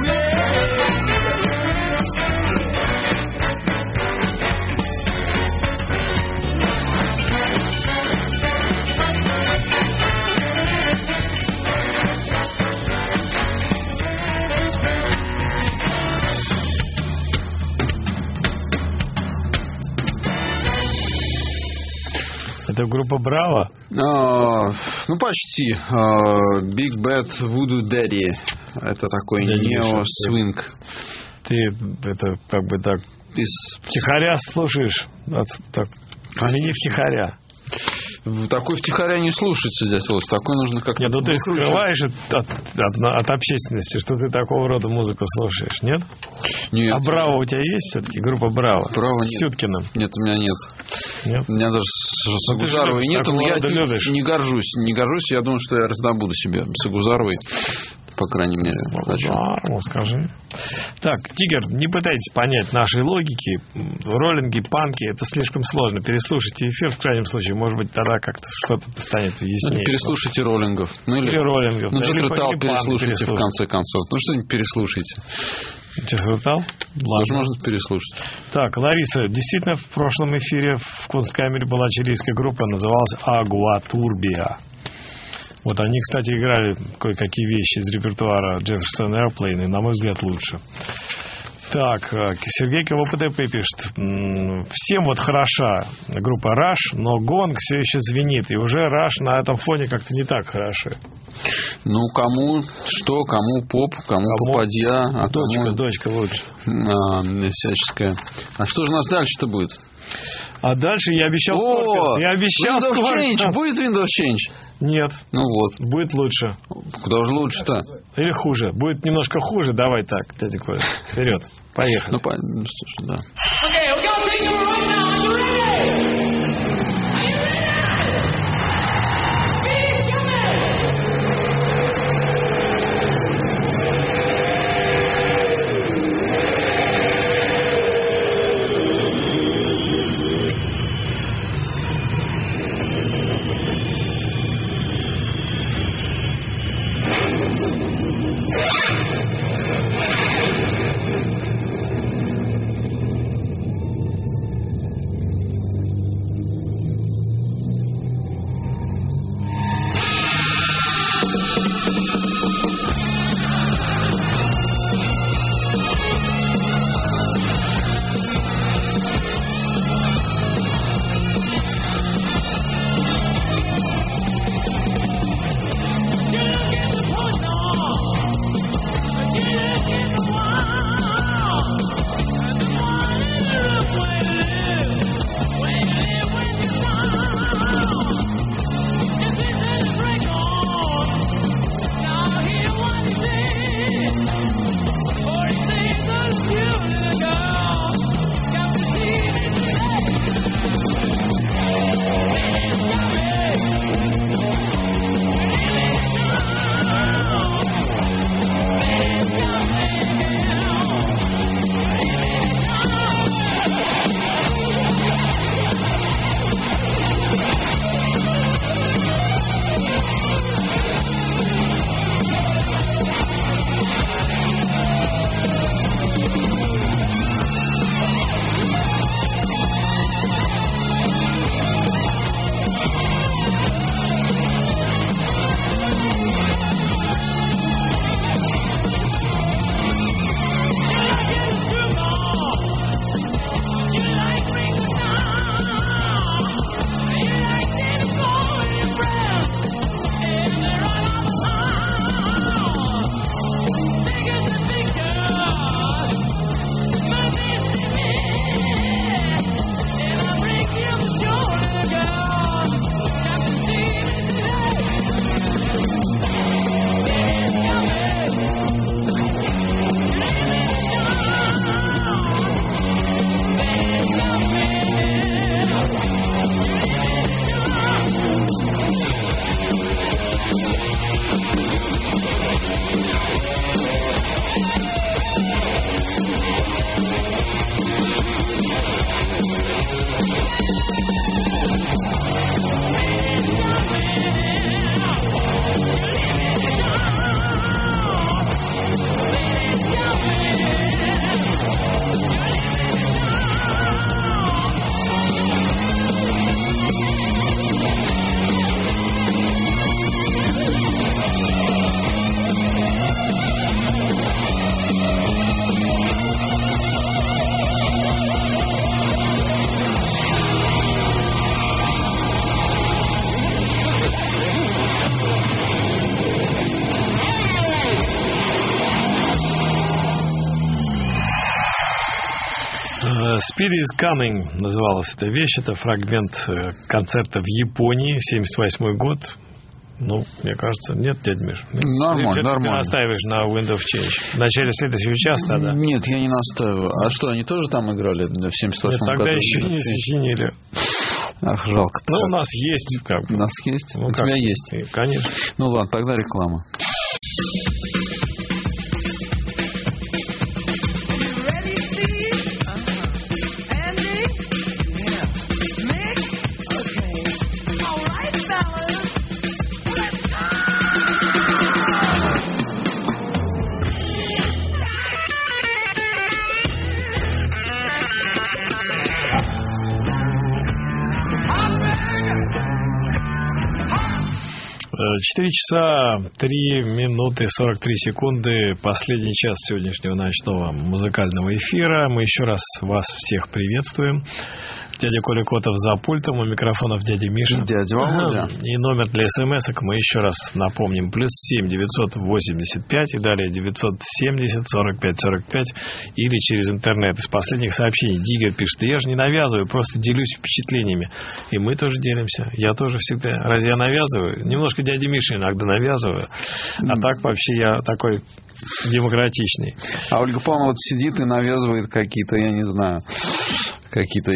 Это группа Браво? Ну, почти. Big Bad Voodoo Daddy. Это такой нео-свинг. Ты это как бы так втихаря слушаешь? Так, или не втихаря? Такой втихаря не слушается здесь. Вот. Такой нужно как-то... Нет, ну ты скрываешь от общественности, что ты такого рода музыку слушаешь, нет? Нет. А Браво у тебя есть все-таки? Группа Браво? Браво с Сюткиным? Нет, у меня нет. У меня даже с Агузаровой нет. Я не горжусь. Я думаю, что я раздобуду себе с Агузаровой по крайней мере. Ну, скажи. Так, Тигр, не пытайтесь понять нашей логики. Роллинги, панки, это слишком сложно. Переслушайте эфир, в крайнем случае, может быть, тогда как-то что-то станет яснее. Переслушайте роллингов. Или роллингов. Ну, Джек Ротал переслушайте, в конце концов. Ну, что-нибудь переслушайте. Джек Ротал? Даже можно переслушать. Так, Лариса, действительно, в прошлом эфире в Кунсткамере была чилийская группа, называлась «Агуа Турбия». Вот они, кстати, играли кое-какие вещи из репертуара Jefferson Airplane, и, на мой взгляд, лучше. Так, Сергей КВПТП пишет. Всем вот хороша группа Rush, но гонг все еще звенит. И уже Rush на этом фоне как-то не так хороши. Ну, кому что, кому поп, кому попадья. А дочка лучше. Всяческая. А что же у нас дальше-то будет? А дальше я обещал Scorpions. Я обещал Windows Change. Будет Windows Change? Нет. Ну вот. Будет лучше. Куда же лучше-то? Или хуже. Будет немножко хуже. Давай так, дядя Коля. Вперед. Поехали. Ну, слушай, да. Speed is Coming называлась эта вещь. Это фрагмент концерта в Японии, 78 год. Ну, мне кажется, нет, дядя Миш? Нормально. Ты настаиваешь на Windows Change. В начале следующего часа тогда? Нет, я не настаиваю. А что, они тоже там играли в 78 году? Тогда еще не сочинили. Ах, жалко. Ну, у нас есть. Как бы. У нас есть? Ну, у тебя есть? Конечно. Ну, ладно, тогда реклама. 4 часа 3 минуты 43 секунды. Последний час сегодняшнего ночного музыкального эфира. Мы еще раз вас всех приветствуем. Дядя Коля Котов за пультом, у микрофонов дядя Миша. Дядя Володя. И номер для смс-ок мы еще раз напомним. +7 985 и далее 970 45 45 или через интернет. Из последних сообщений Диггер пишет: да я же не навязываю, просто делюсь впечатлениями. И мы тоже делимся. Я тоже всегда. Разве я навязываю? Немножко дяде Мише иногда навязываю. А так вообще я такой демократичный. А Ольга Павловна вот сидит и навязывает какие-то, я не знаю, какие-то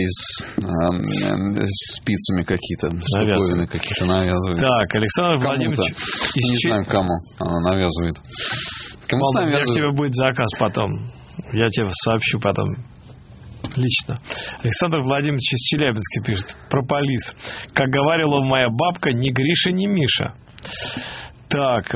спицами какие-то, штуковины какие-то навязывает. Так, Александр кому-то. Владимирович... Не знаю, кому она навязывает. Кому-то навязывает. У тебя будет заказ потом. Я тебе сообщу потом. Лично. Александр Владимирович из Челябинска пишет: прополис. Как говорила моя бабка, ни Гриша, ни Миша. Так,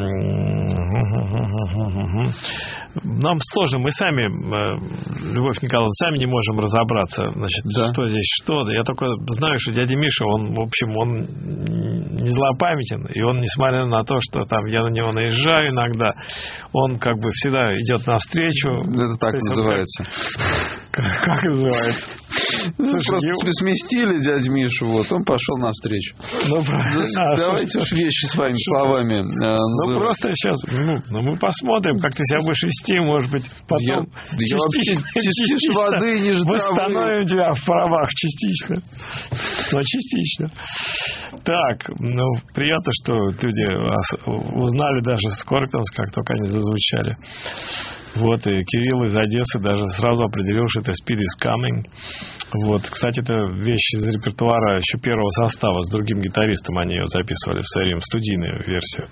нам сложно, мы сами, Любовь Николаевна, сами не можем разобраться, значит, что здесь что. Я только знаю, что дядя Миша, он, в общем, он не злопамятен, и он, несмотря на то, что там я на него наезжаю иногда, он как бы всегда идет навстречу. Это так называется. Как называется? Просто сместили дядю Мишу, вот, он пошел навстречу. Давайте уж вещи своими словами. Просто сейчас, мы посмотрим, как ты себя будешь вести, может быть, потом частично воды ниже травы. Восстановим тебя в правах частично. Но частично. Так, приятно, что люди узнали даже Scorpions, как только они зазвучали. Вот, и Кирилл из Одессы даже сразу определил, что это Speed is Coming. Вот, кстати, это вещь из репертуара еще первого состава. С другим гитаристом они ее записывали в серию, студийную версию.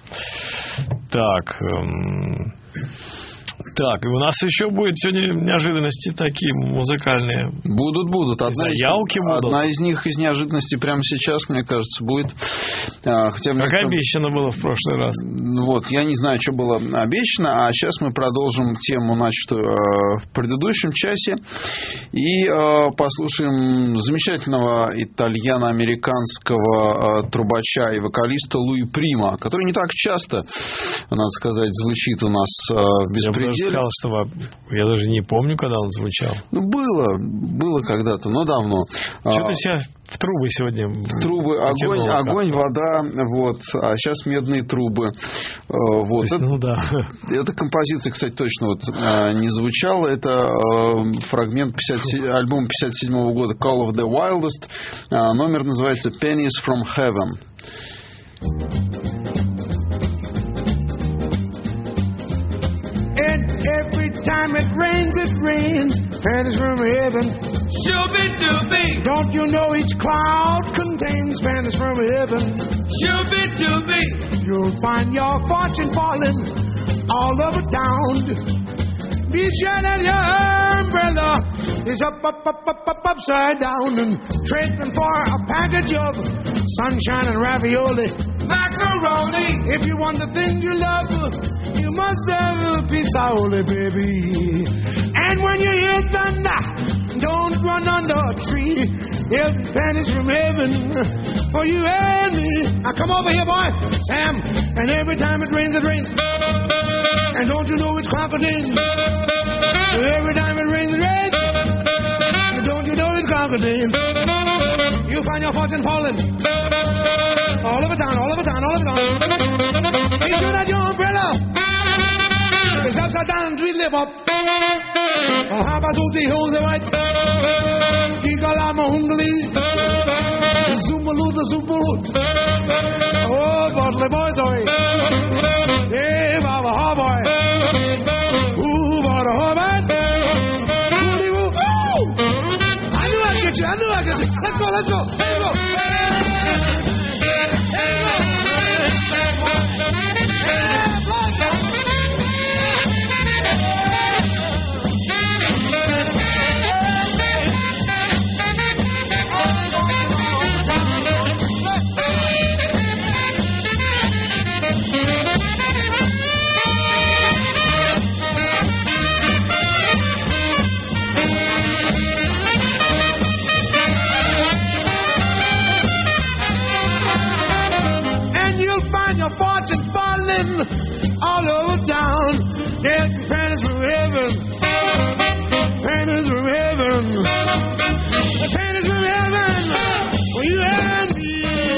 Так, и у нас еще будет сегодня неожиданности такие музыкальные. Будут. Одна из них из неожиданностей прямо сейчас, мне кажется, будет. Хотя как обещано было в прошлый раз. Вот, я не знаю, что было обещано, а сейчас мы продолжим тему, значит, в предыдущем часе. И послушаем замечательного итальяно-американского трубача и вокалиста Луи Прима, который не так часто, надо сказать, звучит у нас в «Беспределе». Я сказал, что я даже не помню, когда он звучал. Было когда-то, но давно. Что ты себя в трубы сегодня? В трубы, огонь, вода, вот. А сейчас медные трубы. Вот. Есть, эта композиция, кстати, точно не звучала. Это фрагмент альбома 57 года Call of the Wildest. Номер называется Pennies from Heaven. And every time it rains, pennies from heaven. Shooby-dooby. Don't you know each cloud contains pennies from heaven? Shooby-dooby. You'll find your fortune falling all over town. Be sure that your umbrella is upside down, and trading for a package of sunshine and ravioli. Macaroni. If you want the thing you love, you must have a pizza, only, baby. And when you hear thunder, don't run under a tree. There'll be pennies from heaven for you and me. Now come over here, boy, Sam. And every time it rains, and don't you know it's confident? Every time it rains, and don't you know it's confident? You find your fortune falling all over town. Be sure that your umbrella is upside down, live up. How about those hills, right? Kikalama Hungally, Zumbalut. Oh, Bartley boys, oi. Hey, Baba, ha, boy. Ooh, Baba, ha, man. Ooh, I knew I'd get you. Let's go. There you go. Getting pennies from heaven. Pennies from heaven. Pennies from heaven. For you and me.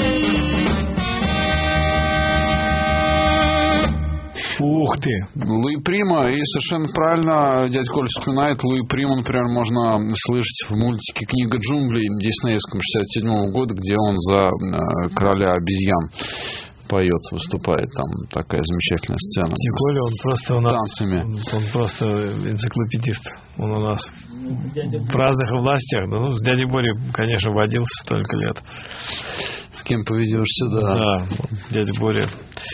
Ух ты! Луи Прима, и совершенно правильно дядя Коля вспоминает, Луи Приму, например, можно слышать в мультике «Книга джунглей» диснеевском 67 года, где он за короля обезьян поет, выступает. Там такая замечательная сцена. Дядя Коля, он просто у нас... Танцами. Он просто энциклопедист. Он у нас в разных областях. Ну, с дядей Борей, конечно, водился столько лет. С кем поведешься, да. Да, дядя Боря...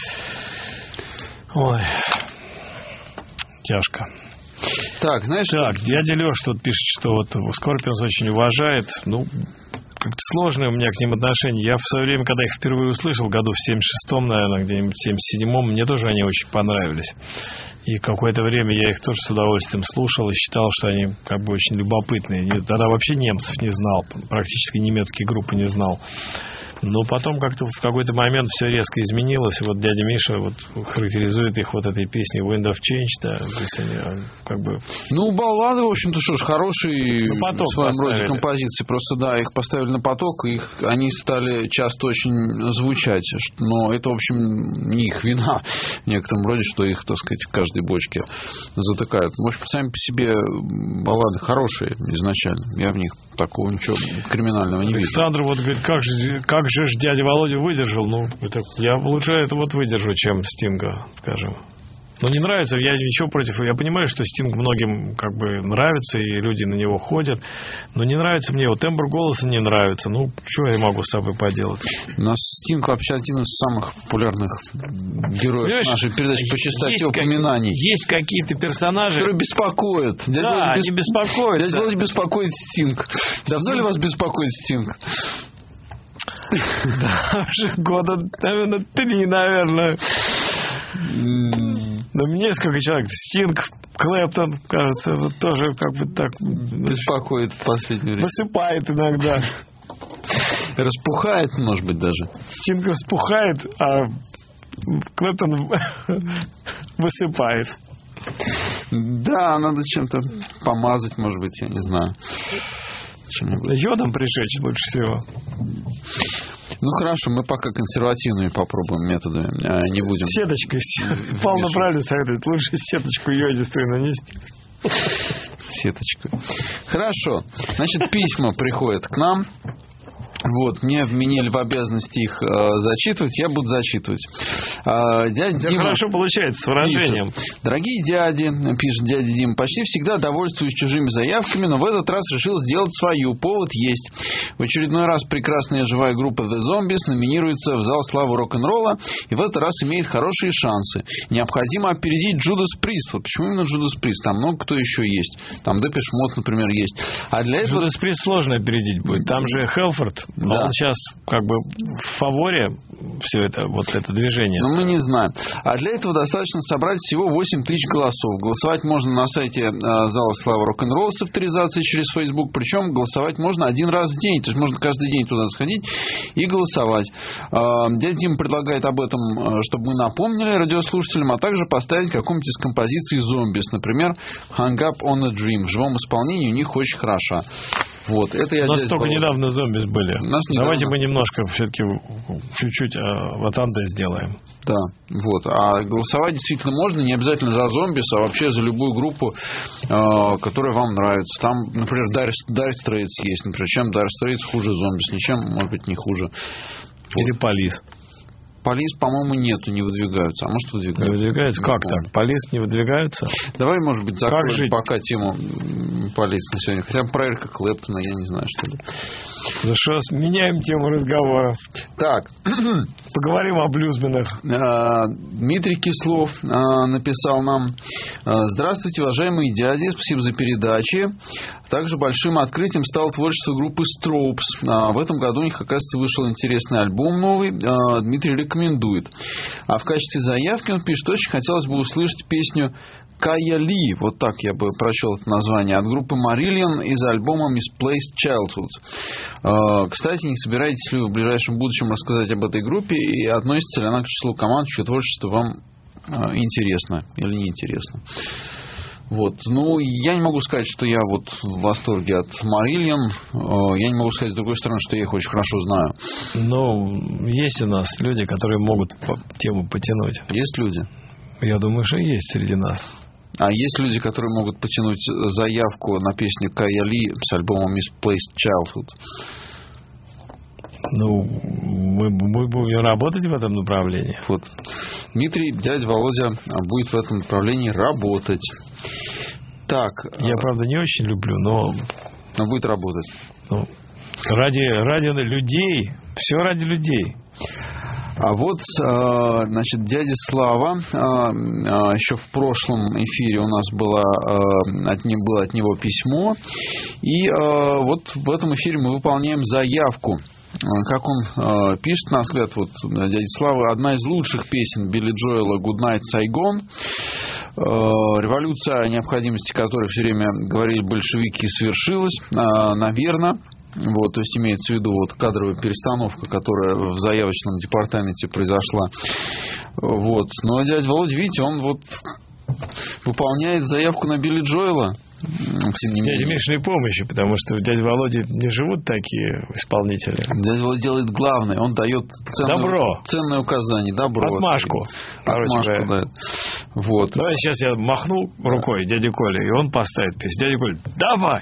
Ой, тяжко. Так, знаешь... Так, дядя Леша тут пишет, что вот Скорпионс очень уважает. Ну, как-то сложное у меня к ним отношение. Я в свое время, когда их впервые услышал, году в 76-м, наверное, где-нибудь в 77-м, мне тоже они очень понравились. И какое-то время я их тоже с удовольствием слушал и считал, что они как бы очень любопытные. Я тогда вообще немцев не знал, практически немецкие группы не знал. Но потом как-то в какой-то момент все резко изменилось. И вот дядя Миша вот характеризует их вот этой песней Wind of Change, да, то есть они как бы... Ну, баллады, в общем-то, что ж, хорошие в своем поставили. роде композиции. Просто, да, их поставили на поток, и они стали часто очень звучать. Но это, в общем, не их вина в некотором роде, что их, так сказать, в каждой бочке затыкают. Может быть, сами по себе баллады хорошие изначально. Я в них такого ничего криминального не вижу. Александр вот говорит, как же дядя Володя выдержал? Ну, это, я лучше это вот выдержу, чем Стинга, скажем. Но не нравится, я ничего против. Я понимаю, что Стинг многим как бы нравится, и люди на него ходят. Но не нравится мне. Вот тембр голоса не нравится. Ну, что я могу с собой поделать? У нас Стинг вообще один из самых популярных героев нашей передачи по частоте упоминаний. Есть какие-то персонажи, которые беспокоят. Да, они беспокоят. Дядя Володя беспокоит Стинг. Давно ли вас беспокоит Стинг? Да, уже года, наверное, 3, наверное. Но мне сколько человек? Стинг, Клэптон, кажется, вот тоже как бы так... Беспокоит в последнее время. Высыпает иногда. Распухает, может быть, даже. Стинг распухает, а Клэптон высыпает. Да, надо чем-то помазать, может быть, я не знаю. Йодом прижечь лучше всего. Ну хорошо, мы пока консервативными попробуем методами, не будем. Сеточкой. Павел правильно советует, лучше сеточку йодистую нанести. Сеточку. Хорошо. Значит, письма приходят к нам. Вот, мне вменили в обязанности их зачитывать, я буду зачитывать. Дядя Дима, хорошо получается, с выражением. Пишет: дорогие дяди, пишет дядя Дима, почти всегда довольствуюсь чужими заявками, но в этот раз решил сделать свою. Повод есть. В очередной раз прекрасная живая группа The Zombies номинируется в зал славы рок-н-ролла и в этот раз имеет хорошие шансы. Необходимо опередить Judas Priest. Вот почему именно Judas Priest? Там много кто еще есть. Там Depeche Mode, например, есть. А для этого... Judas Priest сложно опередить будет. Там же Хелфорд. Да. Он сейчас как бы в фаворе все это, вот это движение. Но мы не знаем. А для этого достаточно собрать всего 8 тысяч голосов. Голосовать можно на сайте Зала славы рок-н-ролла с авторизацией через Facebook. Причем голосовать можно один раз в день. То есть можно каждый день туда сходить и голосовать. Дядя Дима предлагает об этом, чтобы мы напомнили радиослушателям, а также поставить какую-нибудь из композиций Zombies. Например, Hang Up on a Dream. В живом исполнении у них очень хороша. Вот, это я. У нас только недавно Зомбис были. Давайте мы немножко все-таки чуть-чуть ватанды сделаем. Да, вот. А голосовать действительно можно, не обязательно за Зомбис, а вообще за любую группу, которая вам нравится. Там, например, Dire Straits есть. Например, чем Dire Straits хуже Зомбис? Ничем, может быть, не хуже. Или Полис. Полис, по-моему, нету, не выдвигаются. А может, выдвигаются? Не выдвигаются? Как так? Полис не выдвигаются? Давай, может быть, закроем пока тему Полис на сегодня. Хотя бы про Эрика Клэптона, я не знаю, что ли. Ну что, меняем тему разговора. Так. Поговорим о блюзменах. Дмитрий Кислов написал нам: здравствуйте, уважаемые дяди, спасибо за передачи. Также большим открытием стало творчество группы Strokes. В этом году у них, оказывается, вышел интересный альбом новый. Дмитрий рекомендует. А в качестве заявки он пишет: очень хотелось бы услышать песню Кая Ли, вот так я бы прочел это название, от группы Marillion из альбома Misplaced Childhood. Кстати, не собираетесь ли вы в ближайшем будущем рассказать об этой группе и относится ли она к числу команд, чье творчество вам интересно или неинтересно. Вот. Ну, я не могу сказать, что я вот в восторге от Марильян. Я не могу сказать, с другой стороны, что я их очень хорошо знаю. Но есть у нас люди, которые могут тему потянуть. Есть люди? Я думаю, что есть среди нас. А есть люди, которые могут потянуть заявку на песню Кая Ли с альбомом Misplaced Childhood? Ну, мы будем работать в этом направлении. Вот. Дмитрий, дядя Володя будет в этом направлении работать. Так. Я, правда, не очень люблю, но будет работать. Ну, ради людей, все ради людей. А вот, значит, дядя Слава, еще в прошлом эфире у нас было от него письмо, и вот в этом эфире мы выполняем заявку. Как он пишет, на взгляд, вот, дядя Слава, одна из лучших песен Билли Джоэла «Good Night, Saigon», революция, о необходимости которой все время говорили большевики, свершилась, наверное. Вот, то есть имеется в виду вот кадровая перестановка, которая в заявочном департаменте произошла. Вот. Но дядя Володя, видите, он вот выполняет заявку на Билли Джоэла. С дядей Мишиной помощи, потому что у дяди Володи не живут такие исполнители. Дядя Володя делает главное, он дает ценное указание, добро. Отмашку. Дает. Вот. Давай сейчас я махну рукой дяде Коле, и он поставит песню. Дядя Коля, давай!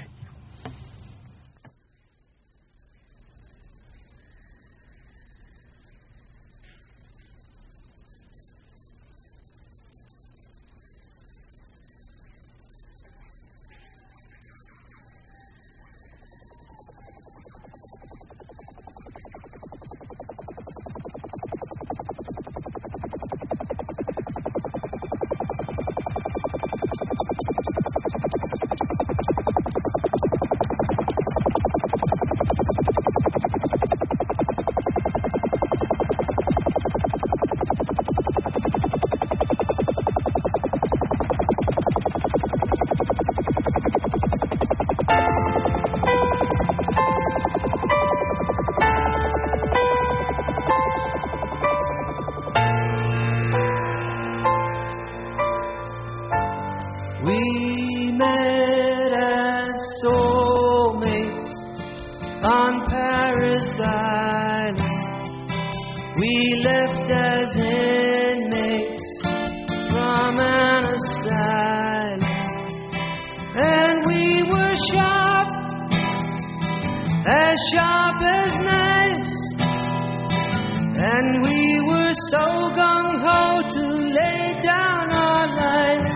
We met as soulmates on Paris Island. We left as inmates from an asylum, and we were sharp as knives, and we were so gung-ho to lay down our lives.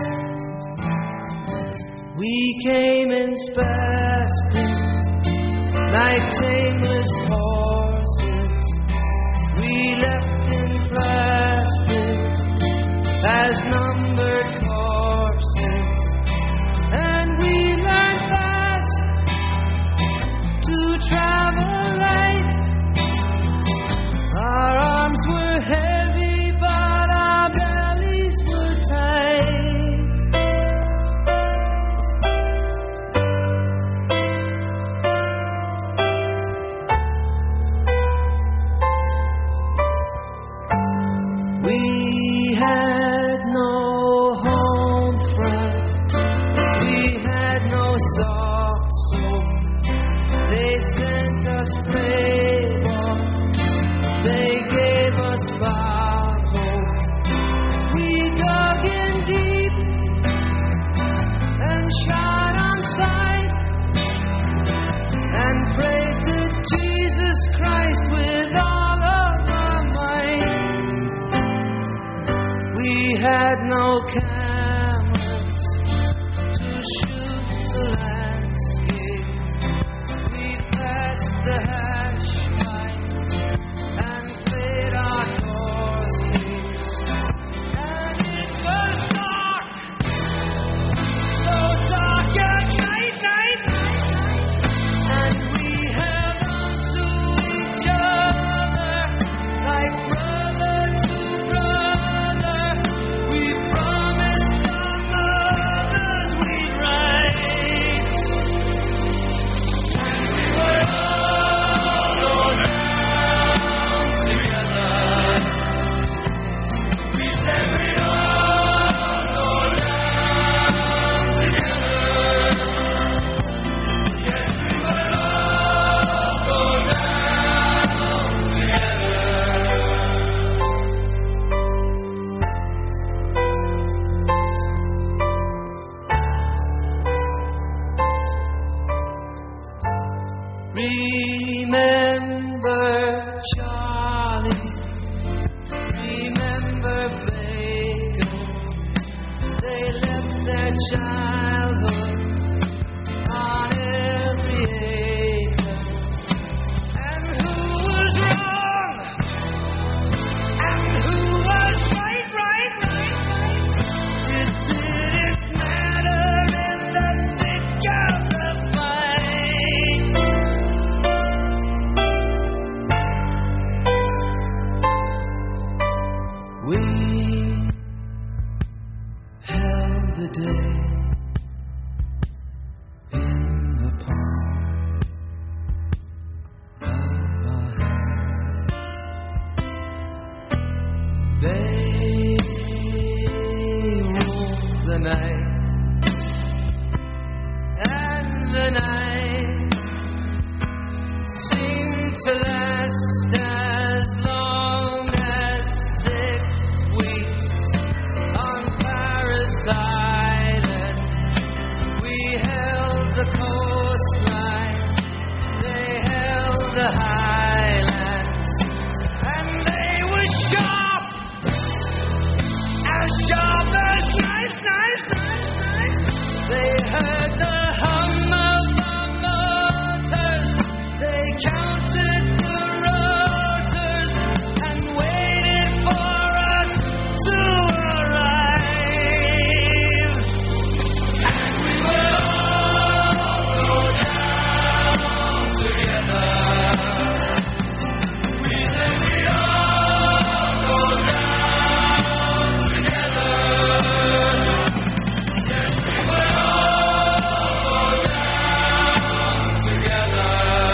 We came in spastic, like tameless horses. We left in plastic, as numbered corpses. And we learned fast to travel light. Our arms were heavy, but our bellies were tight. childhood on every acre. And who was wrong? And who was right? It didn't matter in the thick of the fight. We held the day in the palm of our hand. They ruled the night, and the night seemed to last as long as 6 weeks on Paris Island. We held the coastline, they held the highlands, and they were sharp as knives. They heard the hum of the motors, they counted the rotors and waited for us to arrive. And we would all go down together. We said we'd all go down together. Yes, we would all go down together.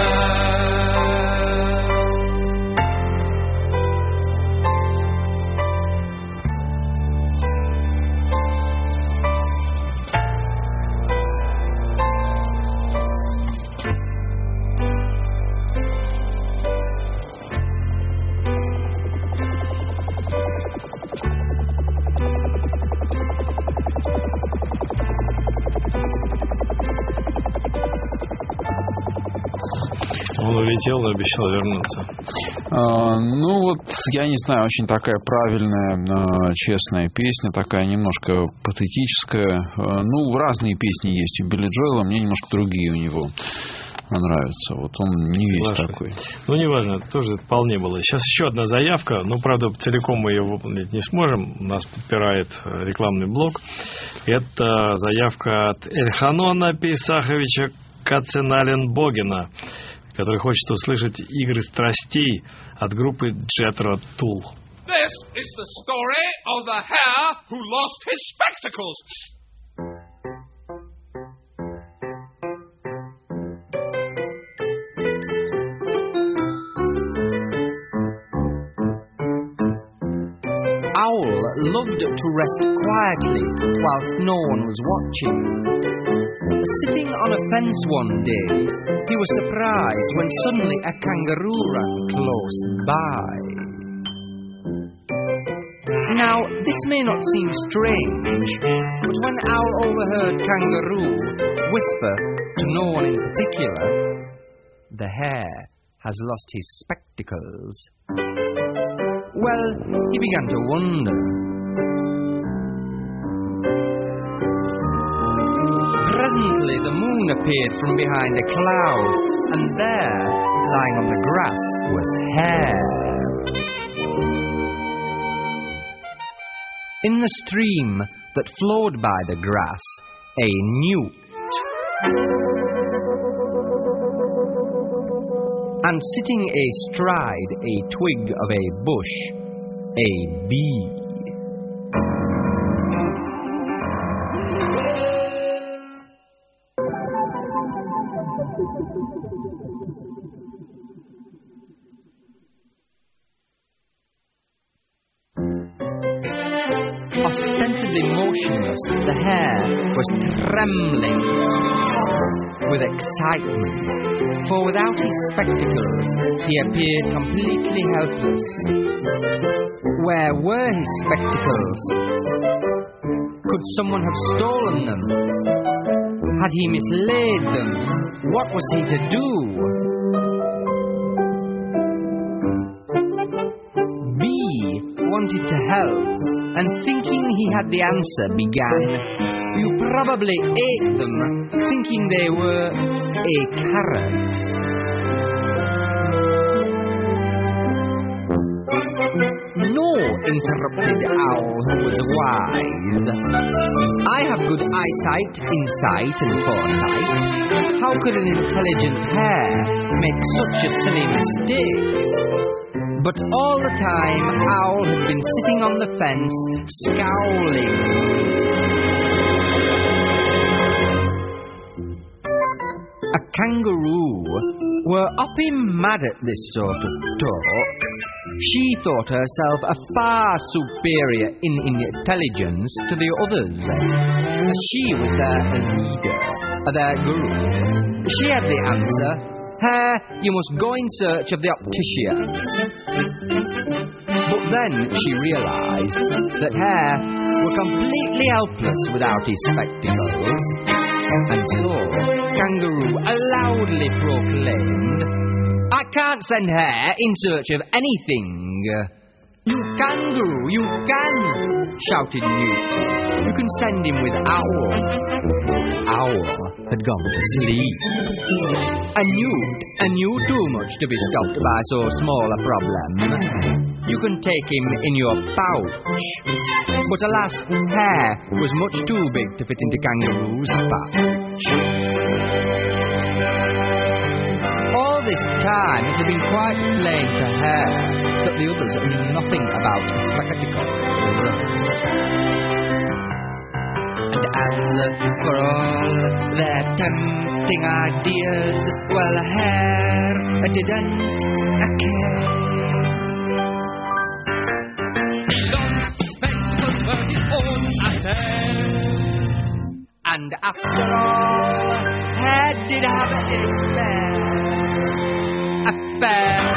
Он улетел и обещал вернуться. Ну вот, я не знаю, очень такая правильная, честная песня, такая немножко патетическая. Ну, разные песни есть у Билли Джоэла, мне немножко другие у него нравятся. Вот он не весь такой. Ну, неважно, тоже вполне было. Сейчас еще одна заявка, но, правда, целиком мы ее выполнить не сможем. Нас подпирает рекламный блок. Это заявка от Эльханона Пейсаховича Каценален-Богина, который хочет услышать «Игры страстей» от группы Jethro Tull. This is the story of the hare who lost his spectacles. Owl loved to rest quietly whilst no one was watching. Sitting on a fence one day, he was surprised when suddenly a kangaroo ran close by. Now, this may not seem strange, but when Owl overheard Kangaroo whisper to no one in particular, "The hare has lost his spectacles," well, he began to wonder. Presently the moon appeared from behind a cloud, and there, lying on the grass, was Hare. In the stream that flowed by the grass, a newt. And sitting astride a twig of a bush, a bee. Ostensibly motionless, the hare was trembling with excitement, for without his spectacles he appeared completely helpless. Where were his spectacles? Could someone have stolen them? Had he mislaid them? What was he to do? Bee wanted to help, and thinking he had the answer, began, You probably ate them, thinking they were a carrot. No, interrupted Owl, who was wise. I have good eyesight, insight, and foresight. How could an intelligent hare make such a silly mistake? But all the time, Owl had been sitting on the fence, scowling. A kangaroo were upping mad at this sort of talk. She thought herself a far superior in intelligence to the others. She was their leader, their guru. She had the answer. Hare, you must go in search of the optician. But then she realised that Hare were completely helpless without his spectacles. And so, Kangaroo loudly proclaimed, I can't send Hare in search of anything. You Kangaroo, you can, shouted Newt. You can send him with Owl. Owl had gone to sleep. And Newt knew too much to be stopped by so small a problem. You can take him in your pouch. But alas, Hare was much too big to fit into Kangaroo's pouch. All this time it had been quite plain to Hare that the others knew nothing about spectacles. And as for all their tempting ideas, well, Hare didn't care. And after all, Hare did have his affair.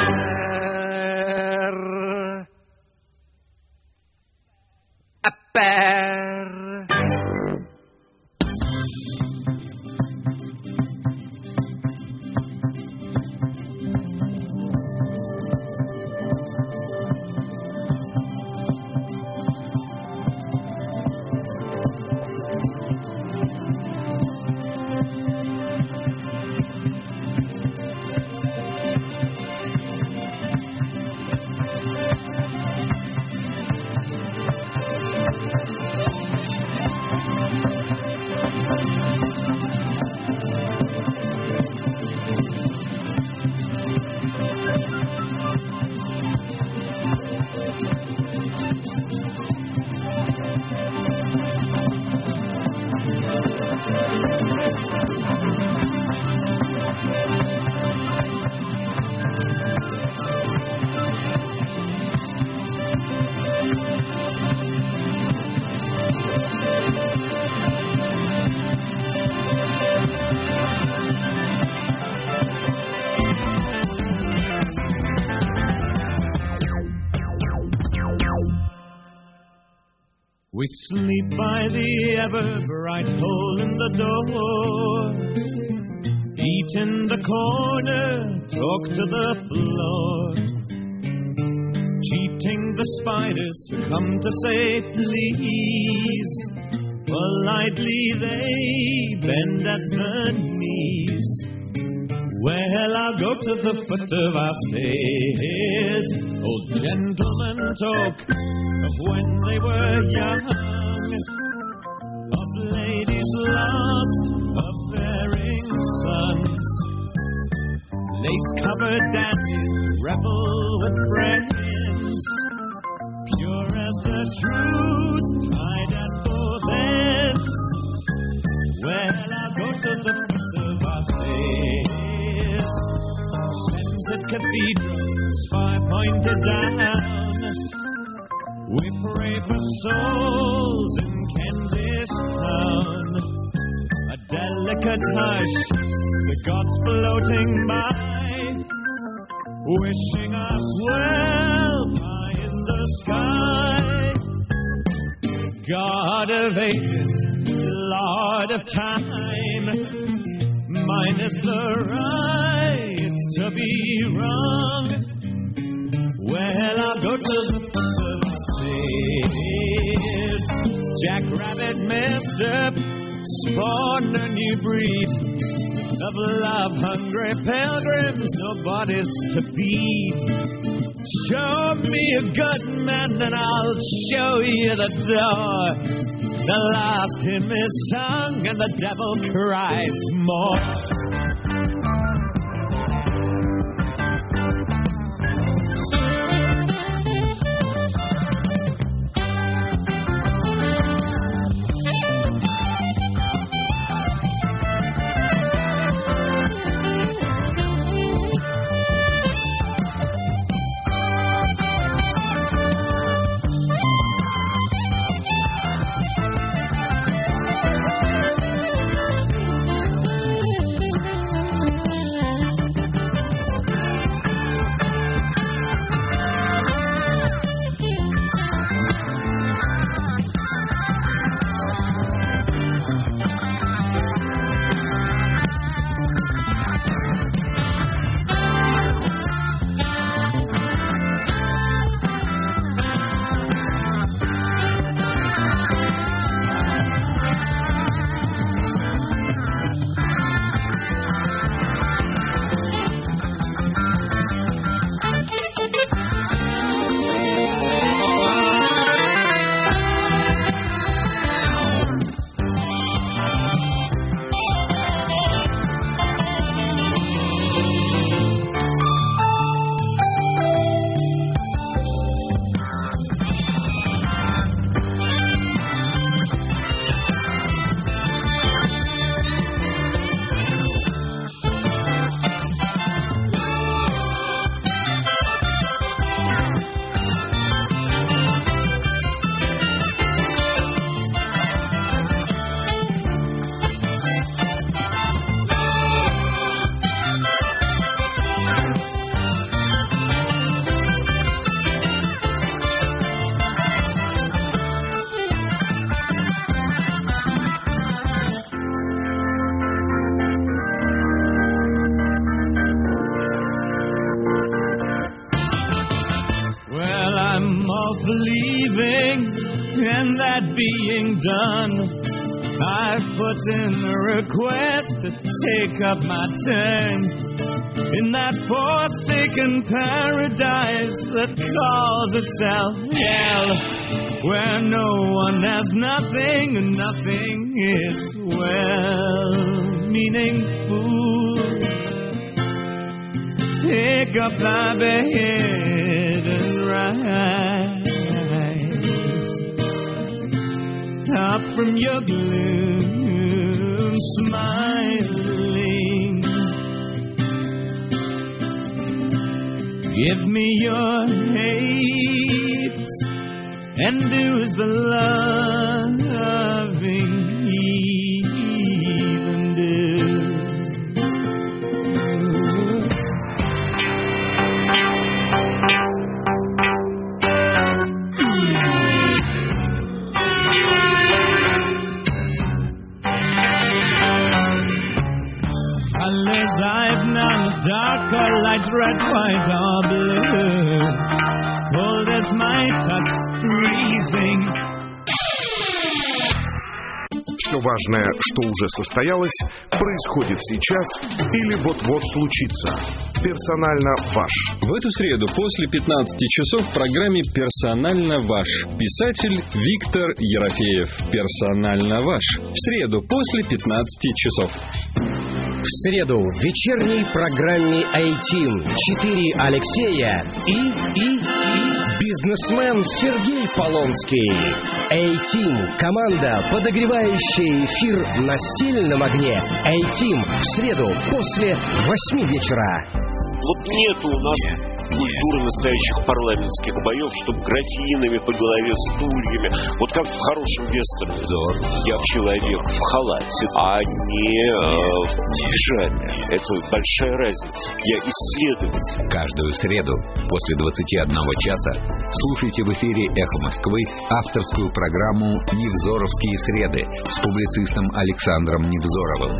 We sleep by the ever-bright hole in the door, eat in the corner, talk to the floor, cheating the spiders who come to say please. Politely they bend at the knees. Well, I'll go to the foot of our stairs. Old gentlemen talk of when they were young, of ladies lost, of bearing sons, lace-covered dances, revel with friends, pure as the truth, tied at both ends. Well, I'll go to the foot of our stairs. Scented cathedrals, fire-pointed down, we pray for souls in Kentish Town. A delicate hush, the gods floating by, wishing us well high in the sky. God of ages, Lord of time, mine is the right to be wrong. Well, I'll go to the foot of the stairs. Jack Rabbit messed up spawn a new breed of love-hungry pilgrims, no bodies to feed. Show me a good man and I'll show you the door. The last hymn is sung and the devil cries more. And that being done, I've put in a request to take up my turn in that forsaken paradise that calls itself hell, where no one has nothing and nothing is well-meaning. Fool, pick up thy bed and rise up from your gloom, smiling. Give me your hate and do as the loving heathen do. Dark or light, red, white or blue, cold as my touch, freezing. Все важное, что уже состоялось, происходит сейчас или вот-вот случится. Персонально ваш. В эту среду после 15 часов в программе «Персонально ваш» писатель Виктор Ерофеев. Персонально ваш. В среду после 15 часов. В среду в вечерней программе A-Team 4 Алексея и бизнесмен Сергей Полонский. A-Team – команда, подогревающая эфир на сильном огне. A-Team в среду после 8 вечера. Вот нету у нас культуры настоящих парламентских боев, чтобы графинами по голове, стульями. Вот как в хорошем вестерне. Я человек в халате, а не в пижаме. Это большая разница. Я исследователь. Каждую среду после 21 часа слушайте в эфире «Эхо Москвы» авторскую программу «Невзоровские среды» с публицистом Александром Невзоровым.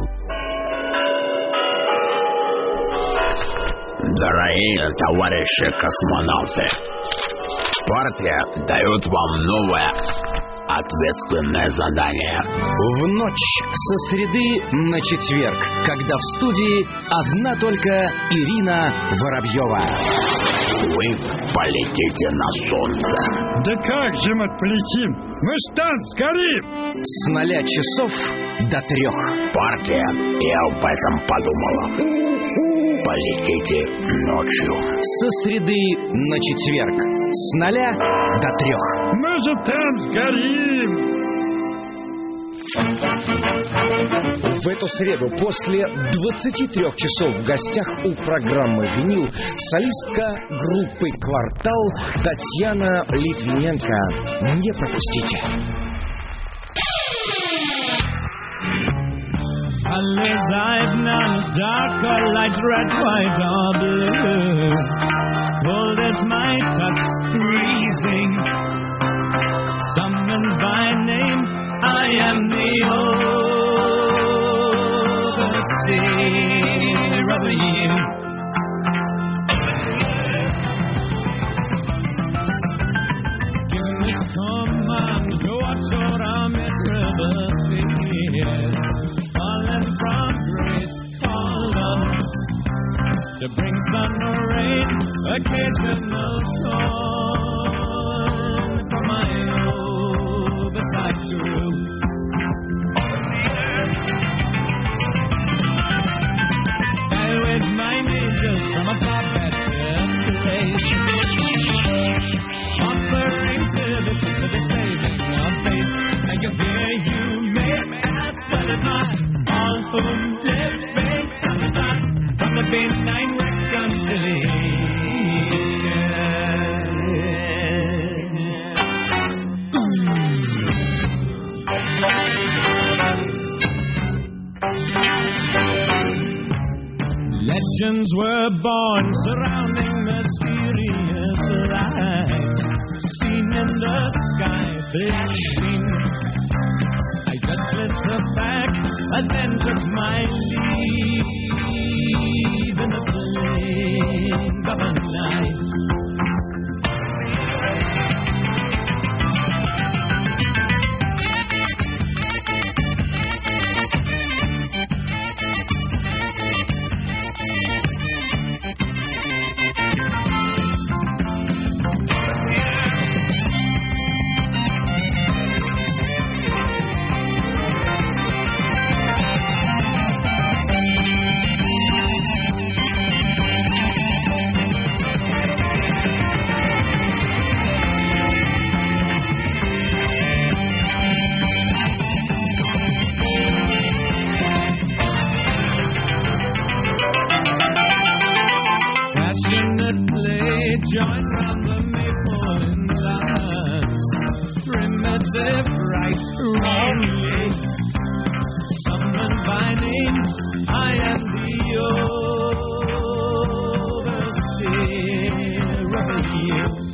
Дорогие товарищи космонавты, партия дает вам новое ответственное задание. В ночь со среды на четверг, когда в студии одна только Ирина Воробьева. Вы полетите на солнце. Да как же мы полетим? Мы ж там сгорим! С 0 часов до 3. Партия и об этом подумала. Полетите ночью. Со среды на четверг. С 0 до 3. Мы же там сгорим! В эту среду после 23 часов в гостях у программы «Винил» солистка группы «Квартал» Татьяна Литвиненко. Не пропустите. Dark or light, red, white or blue. Cold as my touch, freezing. Summons by name, I am the overseer of you. Give me command, go watch over our miserable spheres. Fallen from grace, called on to bring sun or rain, occasional storm from my oversight group. I wave my angels from above at this place, offering services for the saving of face. I can hear you may ask, but if not, all whom live faith comes not from the baseline reconciliation. Legends were born surrounding mysterious lights seen in the sky flashing. I just slipped back and then took my leave in the blink of a night. Join round the maple in dance, primitive, right, wrongly, summoned by name, I am the overseer of you.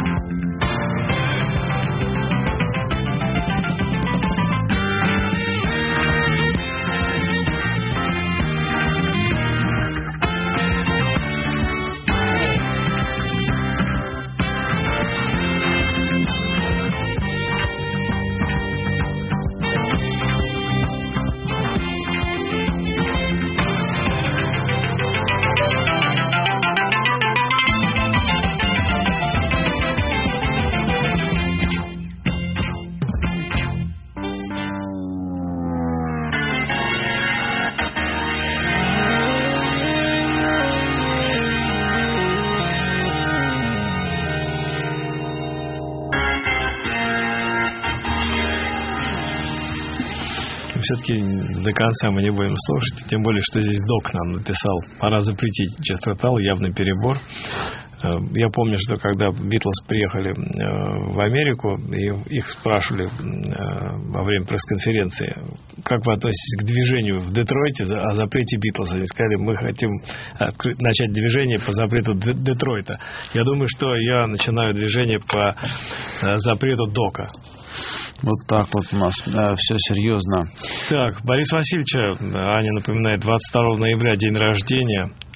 Все-таки до конца мы не будем слушать, тем более, что здесь док нам написал, пора запретить частотал, явный перебор. Я помню, что когда Битлз приехали в Америку, и их спрашивали во время пресс-конференции, как вы относитесь к движению в Детройте о запрете Битлз. Они сказали, мы хотим начать движение по запрету Детройта. Я думаю, что я начинаю движение по запрету Дока. Вот так вот у нас все серьезно. Так, Борис Васильевича, Аня напоминает, 22 ноября день рождения.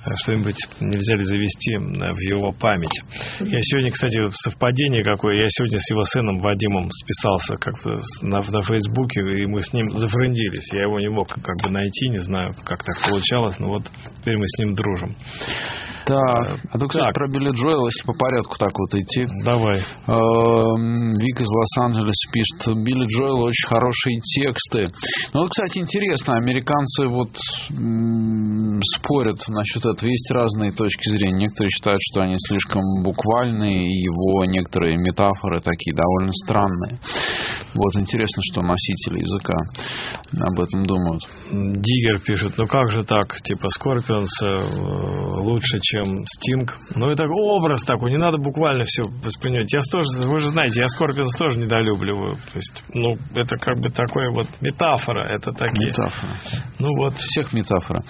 что-нибудь нельзя ли завести в его память. Я сегодня, кстати, совпадение какое, я сегодня с его сыном Вадимом списался как-то на Фейсбуке, и мы с ним зафрендились. Я его не мог как бы найти, не знаю, как так получалось, но вот теперь мы с ним дружим. Так, а то, кстати, про Билли Джоэла, если по порядку так вот идти. Давай. Вик из Лос-Анджелеса пишет, Билли Джоэл очень хорошие тексты. Ну, вот, кстати, интересно, американцы вот спорят насчет этого. Есть разные точки зрения. Некоторые считают, что они слишком буквальные, и его некоторые метафоры такие довольно странные. Вот интересно, что носители языка об этом думают. Диггер пишет, ну как же так, типа Скорпионс лучше, чем Стинг. Ну это образ такой, не надо буквально все воспринимать. Вы же знаете, я Скорпионс тоже недолюбливаю. То есть, ну это как бы такое вот метафора. Это такие. Метафора. Ну вот. Всех метафора.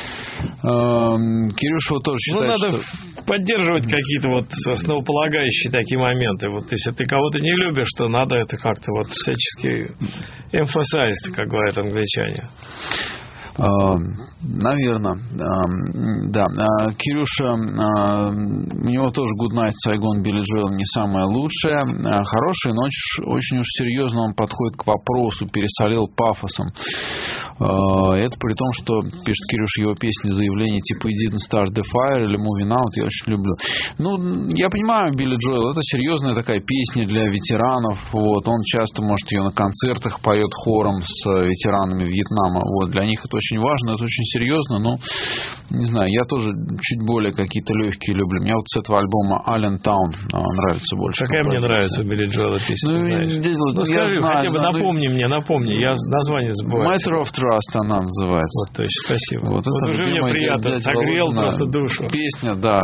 Кирюша вот тоже считает, надо поддерживать какие-то вот основополагающие такие моменты. Вот если ты кого-то не любишь, то надо это как-то вот всячески emphasize, как говорят англичане. Наверное, да. Кирюша, у него тоже Good Night Saigon Билли Джоэл не самое лучшее. Хороший, но очень уж серьезно он подходит к вопросу, пересолил пафосом. Это при том, что, пишет Кирюша, его песни, заявления типа «It didn't start the fire» или «Moving Out» я очень люблю. Ну, я понимаю, Билли Джоэл, это серьезная такая песня для ветеранов. Вот. Он часто, может, ее на концертах поет хором с ветеранами Вьетнама. Вот. Для них это очень важно, это очень серьезно, но, не знаю, я тоже чуть более какие-то легкие люблю. Мне вот с этого альбома «Allentown» нравится больше. Какая мне нравится Билли Джоэла песня, ну, знаешь? Ну, скажи, хотя бы напомни, я название забываю. «Matter of Trust» она называется. Вот, точно, спасибо. Вот это уже мне приятно, согрел просто душу. Песня, да.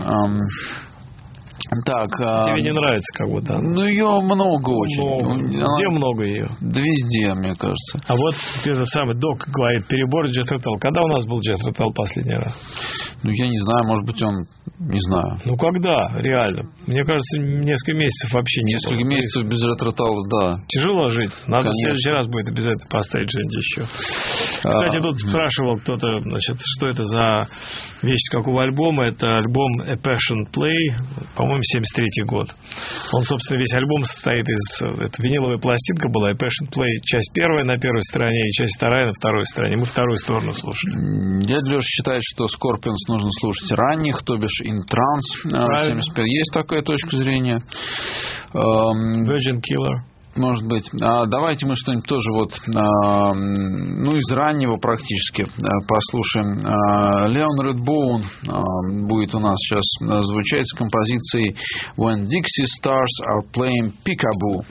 Так, тебе не нравится как будто? Ну, ее много очень. Где много ее? Да везде, мне кажется. А вот те же самые Док говорит, перебор Jethro Tull. Когда у нас был Jethro Tull последний раз? Ну, я не знаю, может быть, он... Не знаю. Ну, когда? Реально. Мне кажется, несколько месяцев вообще не было. Несколько месяцев без Jethro Tull, да. Тяжело жить. Надо Конечно. в следующий раз будет обязательно поставить что-нибудь еще. Кстати, тут спрашивал кто-то, значит, что это за вещь, с какого альбома. Это альбом A Passion Play, по-моему, 73-й год. Он, собственно, весь альбом состоит из... Это виниловая пластинка была, A Passion Play, часть первая на первой стороне и часть вторая на второй стороне. Мы вторую сторону слушали. Дядя Леша считает, что Scorpions нужно слушать ранних, то бишь In Trance. 75. Есть такая точка зрения. Virgin Killer. Может быть. Давайте мы что-нибудь тоже вот, ну, из раннего практически послушаем. Леон Редбоун будет у нас сейчас звучать с композицией When Dixie Stars Are Playing Peekaboo.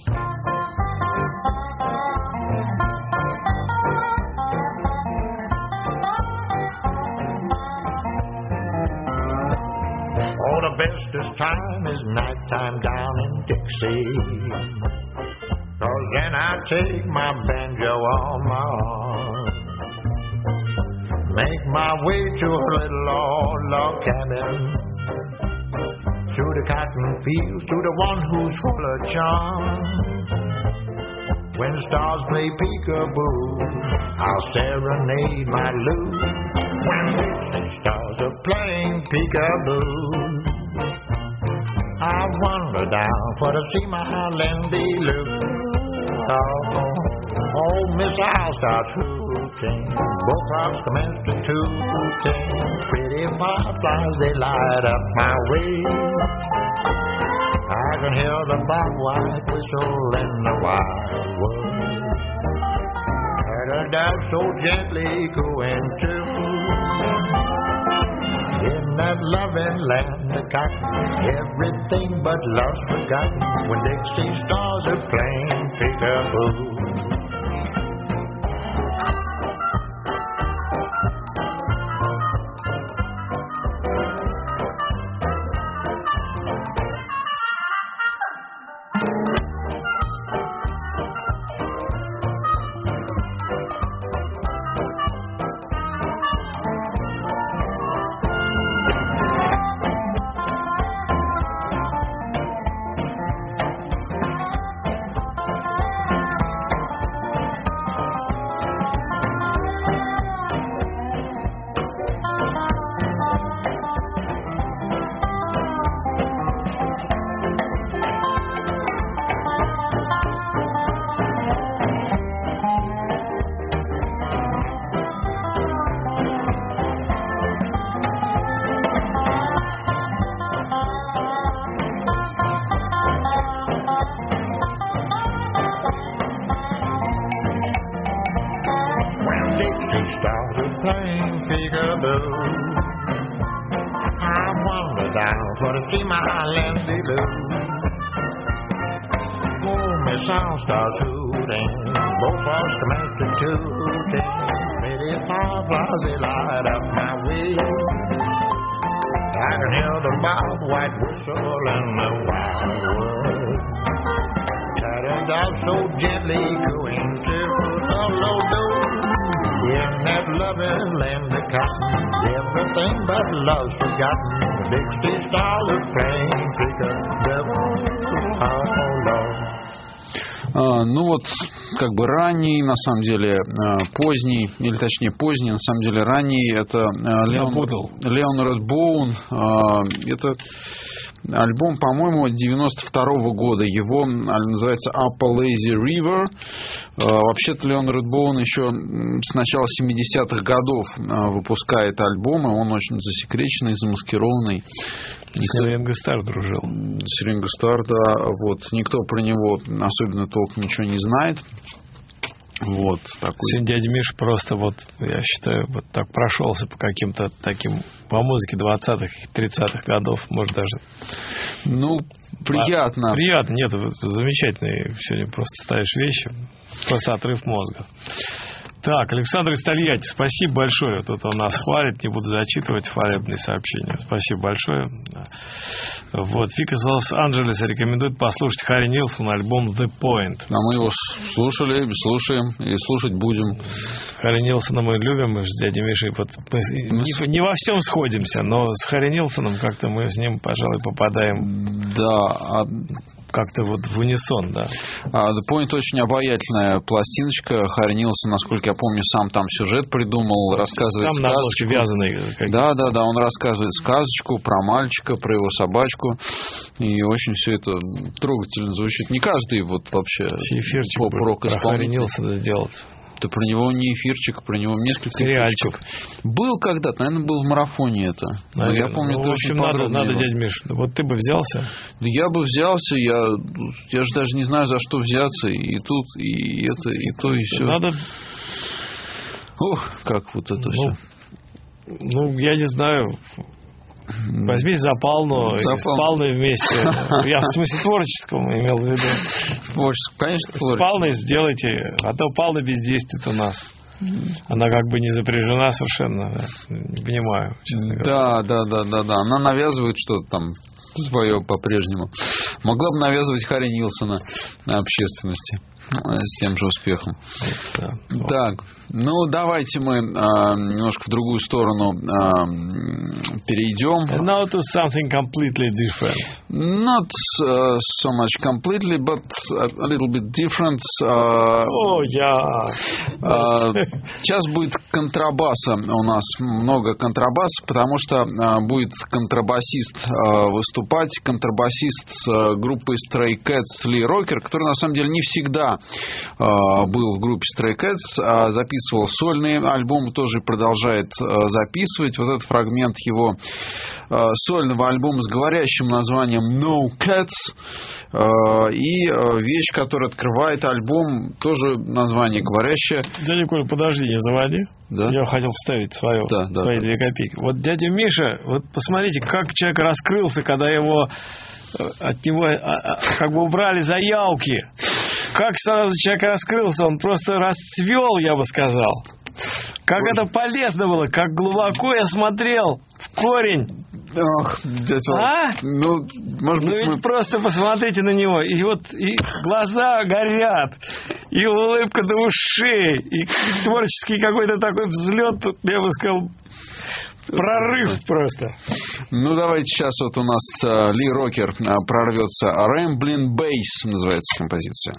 The bestest time is nighttime down in Dixie, 'cause then I take my banjo on my arm, make my way to a little old log cabin, through the cotton fields to the one who's full of charm. When stars play peekaboo, I'll serenade my Lou. When Dixie stars are playing peekaboo, I wander down for to see my Lindy Lou. Oh, Miss, I'll start hooting. Bullfrogs commence to tooting. Pretty fireflies, they light up my way. I can hear the bobwhite whistle in the wildwood, and a dove so gently cooing too. In that loving land of cotton, everything but love's forgotten when Dixie stars are playing peekaboo. she started playing peekaboo. I wandered down for to see my Lindy Lou. Oh, my song starts hooting, both us domestic tooting. Pretty fireflies, they light up my way. I can hear the barbed white whistle in the wildwood. Tattered out so gently, going to the low door. In that loving land of cotton, everything but love's forgotten. The big sea started playing peekaboo. Oh, Lord. Ну вот, как бы ранний, на самом деле, поздний, или точнее поздний, на самом деле ранний, это Leonard Bowen, это альбом, по-моему, 92-го года, его называется Appalachian River. Вообще-то Leonard Bowen еще с начала 70-х годов выпускает альбомы, он очень засекреченный, замаскированный. С Ринго Стар дружил. С Ринго Стар, да. Вот. Никто про него особенно толком ничего не знает. Вот такой. Сегодня дядя Миша просто вот, я считаю, вот так прошелся по каким-то таким, по музыке 20-х, 30-х годов, может даже. Ну, приятно. Приятно, нет, замечательные сегодня просто ставишь вещи, просто отрыв мозга. Так, Александр из Тольятти, спасибо большое. Тут он нас хвалит, не буду зачитывать хвалебные сообщения. Спасибо большое. Вот, Вика из Лос-Анджелеса рекомендует послушать Харри Нилсон альбом The Point. А мы его слушали, слушаем и слушать будем. Харри Нилсона мы любим, мы с дядей Мишей вот, не во всем сходимся, но с Харри Нилсоном как-то мы с ним, пожалуй, попадаем. Да, как-то вот в унисон, да. The Point очень обаятельная пластиночка. Харри Нилсон, насколько я помню, сам там сюжет придумал, рассказывает там сказочку. Вязаные. Да, он рассказывает сказочку про мальчика, про его собачку. И очень все это трогательно звучит. Не каждый вот вообще поп-рок про Харри Нилсона сделать. Да про него не эфирчик, про него несколько сериальчиков. Был когда-то, наверное, был в марафоне это. Но я помню, это очень подробно. Надо, дядя Миш, вот ты бы взялся? Да я бы взялся, я же даже не знаю, за что взяться. И тут, и это, и то, и все. Надо... Ух, как вот это все. Ну, я не знаю... Возьмись за Палну, с Палной вместе. Я в смысле творческом имел в виду. Творческом, конечно, творческом. С Палной сделайте, а то Пална бездействует у нас. Она как бы не запряжена совершенно. Да? Не понимаю, честно говоря. Да. Она навязывает что-то там свое по-прежнему. Могла бы навязывать Харри Нилсона на общественности с тем же успехом. Так, ну давайте мы немножко в другую сторону перейдем. And now to something completely different. Not so much completely, but a little bit different. Сейчас будет контрабаса. У нас много контрабаса, потому что будет контрабасист выступать. Контрабасист группы Stray Cats Lee Rocker, который на самом деле не всегда был в группе Stray Cats, записывал сольные альбомы, тоже продолжает записывать. Вот этот фрагмент его сольного альбома с говорящим названием No Cats, и вещь, которая открывает альбом, тоже название говорящее. Дядя Коля, подожди, не заводи. Да? Я хотел вставить свои 2 копейки. Вот дядя Миша, вот посмотрите, как человек раскрылся, когда его от него как бы убрали заявки. Как сразу человек раскрылся, он просто расцвел, я бы сказал. Как это полезно было, как глубоко я смотрел в корень. Ох, дядя, может быть, ведь просто посмотрите на него, и вот и глаза горят, и улыбка до ушей, и творческий какой-то такой взлет, я бы сказал, прорыв просто. Ну, давайте сейчас вот у нас Ли Рокер прорвется. Rambling Bass называется композиция.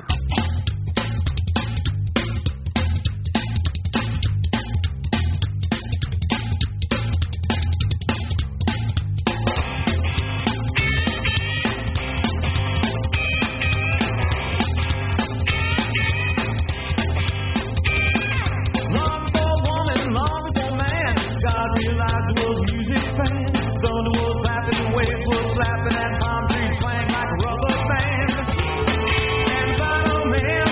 Slapping at palm trees, playing like a rubber band. And final man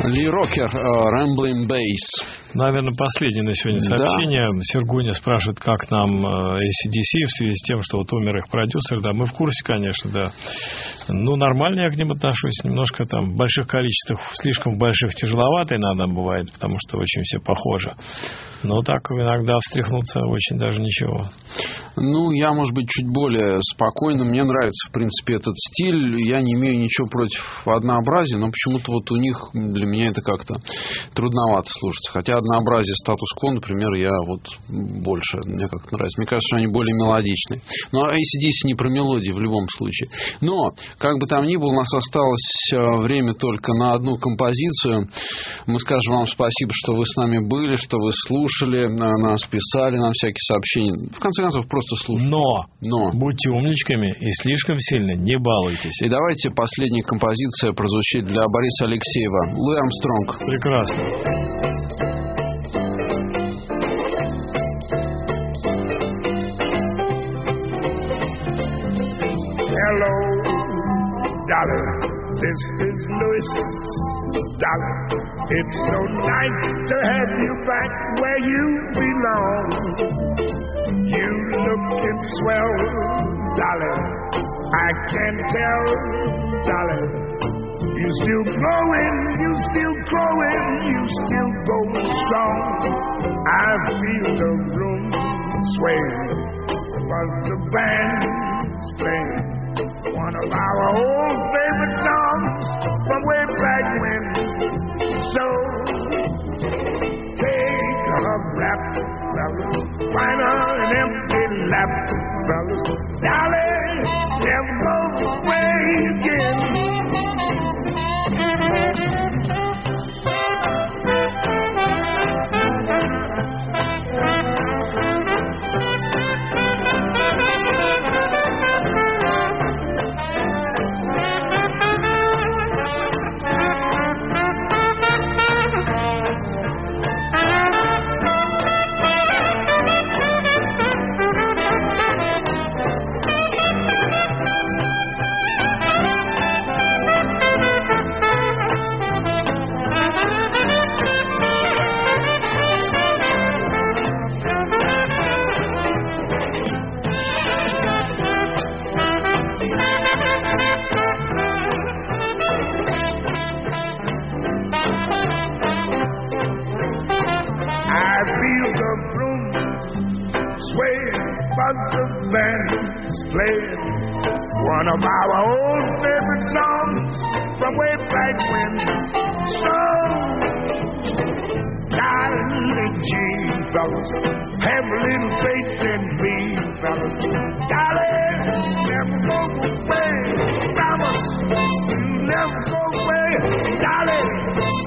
Ли Рокер, Rambling Bass. Наверное, последнее на сегодня сообщение. Да. Сергуня спрашивает, как нам AC/DC в связи с тем, что вот умер их продюсер. Да, мы в курсе, конечно, да. Ну, нормально я к ним отношусь. Немножко там в больших количествах, слишком больших тяжеловато иногда бывает, потому что очень все похожи. Но так иногда встряхнуться очень даже ничего. Ну, я, может быть, чуть более спокойно. Мне нравится, в принципе, этот стиль. Я не имею ничего против однообразия, но почему-то вот у них для меня это как-то трудновато слушаться. Хотя однообразие статус-кво, например, я вот больше, мне как-то нравится. Мне кажется, что они более мелодичные. Но AC/DC не про мелодии в любом случае. Но, как бы там ни было, у нас осталось время только на одну композицию. Мы скажем вам спасибо, что вы с нами были, что вы слушали, нас писали, нам всякие сообщения. В конце концов, просто слушайте. Но будьте умничками и слишком сильно не балуйтесь. И давайте последняя композиция прозвучит для Бориса Алексеева. Луи Армстронг. Прекрасно. Hello, darling, this is Louis. Darling, it's so nice to have you back where you belong. You looking swell, darling, I can tell, darling. You still growing, you still growing, you still going strong. I feel the room sway, but the band's playing one of our old favorite songs from way back when. So take a rap, fellas, find an empty lap, fellas, darling, never go away again. Playing one of our old favorite songs from way back when. So, darling G, fellas, have a little faith in me, fellas. Darling, never go away, promise, you never go away, darling.